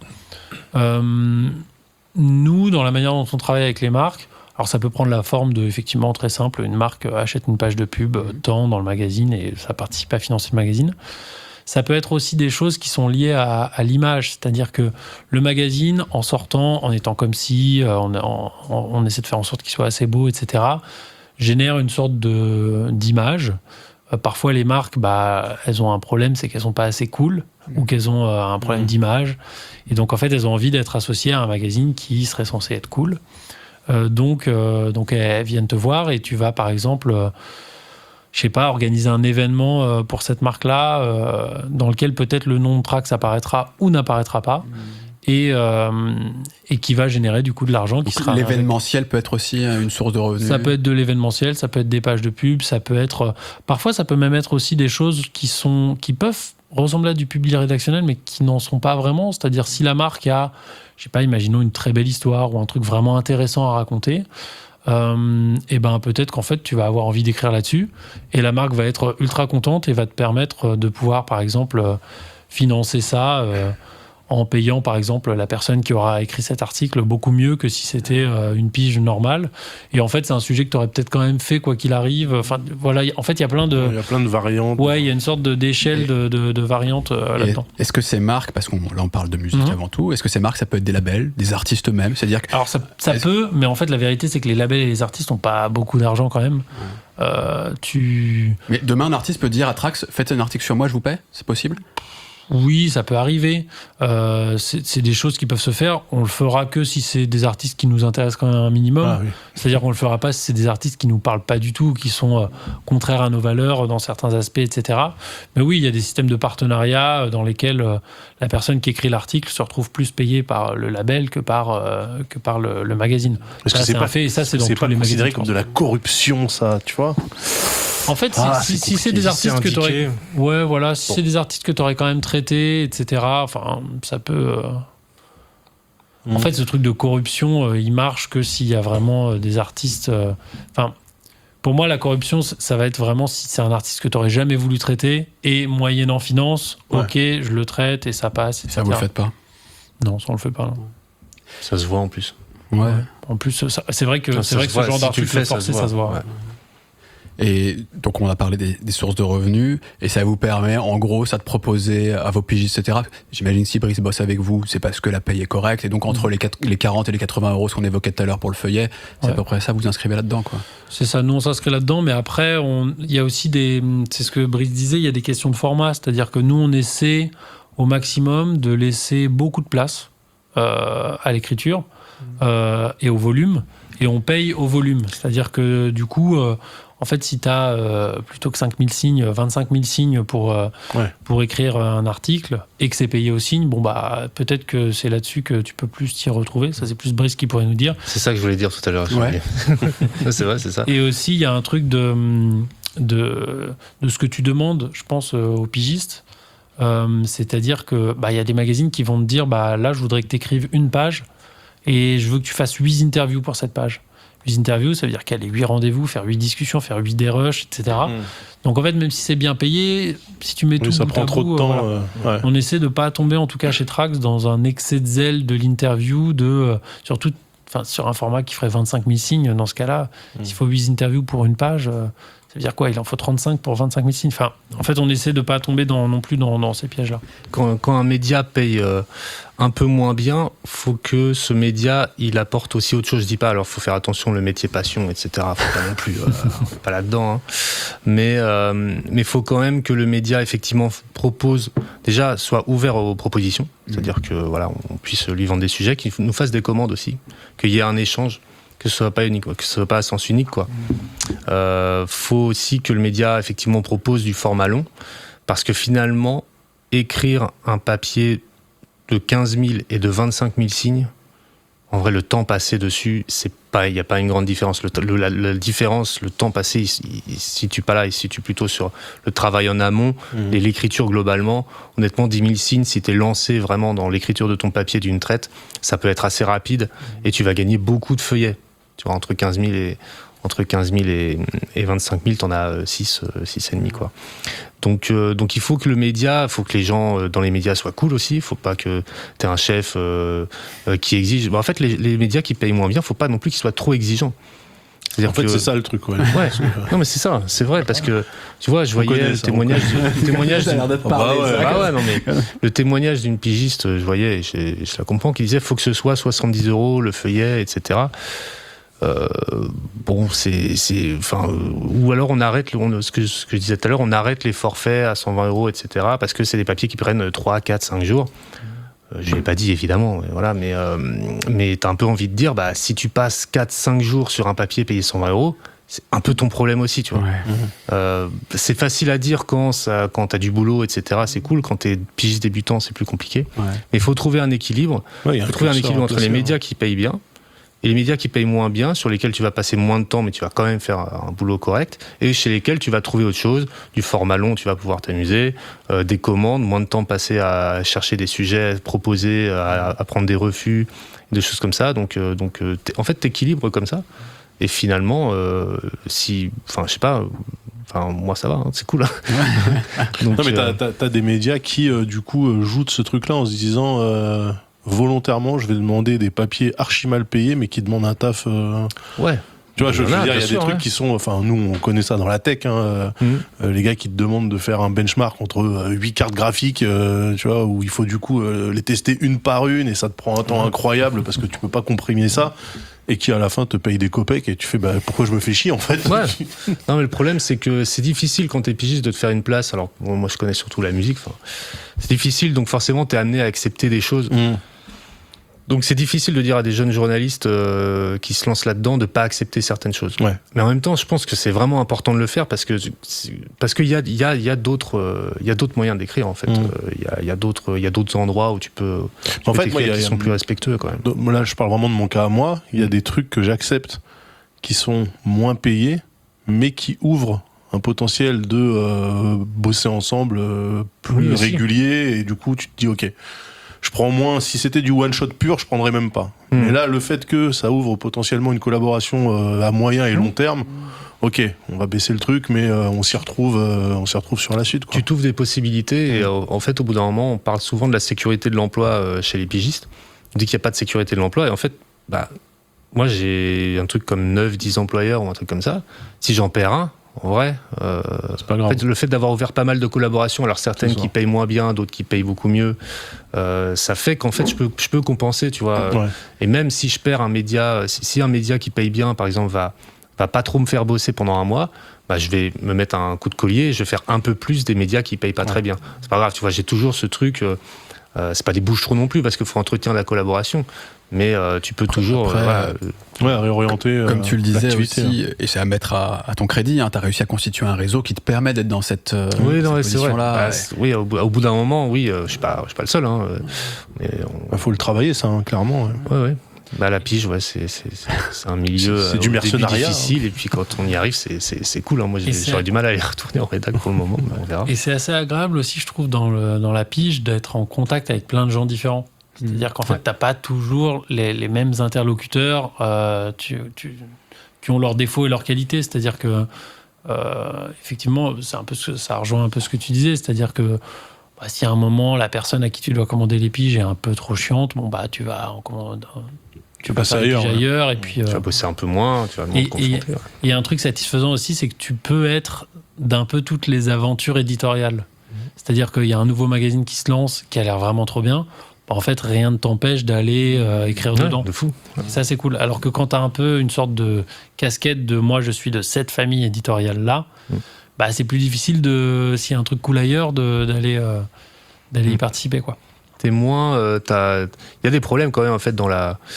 Nous, dans la manière dont on travaille avec les marques, alors ça peut prendre la forme de, effectivement, très simple, une marque achète une page de pub tant dans le magazine et ça participe à financer le magazine. Ça peut être aussi des choses qui sont liées à l'image, c'est-à-dire que le magazine, en sortant, en étant comme si, on essaie de faire en sorte qu'il soit assez beau, etc., génère une sorte d'image. Parfois, les marques, elles ont un problème, c'est qu'elles sont pas assez cool ou qu'elles ont un problème d'image. Et donc, en fait, elles ont envie d'être associées à un magazine qui serait censé être cool. Donc, elles viennent te voir et tu vas, par exemple, je sais pas, organiser un événement pour cette marque-là dans lequel peut-être le nom de Trax apparaîtra ou n'apparaîtra pas. Et qui va générer du coup de l'argent. Qui sera l'événementiel peut être aussi une source de revenus. Ça peut être de l'événementiel, ça peut être des pages de pub, ça peut être parfois ça peut même être aussi des choses qui peuvent ressembler à du public rédactionnel mais qui n'en sont pas vraiment. C'est-à-dire si la marque a, je sais pas, imaginons une très belle histoire ou un truc vraiment intéressant à raconter, et peut-être qu'en fait tu vas avoir envie d'écrire là-dessus et la marque va être ultra contente et va te permettre de pouvoir par exemple financer ça en payant par exemple la personne qui aura écrit cet article beaucoup mieux que si c'était une pige normale. Et en fait, c'est un sujet que tu aurais peut-être quand même fait quoi qu'il arrive. Enfin, voilà, en fait, il y a plein de... Il y a plein de variantes. Ouais, il y a une sorte d'échelle de variantes là-dedans. Est-ce que ces marques, parce qu'on là on parle de musique avant tout, est-ce que ces marques, ça peut être des labels, des artistes eux-mêmes ? C'est-à-dire que... Alors ça peut, mais en fait, la vérité, c'est que les labels et les artistes n'ont pas beaucoup d'argent quand même. Mais demain, un artiste peut dire à Trax, faites un article sur moi, je vous paie ? C'est possible ? Oui, ça peut arriver. C'est des choses qui peuvent se faire. On le fera que si c'est des artistes qui nous intéressent quand même un minimum. Ah, oui. C'est-à-dire qu'on le fera pas si c'est des artistes qui nous parlent pas du tout, qui sont contraires à nos valeurs dans certains aspects, etc. Mais oui, il y a des systèmes de partenariat dans lesquels la personne qui écrit l'article se retrouve plus payée par le label que par le magazine. Parce que c'est pas fait, et ça c'est dans tous les magazines. C'est pas considéré comme de la corruption, ça, tu vois. En fait, si c'est des artistes que t'aurais, ouais, voilà, si c'est des artistes que t'aurais quand même traités, etc. Enfin, ça peut. En fait, ce truc de corruption, il marche que s'il y a vraiment des artistes. Enfin, pour moi, la corruption, ça va être vraiment si c'est un artiste que t'aurais jamais voulu traiter et moyennant finance, ok, je le traite et ça passe. Etc. Ça vous le faites pas? Non, ça on le fait pas. Non. Ça se voit en plus. Ouais. En plus, c'est vrai que ce genre d'article forcé, ça se voit. Ouais. Et donc on a parlé des sources de revenus, et ça vous permet en gros ça de proposer à vos pigistes, etc. J'imagine si Brice bosse avec vous, c'est parce que la paye est correcte, et donc entre les 40 et les 80 euros qu'on évoquait tout à l'heure pour le feuillet, c'est à peu près ça, vous inscrivez là-dedans, quoi. C'est ça, nous on s'inscrit là-dedans, mais après il y a aussi c'est ce que Brice disait, il y a des questions de format, c'est-à-dire que nous on essaie au maximum de laisser beaucoup de place à l'écriture et au volume, et on paye au volume, c'est-à-dire que du coup en fait, si tu as plutôt que 5000 signes, 25 000 signes pour écrire un article et que c'est payé au signe, bon, bah, peut-être que c'est là-dessus que tu peux plus t'y retrouver. Ça, c'est plus Brice qui pourrait nous dire. C'est ça que je voulais dire tout à l'heure. Ouais. C'est vrai, c'est ça. Et aussi, il y a un truc de ce que tu demandes, je pense, aux pigistes. C'est-à-dire que y a des magazines qui vont te dire là, je voudrais que tu écrives une page et je veux que tu fasses 8 interviews pour cette page. 8 interviews, ça veut dire qu'elle a 8 rendez-vous, faire 8 discussions, faire 8 dérushs, etc. Donc en fait, même si c'est bien payé, si tu mets tout ça prend trop de temps. On essaie de pas tomber, en tout cas chez Trax, dans un excès de zèle de l'interview, surtout sur un format qui ferait 25 000 signes. Dans ce cas-là, s'il faut 8 interviews pour une page, ça veut dire quoi? Il en faut 35 pour 25 000 signes. Enfin, en fait, on essaie de pas tomber non plus dans ces pièges-là. Quand un média paye un peu moins bien, faut que ce média il apporte aussi autre chose. Je dis pas, alors faut faire attention, le métier passion, etc. Faut pas non plus, pas là-dedans. Hein. Mais faut quand même que le média effectivement propose, déjà soit ouvert aux propositions, c'est-à-dire que voilà, on puisse lui vendre des sujets, qu'il nous fasse des commandes aussi, qu'il y ait un échange, que ce soit pas unique, que ce soit pas à sens unique, quoi. Faut aussi que le média effectivement propose du format long, parce que finalement écrire un papier de 15 000 et de 25 000 signes, en vrai, le temps passé dessus, il n'y a pas une grande différence. La différence, le temps passé, il se situe pas là, il se situe plutôt sur le travail en amont et l'écriture globalement. Honnêtement, 10 000 signes, si tu es lancé vraiment dans l'écriture de ton papier d'une traite, ça peut être assez rapide et tu vas gagner beaucoup de feuillets. Tu vois, entre 15 000 et 25 000, t'en as 6 et demi, quoi. Donc il faut que les gens dans les médias soient cool aussi. Il faut pas que t'aies un chef qui exige. En fait, les médias qui payent moins bien, faut pas non plus qu'ils soient trop exigeants. En fait, c'est ça le truc, ouais. Non, mais c'est ça, c'est vrai, parce que tu vois, je voyais le témoignage. Non, mais le témoignage d'une pigiste, je voyais, et je la comprends, qui disait faut que ce soit 70 € le feuillet, etc. Ou alors on arrête ce que je disais tout à l'heure, on arrête les forfaits à 120 €, etc. parce que c'est des papiers qui prennent 3, 4, 5 jours. Je l'ai pas dit évidemment, voilà, mais t'as un peu envie de dire, si tu passes 4, 5 jours sur un papier payé 120 €, c'est un peu ton problème aussi, tu vois. Ouais. C'est facile à dire quand t'as du boulot, etc. C'est cool. Quand t'es pigiste débutant, c'est plus compliqué. Ouais. Mais il faut trouver un équilibre. Il faut trouver un équilibre entre les médias qui payent bien et les médias qui payent moins bien, sur lesquels tu vas passer moins de temps, mais tu vas quand même faire un boulot correct, et chez lesquels tu vas trouver autre chose, du format long, tu vas pouvoir t'amuser, des commandes, moins de temps passé à chercher des sujets, proposer, à prendre des refus, des choses comme ça. Donc en fait, t'équilibres comme ça. Et finalement, je sais pas, moi ça va, hein, c'est cool. Donc, non, mais t'as des médias qui, du coup, jouent de ce truc-là en se disant... volontairement, je vais demander des papiers archi mal payés, mais qui demandent un taf. Ouais. Tu vois, je veux dire, il y a des trucs qui sont. Enfin, nous, on connaît ça dans la tech. Les gars qui te demandent de faire un benchmark entre 8 cartes graphiques, tu vois, où il faut du coup les tester une par une, et ça te prend un temps incroyable parce que tu peux pas comprimer ça. et qui à la fin te paye des copecs et tu fais pourquoi je me fais chier en fait. Ouais. Non mais le problème c'est que c'est difficile quand t'es pigiste de te faire une place. Alors moi je connais surtout la musique. C'est difficile donc forcément t'es amené à accepter des choses. Donc c'est difficile de dire à des jeunes journalistes qui se lancent là-dedans de pas accepter certaines choses. Ouais. Mais en même temps, je pense que c'est vraiment important de le faire parce qu'il y a d'autres moyens d'écrire en fait. Il y a d'autres endroits où tu peux écrire qui sont plus respectueux quand même. Là, je parle vraiment de mon cas à moi. Il y a des trucs que j'accepte qui sont moins payés, mais qui ouvrent un potentiel de bosser ensemble plus régulier et du coup tu te dis ok. Je prends moins, si c'était du one shot pur, je prendrais même pas. Mais là, le fait que ça ouvre potentiellement une collaboration à moyen et long terme, ok, on va baisser le truc, mais on s'y retrouve sur la suite, quoi. Tu t'ouvres des possibilités et en fait, au bout d'un moment, on parle souvent de la sécurité de l'emploi chez les pigistes. On dit qu'il n'y a pas de sécurité de l'emploi et en fait, moi j'ai un truc comme 9-10 employeurs ou un truc comme ça. Si j'en perds un, en vrai, c'est pas grave. En fait, le fait d'avoir ouvert pas mal de collaborations, alors certaines qui payent moins bien, d'autres qui payent beaucoup mieux, ça fait qu'en fait je peux compenser, tu vois. Ouais. Et même si je perds un média, si un média qui paye bien, par exemple, va pas trop me faire bosser pendant un mois, je vais me mettre un coup de collier et je vais faire un peu plus des médias qui payent pas très bien. C'est pas grave, tu vois, j'ai toujours ce truc. C'est pas des bouches-trous non plus parce qu'il faut entretenir la collaboration. Mais tu peux toujours réorienter. Comme tu le disais aussi, et c'est à mettre à ton crédit, tu as réussi à constituer un réseau qui te permet d'être dans cette position-là. Oui, au bout d'un moment, je suis pas le seul. Il faut le travailler, ça, clairement. Ouais. La pige, c'est un milieu c'est du mercenariat, difficile, et puis quand on y arrive, c'est cool. Moi, j'aurais du mal à aller retourner en rédac pour le moment, mais on verra. Et c'est assez agréable aussi, je trouve, dans la pige, d'être en contact avec plein de gens différents. C'est-à-dire qu'en fait, t'as pas toujours les mêmes interlocuteurs qui ont leurs défauts et leurs qualités. C'est-à-dire que, effectivement, ça rejoint un peu ce que tu disais. C'est-à-dire que si à un moment, la personne à qui tu dois commander les piges est un peu trop chiante, tu vas tu passes ailleurs et puis tu vas bosser un peu moins, tu vas moins te confronter. Et un truc satisfaisant aussi, c'est que tu peux être d'un peu toutes les aventures éditoriales. C'est-à-dire qu'il y a un nouveau magazine qui se lance, qui a l'air vraiment trop bien. En fait, rien ne t'empêche d'aller écrire dedans. De fou. Ça, c'est cool. Alors que quand tu as un peu une sorte de casquette de moi, je suis de cette famille éditoriale-là, c'est plus difficile, s'il y a un truc cool ailleurs, d'aller y participer, quoi. T'es moins... il y a des problèmes quand même, en fait, dans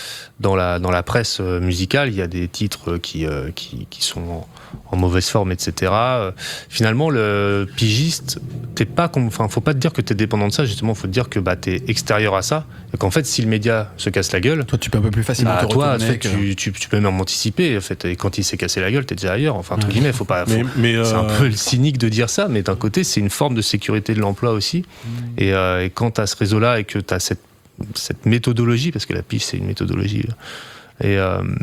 la presse musicale. Il y a des titres qui sont en mauvaise forme, etc. Finalement, le pigiste, faut pas te dire que t'es dépendant de ça, justement, faut te dire que t'es extérieur à ça, et qu'en fait, si le média se casse la gueule... Toi, tu peux un peu plus facilement te retourner. Tu peux même anticiper, en fait, et quand il s'est cassé la gueule, t'es déjà ailleurs, enfin, entre guillemets, faut pas... C'est un peu cynique de dire ça, mais d'un côté, c'est une forme de sécurité de l'emploi aussi, et quand t'as ce réseau-là, et que t'as cette méthodologie, parce que la pige, c'est une méthodologie, et...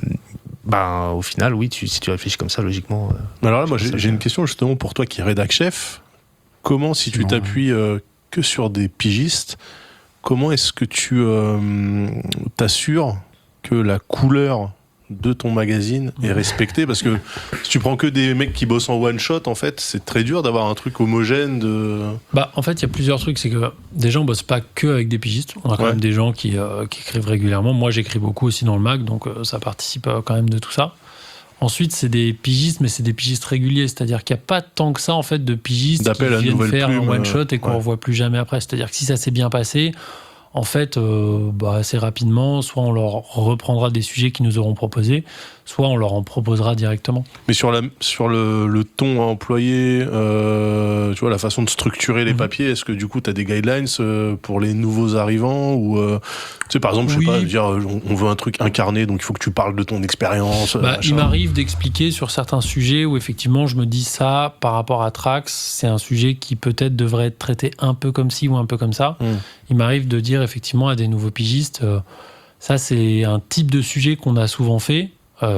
au final, oui, si tu réfléchis comme ça, logiquement... Alors là, moi, j'ai une question justement pour toi qui est rédac chef. Comment, si tu t'appuies que sur des pigistes, comment est-ce que tu t'assures que la couleur de ton magazine est respectée? Parce que si tu prends que des mecs qui bossent en one shot, en fait, c'est très dur d'avoir un truc homogène. En fait, il y a plusieurs trucs. C'est que déjà, on bosse pas que avec des pigistes. On a quand même des gens qui écrivent régulièrement. Moi, j'écris beaucoup aussi dans le mag, donc ça participe quand même de tout ça. Ensuite, c'est des pigistes, mais c'est des pigistes réguliers. C'est-à-dire qu'il n'y a pas tant que ça, en fait, de pigistes qui viennent faire un one shot et qu'on ne revoit plus jamais après. C'est-à-dire que si ça s'est bien passé, en fait, assez rapidement, soit on leur reprendra des sujets qu'ils nous auront proposés, soit on leur en proposera directement. Mais sur le ton à employer, tu vois, la façon de structurer les papiers, est-ce que du coup tu as des guidelines pour les nouveaux arrivants ou tu sais, par exemple, je sais pas, dire on veut un truc incarné, donc il faut que tu parles de ton expérience. Il m'arrive d'expliquer sur certains sujets où effectivement je me dis ça par rapport à Trax, c'est un sujet qui peut-être devrait être traité un peu comme ci ou un peu comme ça. Il m'arrive de dire effectivement à des nouveaux pigistes, ça c'est un type de sujet qu'on a souvent fait.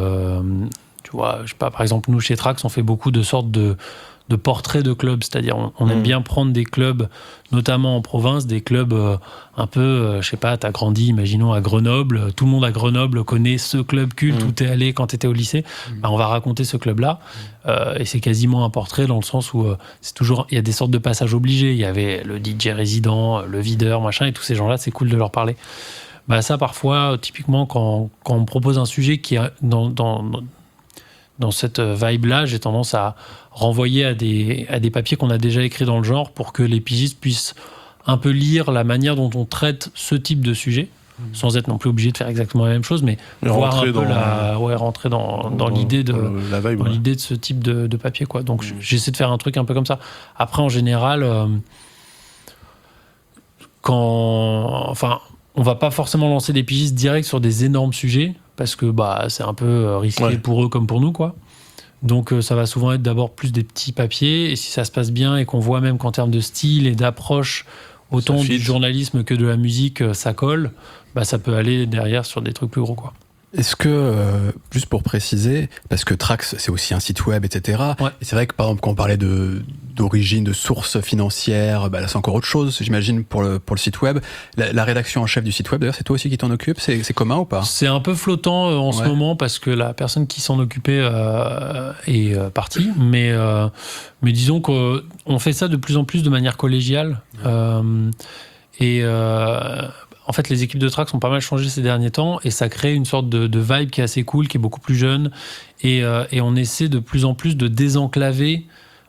Tu vois, je sais pas, par exemple, nous chez Trax, on fait beaucoup de sortes de portraits de clubs, c'est-à-dire on aime bien prendre des clubs, notamment en province, des clubs un peu, je sais pas, t'as grandi, imaginons, à Grenoble, tout le monde à Grenoble connaît ce club culte où t'es allé quand t'étais au lycée, on va raconter ce club-là, et c'est quasiment un portrait dans le sens où c'est toujours, il y a des sortes de passages obligés, il y avait le DJ résident, le videur, machin, et tous ces gens-là, c'est cool de leur parler. Bah ça, parfois, typiquement, quand on me propose un sujet qui est dans cette vibe-là, j'ai tendance à renvoyer à des papiers qu'on a déjà écrits dans le genre pour que les pigistes puissent un peu lire la manière dont on traite ce type de sujet, sans être non plus obligé de faire exactement la même chose, mais voir un peu rentrer dans l'idée de la vibe, l'idée de ce type de papier, quoi. Donc j'essaie de faire un truc un peu comme ça. Après, en général, on va pas forcément lancer des pigistes directs sur des énormes sujets parce que c'est un peu risqué pour eux comme pour nous, quoi. Donc ça va souvent être d'abord plus des petits papiers, et si ça se passe bien et qu'on voit même qu'en termes de style et d'approche, autant du journalisme que de la musique, ça colle, ça peut aller derrière sur des trucs plus gros, quoi. Est-ce que, juste pour préciser, parce que Trax, c'est aussi un site web, etc. Et c'est vrai que, par exemple, quand on parlait d'origine, de sources financières, là, c'est encore autre chose, j'imagine, pour le site web. La rédaction en chef du site web, d'ailleurs, c'est toi aussi qui t'en occupe? C'est commun ou pas? C'est un peu flottant en ce moment, parce que la personne qui s'en occupait est partie. Mais disons qu'on fait ça de plus en plus de manière collégiale. En fait, les équipes de Trax ont pas mal changé ces derniers temps, et ça crée une sorte de vibe qui est assez cool, qui est beaucoup plus jeune, et on essaie de plus en plus de désenclaver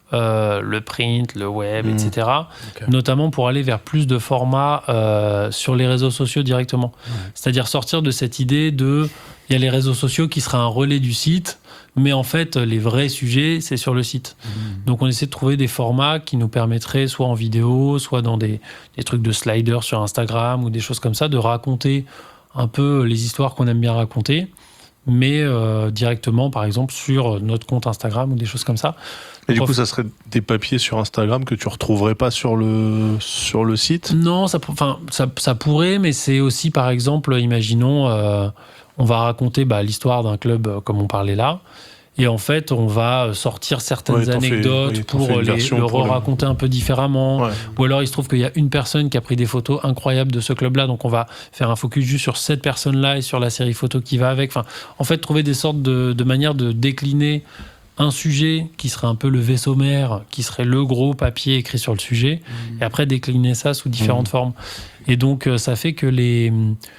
le print, le web, etc. Notamment pour aller vers plus de formats sur les réseaux sociaux directement. C'est-à-dire sortir de cette idée il y a les réseaux sociaux qui seraient un relais du site, mais en fait, les vrais sujets, c'est sur le site. Donc, on essaie de trouver des formats qui nous permettraient, soit en vidéo, soit dans des trucs de sliders sur Instagram ou des choses comme ça, de raconter un peu les histoires qu'on aime bien raconter, mais directement, par exemple, sur notre compte Instagram ou des choses comme ça. Et du coup, ça serait des papiers sur Instagram que tu retrouverais pas sur le site? Non, ça pourrait, mais c'est aussi, par exemple, imaginons, on va raconter l'histoire d'un club comme on parlait là, et en fait, on va sortir certaines anecdotes pour le raconter un peu différemment. Ou alors, il se trouve qu'il y a une personne qui a pris des photos incroyables de ce club-là, donc on va faire un focus juste sur cette personne-là et sur la série photo qui va avec. Enfin, en fait, trouver des sortes de manières de décliner un sujet qui serait un peu le vaisseau mère, qui serait le gros papier écrit sur le sujet, et après décliner ça sous différentes formes. Et donc, ça fait que les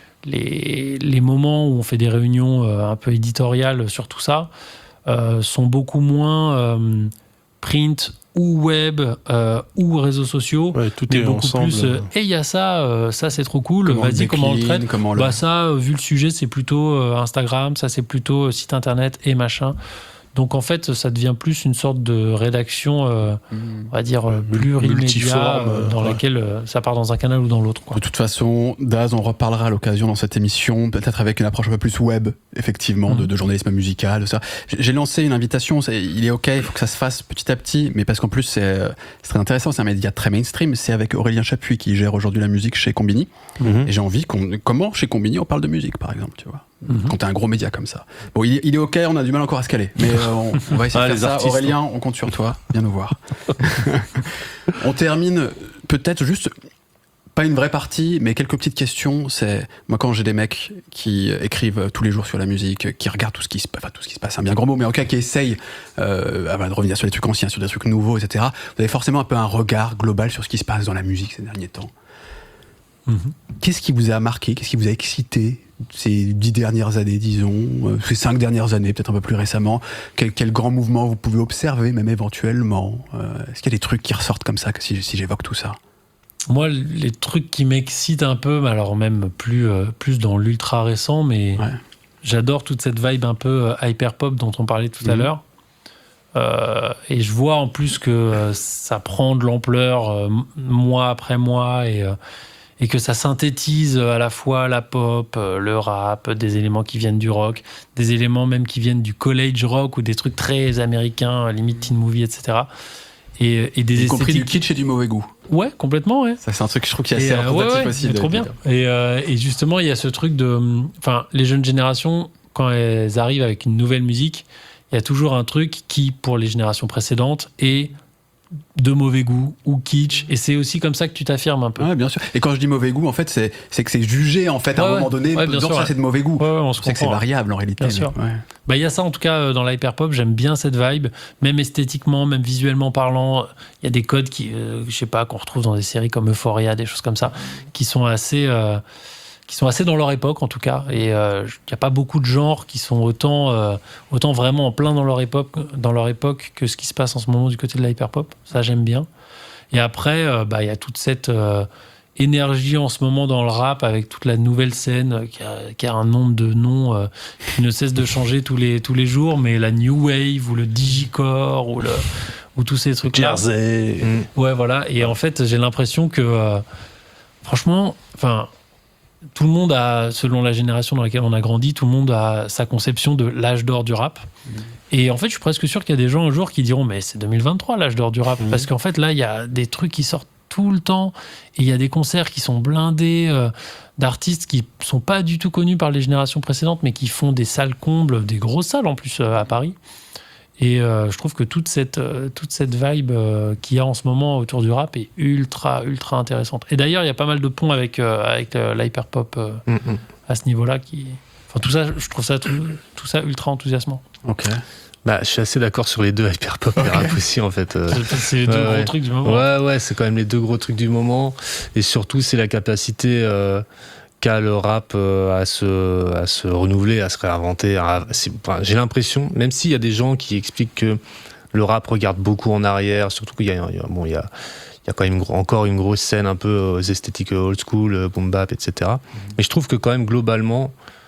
moments où on fait des réunions un peu éditoriales sur tout ça sont beaucoup moins print ou web ou réseaux sociaux, tout mais est beaucoup ensemble. plus il y a ça c'est trop cool, vas-y, comment on le traite, ça, vu le sujet, c'est plutôt Instagram, ça c'est plutôt site internet et machin. Donc en fait, ça devient plus une sorte de rédaction, on va dire, plurimédia, dans laquelle ça part dans un canal ou dans l'autre, quoi. De toute façon, Daz, on reparlera à l'occasion dans cette émission, peut-être avec une approche un peu plus web, effectivement, de journalisme musical, ça. J'ai lancé une invitation, il est OK, il faut que ça se fasse petit à petit, mais parce qu'en plus, c'est très intéressant, c'est un média très mainstream, c'est avec Aurélien Chapuis qui gère aujourd'hui la musique chez Combini, et j'ai envie comment chez Combini on parle de musique, par exemple, tu vois. Quand t'es un gros média comme ça. Bon, il est OK, on a du mal encore à se caler, mais on va essayer de faire ça. Artistes, Aurélien, on compte sur toi, viens nous voir. On termine peut-être juste, pas une vraie partie, mais quelques petites questions. C'est, moi, quand j'ai des mecs qui écrivent tous les jours sur la musique, qui regardent tout ce qui se passe, c'est un bien grand mot, mais en tout cas qui essayent de revenir sur des trucs anciens, sur des trucs nouveaux, etc. Vous avez forcément un peu un regard global sur ce qui se passe dans la musique ces derniers temps. Qu'est-ce qui vous a marqué? Qu'est-ce qui vous a excité ces 10 dernières années, disons, ces 5 dernières années, peut-être un peu plus récemment? Quel grand mouvement vous pouvez observer, même éventuellement? Est-ce qu'il y a des trucs qui ressortent comme ça, si j'évoque tout ça? Moi, les trucs qui m'excitent un peu, alors même plus dans l'ultra récent, mais j'adore toute cette vibe un peu hyper pop dont on parlait tout à l'heure. Et je vois en plus que ça prend de l'ampleur mois après mois, et que ça synthétise à la fois la pop, le rap, des éléments qui viennent du rock, des éléments même qui viennent du college rock ou des trucs très américains, limite teen movie, etc. Et des y compris du kitsch et du mauvais goût. Ouais, complètement, ouais. Ça, c'est un truc que je trouve qui est assez représentatif aussi. Trop bien. Et justement, il y a ce truc enfin, les jeunes générations, quand elles arrivent avec une nouvelle musique, il y a toujours un truc qui, pour les générations précédentes, est de mauvais goût ou kitsch, et c'est aussi comme ça que tu t'affirmes un peu. Ouais, bien sûr. Et quand je dis mauvais goût, en fait, c'est que c'est jugé, en fait, à un moment donné, disant ça c'est de mauvais goût. On se sait que c'est variable en réalité. Bien sûr. Il y a ça en tout cas dans l'hyperpop, j'aime bien cette vibe, même esthétiquement, même visuellement parlant. Il y a des codes qui, je sais pas, qu'on retrouve dans des séries comme Euphoria, des choses comme ça, qui sont assez assez dans leur époque en tout cas, et il n'y a pas beaucoup de genres qui sont autant vraiment en plein dans leur époque que ce qui se passe en ce moment du côté de l'hyperpop. Ça j'aime bien. Et après il y a toute cette énergie en ce moment dans le rap avec toute la nouvelle scène qui a un nombre de noms qui ne cesse de changer tous les jours, mais la new wave ou le digicore ou tous ces trucs là. Jersey. Ouais, voilà. Et en fait j'ai l'impression que franchement, tout le monde a, selon la génération dans laquelle on a grandi, tout le monde a sa conception de l'âge d'or du rap. Et en fait, je suis presque sûr qu'il y a des gens un jour qui diront mais c'est 2023 l'âge d'or du rap. Parce qu'en fait, là, il y a des trucs qui sortent tout le temps et il y a des concerts qui sont blindés d'artistes qui sont pas du tout connus par les générations précédentes, mais qui font des salles combles, des grosses salles en plus à Paris. Et je trouve que toute cette vibe qu'il y a en ce moment autour du rap est ultra intéressante. Et d'ailleurs, il y a pas mal de ponts avec l'hyperpop à ce niveau-là. Tout ça, je trouve ça tout ça ultra enthousiasmant. Ok. Je suis assez d'accord sur les deux, hyperpop et rap aussi en fait. C'est les deux gros trucs du moment. Ouais, c'est quand même les deux gros trucs du moment. Et surtout, c'est la capacité qu'a le rap à se renouveler, à se réinventer. J'ai l'impression, même s'il y a des gens qui expliquent que le rap regarde beaucoup en arrière, surtout qu'il y a quand même encore une grosse scène un peu esthétique old school, boom bap, etc. Mais je trouve que quand même globalement,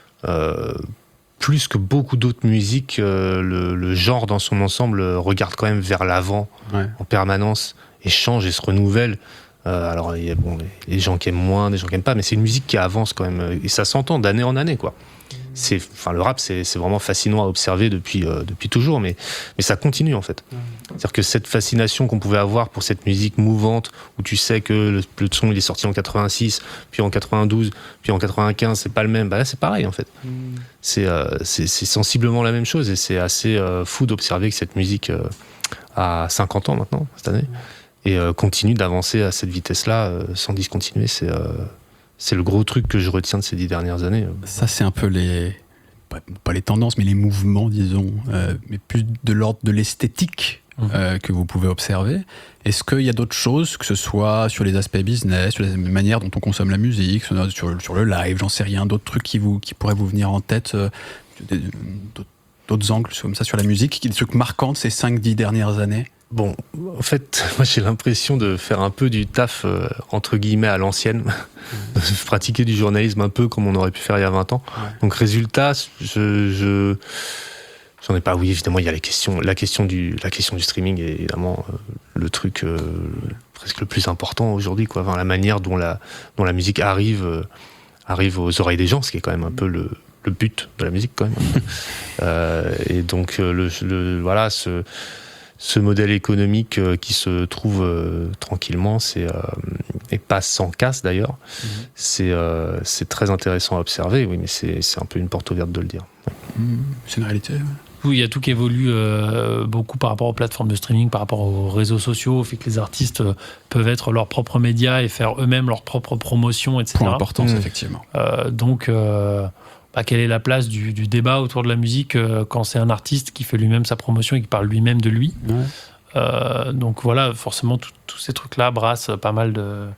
plus que beaucoup d'autres musiques, le genre dans son ensemble regarde quand même vers l'avant en permanence et change et se renouvelle. Alors, il y a les gens qui aiment moins, des gens qui aiment pas, mais c'est une musique qui avance quand même, et ça s'entend d'année en année, quoi. Le rap, c'est vraiment fascinant à observer depuis toujours, mais ça continue en fait. C'est-à-dire que cette fascination qu'on pouvait avoir pour cette musique mouvante, où tu sais que le son il est sorti en 86, puis en 92, puis en 95, c'est pas le même. Là, c'est pareil en fait. C'est sensiblement la même chose, et c'est assez fou d'observer que cette musique a 50 ans maintenant cette année. Et continue d'avancer à cette vitesse-là sans discontinuer. C'est le gros truc que je retiens de ces 10 dernières années. Ça, c'est un peu pas les tendances, mais les mouvements, disons, mais plus de l'ordre de l'esthétique que vous pouvez observer. Est-ce qu'il y a d'autres choses, que ce soit sur les aspects business, sur la manière dont on consomme la musique, sur le live, j'en sais rien, d'autres trucs qui pourraient vous venir en tête, d'autres angles comme ça sur la musique, des trucs marquants de ces 5-10 dernières années? Bon, en fait, moi j'ai l'impression de faire un peu du taf entre guillemets à l'ancienne, de pratiquer du journalisme un peu comme on aurait pu faire il y a 20 ans. Ouais. Donc résultat, j'en ai pas. Oui, évidemment, il y a la question du streaming est évidemment le truc presque le plus important aujourd'hui, quoi. Enfin, la manière dont la musique arrive aux oreilles des gens, ce qui est quand même un peu le but de la musique quand même. Et donc voilà ce modèle économique qui se trouve tranquillement, et pas sans casse d'ailleurs, c'est très intéressant à observer, oui, mais c'est un peu une porte ouverte de le dire. C'est une réalité. Oui, il y a tout qui évolue beaucoup par rapport aux plateformes de streaming, par rapport aux réseaux sociaux, au fait que les artistes peuvent être leurs propres médias et faire eux-mêmes leur propre promotion, etc. Point d'importance, effectivement. Donc, quelle est la place du débat autour de la musique quand c'est un artiste qui fait lui-même sa promotion et qui parle lui-même de lui. Donc voilà, forcément, tous ces trucs-là brassent pas mal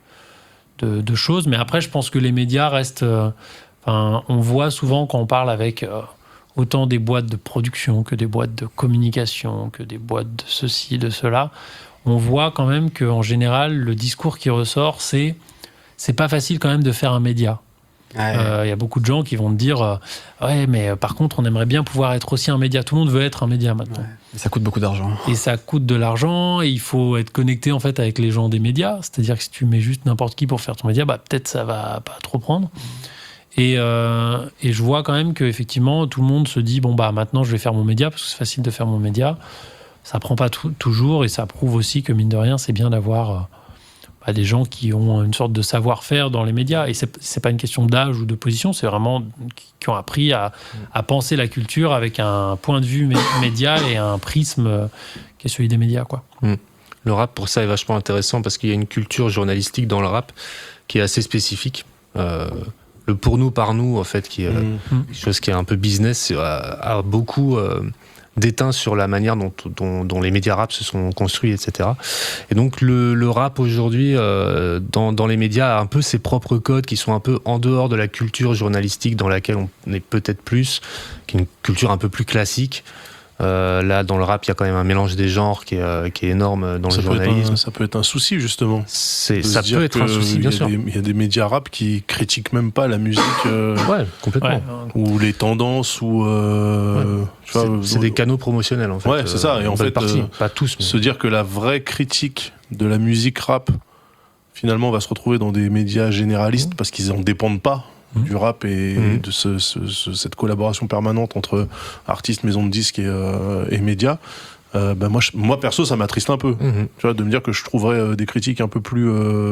de choses. Mais après, je pense que les médias restent... on voit souvent quand on parle avec autant des boîtes de production que des boîtes de communication, que des boîtes de ceci, de cela, on voit quand même qu'en général, le discours qui ressort, c'est pas facile quand même de faire un média. Y a beaucoup de gens qui vont te dire ouais, mais par contre on aimerait bien pouvoir être aussi un média. Tout le monde veut être un média maintenant. Et ça coûte beaucoup d'argent. Et ça coûte de l'argent, et il faut être connecté en fait avec les gens des médias. C'est-à-dire que si tu mets juste n'importe qui pour faire ton média, peut-être ça va pas trop prendre. Et je vois quand même qu'effectivement tout le monde se dit maintenant je vais faire mon média parce que c'est facile de faire mon média. Ça prend pas toujours, et ça prouve aussi que mine de rien c'est bien d'avoir des gens qui ont une sorte de savoir-faire dans les médias. Et c'est pas une question d'âge ou de position, c'est vraiment qui ont appris à penser la culture avec un point de vue média et un prisme qui est celui des médias, quoi. Le rap, pour ça, est vachement intéressant parce qu'il y a une culture journalistique dans le rap qui est assez spécifique. Le pour nous, par nous, en fait, qui est quelque chose qui est un peu business, a beaucoup déteint sur la manière dont les médias rap se sont construits, etc. Et donc le rap aujourd'hui, dans les médias, a un peu ses propres codes qui sont un peu en dehors de la culture journalistique dans laquelle on est peut-être plus, qui est une culture un peu plus classique. Là, dans le rap, il y a quand même un mélange des genres qui est énorme dans le journalisme. Ça peut être un souci, justement. Ça peut être un souci, bien sûr. Il y a des médias rap qui critiquent même pas la musique. Ouais, complètement. Ouais. Ou les tendances, ou... c'est des canaux promotionnels, en fait. Ouais, c'est ça. Et en fait, pas tous. Mais... se dire que la vraie critique de la musique rap, finalement, va se retrouver dans des médias généralistes parce qu'ils en dépendent pas. Du rap et de cette collaboration permanente entre artistes, maisons de disques et médias, moi perso ça m'attriste un peu, tu vois, de me dire que je trouverais des critiques un peu plus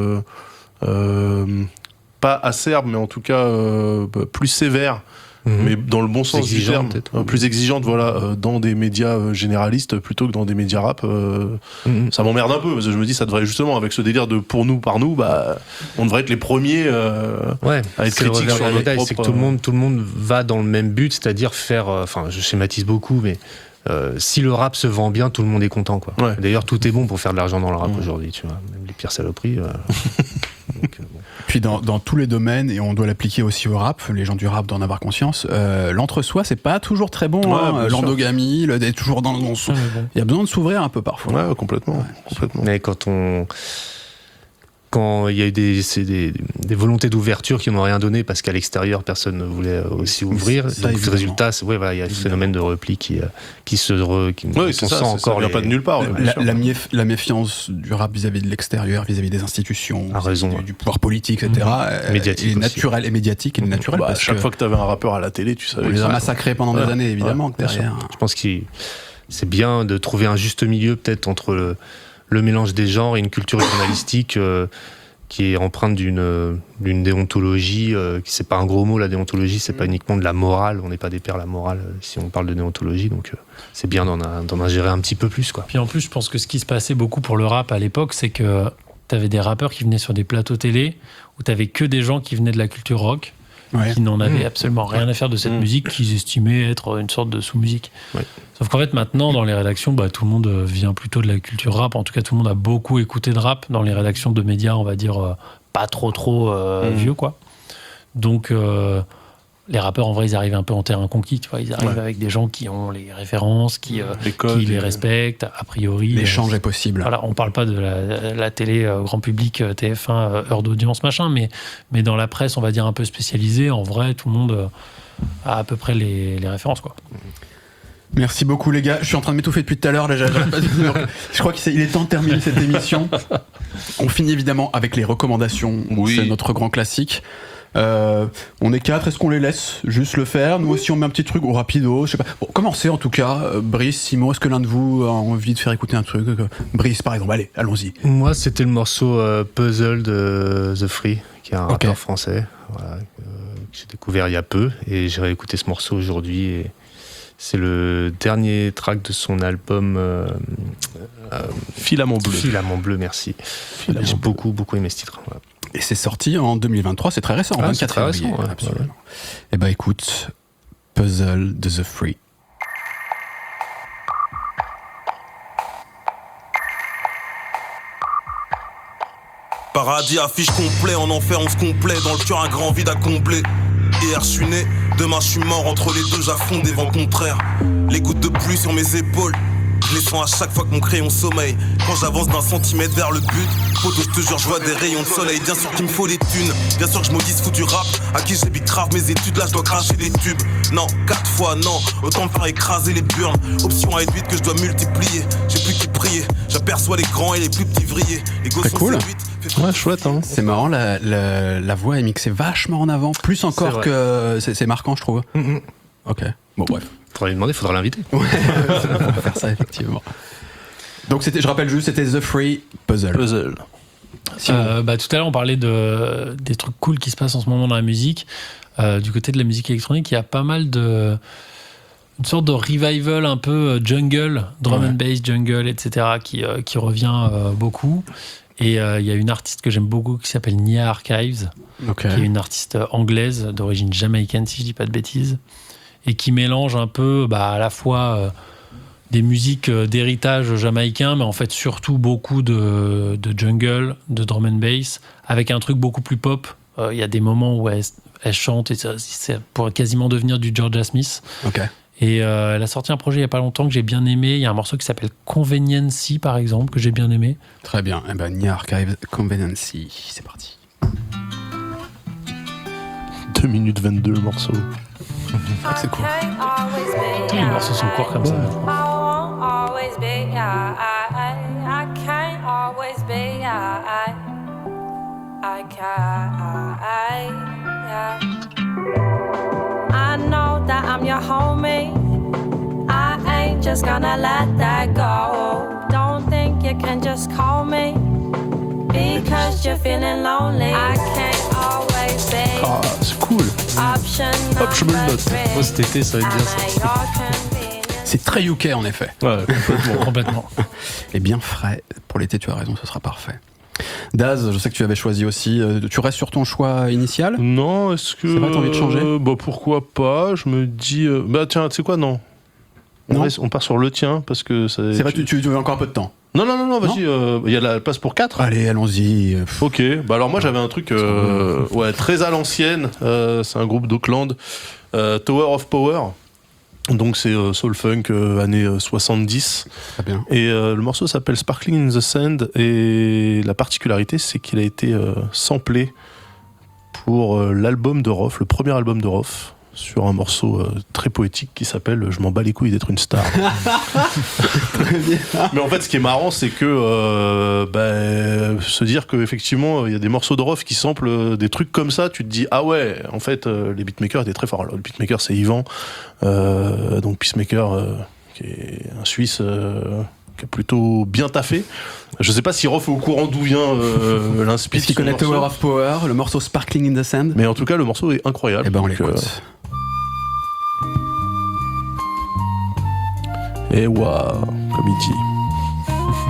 pas acerbes mais en tout cas plus sévères, mais dans le bon sens du terme, plus exigeantes, voilà, dans des médias généralistes plutôt que dans des médias rap. Ça m'emmerde un peu parce que je me dis ça devrait justement, avec ce délire de pour nous par nous, on devrait être les premiers à être critiques sur notre propre... C'est que tout le monde va dans le même but, c'est-à-dire faire, je schématise beaucoup, mais si le rap se vend bien, tout le monde est content, quoi. Ouais. D'ailleurs, tout est bon pour faire de l'argent dans le rap aujourd'hui, tu vois, même les pires saloperies. Donc, bon. Puis dans tous les domaines, et on doit l'appliquer aussi au rap, les gens du rap doivent en avoir conscience, l'entre-soi c'est pas toujours très bon, l'endogamie, toujours dans son... Il y a besoin de s'ouvrir un peu parfois. Ouais, complètement. Mais quand il y a eu des volontés d'ouverture qui n'ont rien donné parce qu'à l'extérieur personne ne voulait aussi ouvrir, donc le résultat, il y a ce phénomène de repli qui sent encore. Ça vient pas de nulle part. La méfiance du rap vis-à-vis de l'extérieur, vis-à-vis des institutions, du pouvoir politique, etc. Médiatique est naturel et médiatique, et naturel. À chaque fois que tu avais un rappeur à la télé, tu savais. On les a massacrés pendant des années, évidemment. Derrière. Je pense que c'est bien de trouver un juste milieu peut-être entre le mélange des genres et une culture journalistique qui est empreinte d'une déontologie, qui c'est pas un gros mot, la déontologie, c'est pas uniquement de la morale, on n'est pas des pères la morale si on parle de déontologie, donc c'est bien d'en ingérer un petit peu plus, quoi. Puis en plus, je pense que ce qui se passait beaucoup pour le rap à l'époque, c'est que t'avais des rappeurs qui venaient sur des plateaux télé où t'avais que des gens qui venaient de la culture rock, qui n'en avaient absolument rien à faire de cette musique qu'ils estimaient être une sorte de sous-musique. Sauf qu'en fait maintenant dans les rédactions, tout le monde vient plutôt de la culture rap, en tout cas tout le monde a beaucoup écouté de rap dans les rédactions de médias, on va dire pas trop vieux, quoi. Donc les rappeurs en vrai ils arrivent un peu en terrain conquis, tu vois, ils arrivent avec des gens qui ont les références, qui les respectent a priori. L'échange est possible. Voilà, on parle pas de la télé grand public, TF1, heure d'audience machin, mais dans la presse on va dire un peu spécialisée, en vrai tout le monde a à peu près les références, quoi. Merci beaucoup les gars, je suis en train de m'étouffer depuis tout à l'heure déjà, je crois qu'il est temps de terminer cette émission. On finit évidemment avec les recommandations, c'est notre grand classique. On est 4, est-ce qu'on les laisse juste le faire? Nous aussi on met un petit truc au rapido, je sais pas. Bon, commencez en tout cas, Brice, Simon, est-ce que l'un de vous a envie de faire écouter un truc? Brice par exemple, allez, allons-y. Moi c'était le morceau Puzzle de The Free, qui est un rappeur français, voilà, que j'ai découvert il y a peu, et j'ai réécouté ce morceau aujourd'hui, et c'est le dernier track de son album Filament Bleu. Filament Bleu, merci. J'ai beaucoup aimé ce titre. Voilà. Et c'est sorti en 2023, c'est très récent, 24 février. Absolument. Et écoute, Puzzle de The Free. Paradis affiche complet, en enfer on se complaît, dans le cœur un grand vide à combler. Hier je suis né, demain je suis mort, entre les deux j'affonde des vents contraires. Les gouttes de pluie sur mes épaules, je les sens à chaque fois que mon crayon sommeille. Quand j'avance d'un centimètre vers le but, poto je te jure je vois des rayons de soleil. Bien sûr qu'il me faut des thunes, bien sûr que je maudisse fou du rap. À qui j'habite grave mes études, là je dois cracher des tubes. Non, 4 fois non, autant me faire écraser les burnes. Option à être vite que je dois multiplier, j'ai plus qu'y prier. J'aperçois les grands et les plus petits vrillés. Les gosses sont cool. Ouais, chouette, hein. C'est marrant, la voix est mixée vachement en avant, plus encore que c'est marquant, je trouve. Ok, bon bref. Faudra lui demander, faudra l'inviter. Ouais, on va faire ça effectivement. Donc je rappelle juste, c'était The Free Puzzle. Tout à l'heure on parlait des trucs cool qui se passent en ce moment dans la musique. Du côté de la musique électronique, il y a pas mal une sorte de revival un peu jungle, drum and bass jungle, etc. qui revient beaucoup. Et il y a une artiste que j'aime beaucoup qui s'appelle Nia Archives, qui est une artiste anglaise d'origine jamaïcaine si je dis pas de bêtises, et qui mélange un peu à la fois des musiques d'héritage jamaïcain, mais en fait surtout beaucoup de jungle, de drum and bass, avec un truc beaucoup plus pop. Il y a des moments où elle chante et ça pourrait quasiment devenir du Georgia Smith. Ok. Et elle a sorti un projet il n'y a pas longtemps que j'ai bien aimé. Il y a un morceau qui s'appelle Conveniency, par exemple, que j'ai bien aimé. Très bien. Eh ben, Nia Archive, Conveniency, c'est parti. 2 minutes 22 le morceau. C'est cool. Tous les morceaux sont courts comme ça. I know that I'm your homie. I ain't just gonna let that go. Don't think you can just call me because you're feeling lonely. I can't always be. Ah, c'est cool. Hop, je me le note. Moi, cet été, ça va être bien ça. C'est très UK en effet. Ouais, Complètement. Et bien frais. Pour l'été, tu as raison, ce sera parfait. Daz, je sais que tu avais choisi aussi. Tu restes sur ton choix initial ? Non, est-ce que. C'est vrai, t'as envie de changer ? Bah pourquoi pas, je me dis. Bah tiens, tu sais quoi, non. On part sur le tien parce que ça. C'est vrai, tu as encore un peu de temps. Non, vas-y, il y a la place pour 4. Allez, allons-y. Ok, bah alors moi j'avais un truc très à l'ancienne, c'est un groupe d'Auckland, Tower of Power, donc c'est soul funk années 70. Très bien. Et le morceau s'appelle Sparkling in the Sand, et la particularité c'est qu'il a été samplé pour l'album de Roth, le premier album de Roth, sur un morceau très poétique qui s'appelle Je m'en bats les couilles d'être une star. Mais en fait, ce qui est marrant, c'est que se dire qu'effectivement, il y a des morceaux de Roth qui samplent des trucs comme ça, tu te dis, ah ouais, en fait, les beatmakers étaient très forts. Alors, le beatmaker, c'est Yvan, donc Peacemaker, qui est un Suisse qui a plutôt bien taffé. Je sais pas si Roth est au courant d'où vient l'inspiration. Est-ce qu'il connaît Tower of Power, le morceau Sparkling in the Sand ? Mais en tout cas, le morceau est incroyable. Eh ben, on l'écoute. Et waouh, comme il dit.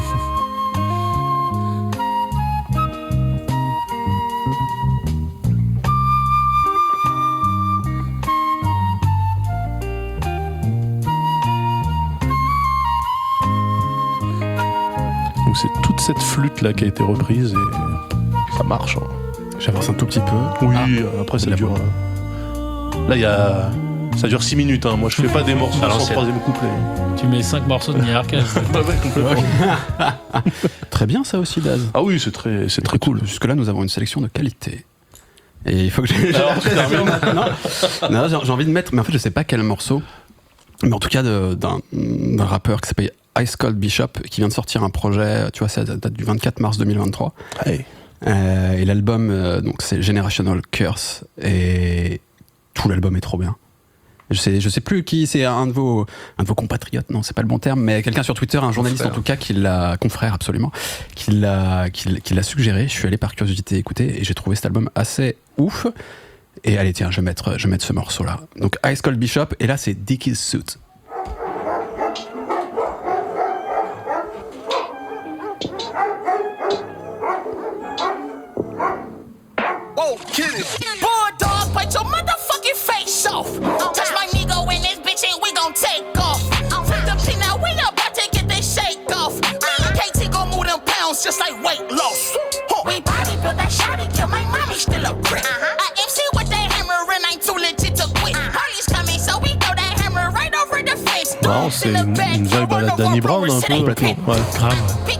Donc c'est toute cette flûte là qui a été reprise et ça marche. Hein. J'avance un tout petit peu. Oui, après ça dure. Là il y a. Ça dure 6 minutes, hein. Moi je fais pas des morceaux sans troisième couplet. Tu mets 5 morceaux de Nia Archive. Très bien ça aussi, Daz. Ah oui, c'est très cool. Jusque-là, nous avons une sélection de qualité. Et il faut que Non, j'ai envie de mettre, mais en fait je sais pas quel morceau, mais en tout cas d'un rappeur qui s'appelle Ice Cold Bishop, qui vient de sortir un projet, tu vois, ça date du 24 mars 2023. Hey. Et l'album, donc c'est Generational Curse, et tout l'album est trop bien. Je sais plus qui, c'est un de vos compatriotes, non, c'est pas le bon terme, mais quelqu'un sur Twitter, un journaliste confrère. En tout cas, confrère absolument, qui l'a suggéré. Je suis allé par curiosité écouter et j'ai trouvé cet album assez ouf. Et allez, tiens, je vais mettre ce morceau-là. Donc Ice Cold Bishop, et là c'est Dicky's Suit. Oh, kill it. Bulldog, bite your motherfucking face off. Touch my nigga in this bitch and we gon' take off. Flip the pin now, we about to get this shake off. KT gon' move them pounds just like weight loss. We body built that shawty, kill my mommy, still a brick. I MC with that hammer and I'm too legit to quit. Police coming, so we throw that hammer right over the face. Non, c'est une vibe à la Danny Brown un peu. Complètement. Ouais. Grave.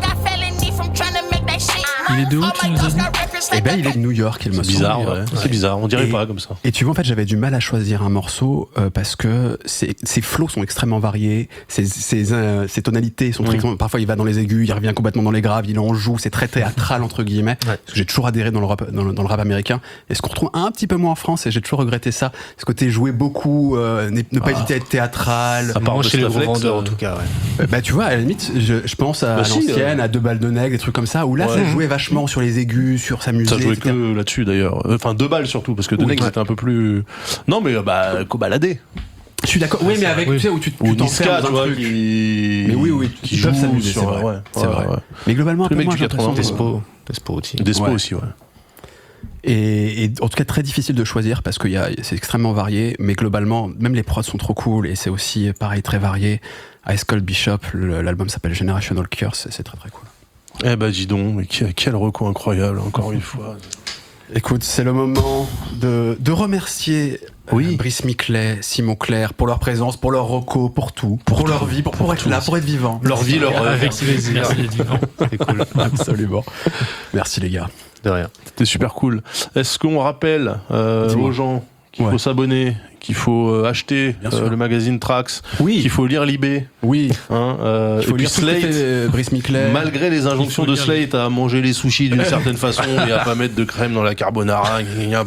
Il est de où, tu nous as dit ? Eh ben, il est de New York, il me semble. Bizarre, ouais. C'est bizarre, on dirait pas comme ça. Et tu vois, en fait, j'avais du mal à choisir un morceau parce que ses flows sont extrêmement variés, ses tonalités sont très... Parfois, il va dans les aigus, il revient complètement dans les graves, il en joue, c'est très théâtral, entre guillemets. Ouais. Parce que j'ai toujours adhéré dans le rap américain. Et ce qu'on retrouve un petit peu moins en France, et j'ai toujours regretté ça, ce côté jouer beaucoup, ne pas hésiter à être théâtral. Ça part chez les revendeurs, en tout cas, ouais. Bah, tu vois, à la limite, je pense à l'ancienne, à 2 balles de nègre, des trucs comme ça, où là, ça jouait vachement sur les aigus, sur sa musique. Ça jouait que là-dessus d'ailleurs. Enfin, 2 balles surtout, parce que 2 nègres c'était un peu plus. Non, mais Cobaladé. Je suis d'accord. Oui, mais avec, tu sais, où tu Niska, tu vois, qui. Mais oui, qui peuvent joue s'amuser, sur. c'est vrai. Ouais. Mais globalement, un peu moins, Despo aussi, ouais. Despo aussi, ouais. Et en tout cas très difficile de choisir parce que c'est extrêmement varié, mais globalement même les prods sont trop cool et c'est aussi pareil très varié. Ice Cold Bishop, l'album s'appelle Generational Curse, c'est très très cool. Eh ben dis donc, mais quel recours incroyable encore une fois. Écoute, c'est le moment de remercier Brice Miclet, Simon Clair pour leur présence, pour leur reco, pour tout, pour leur vie, pour être là, pour être vivant. Leur vie, leur rêve. Avec plaisir. Merci d'être vivant. C'est cool. Absolument. Merci les gars. De rien. C'était super cool. Est-ce qu'on rappelle aux gens qu'il faut s'abonner, qu'il faut acheter le magazine Trax, qu'il faut lire Libé, il faut lire Slate, Brice Miclet, malgré les injonctions de Slate à manger les sushis d'une certaine façon et à pas mettre de crème dans la carbonara,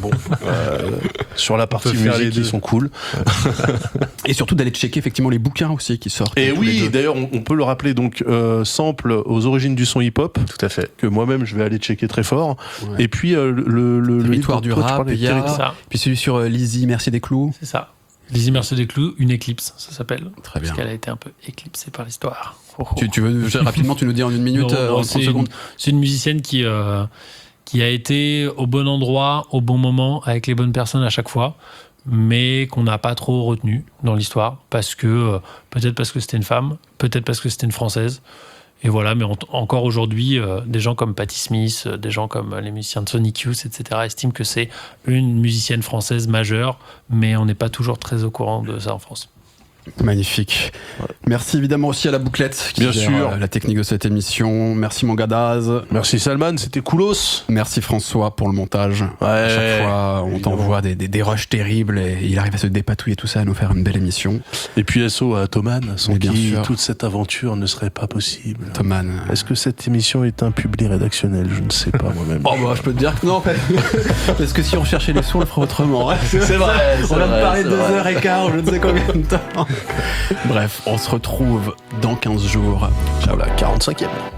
sur la partie musique qui sont cool. Et surtout d'aller checker effectivement les bouquins aussi qui sortent. Et oui, d'ailleurs on peut le rappeler, donc Sample aux origines du son hip-hop, tout à fait, que moi-même je vais aller checker très fort. Ouais. Et puis le Territoire du rap, puis celui sur Lizzie Mercier des Clous. C'est ça. Lizzie Mercier des Clous, une éclipse, ça s'appelle. Très bien. Parce qu'elle a été un peu éclipsée par l'histoire. Tu veux rapidement, tu nous dis en une minute, en 30 secondes. C'est une musicienne qui a été au bon endroit, au bon moment, avec les bonnes personnes à chaque fois, mais qu'on n'a pas trop retenu dans l'histoire, parce que peut-être parce que c'était une femme, peut-être parce que c'était une Française. Et voilà, mais encore aujourd'hui, des gens comme Patti Smith, des gens comme les musiciens de Sonic Youth, etc., estiment que c'est une musicienne française majeure, mais on n'est pas toujours très au courant de ça en France. Magnifique. Merci évidemment aussi à la bouclette qui gère la technique de cette émission. Merci mon gars Daz. Merci Salman, c'était coolos. Merci François pour le montage. À chaque fois, on t'envoie des rushs terribles et il arrive à se dépatouiller tout ça, à nous faire une belle émission. Et puis SO à Thoman, sans qui toute cette aventure ne serait pas possible. Thoman. Est-ce que cette émission est un public rédactionnel ? Je ne sais pas moi-même. Je peux te dire que non. Parce que si on cherchait les sons, on le ferait autrement. C'est vrai. On vient de parler 2h15, je ne sais combien de temps. Bref, on se retrouve dans 15 jours. Ciao la 45e.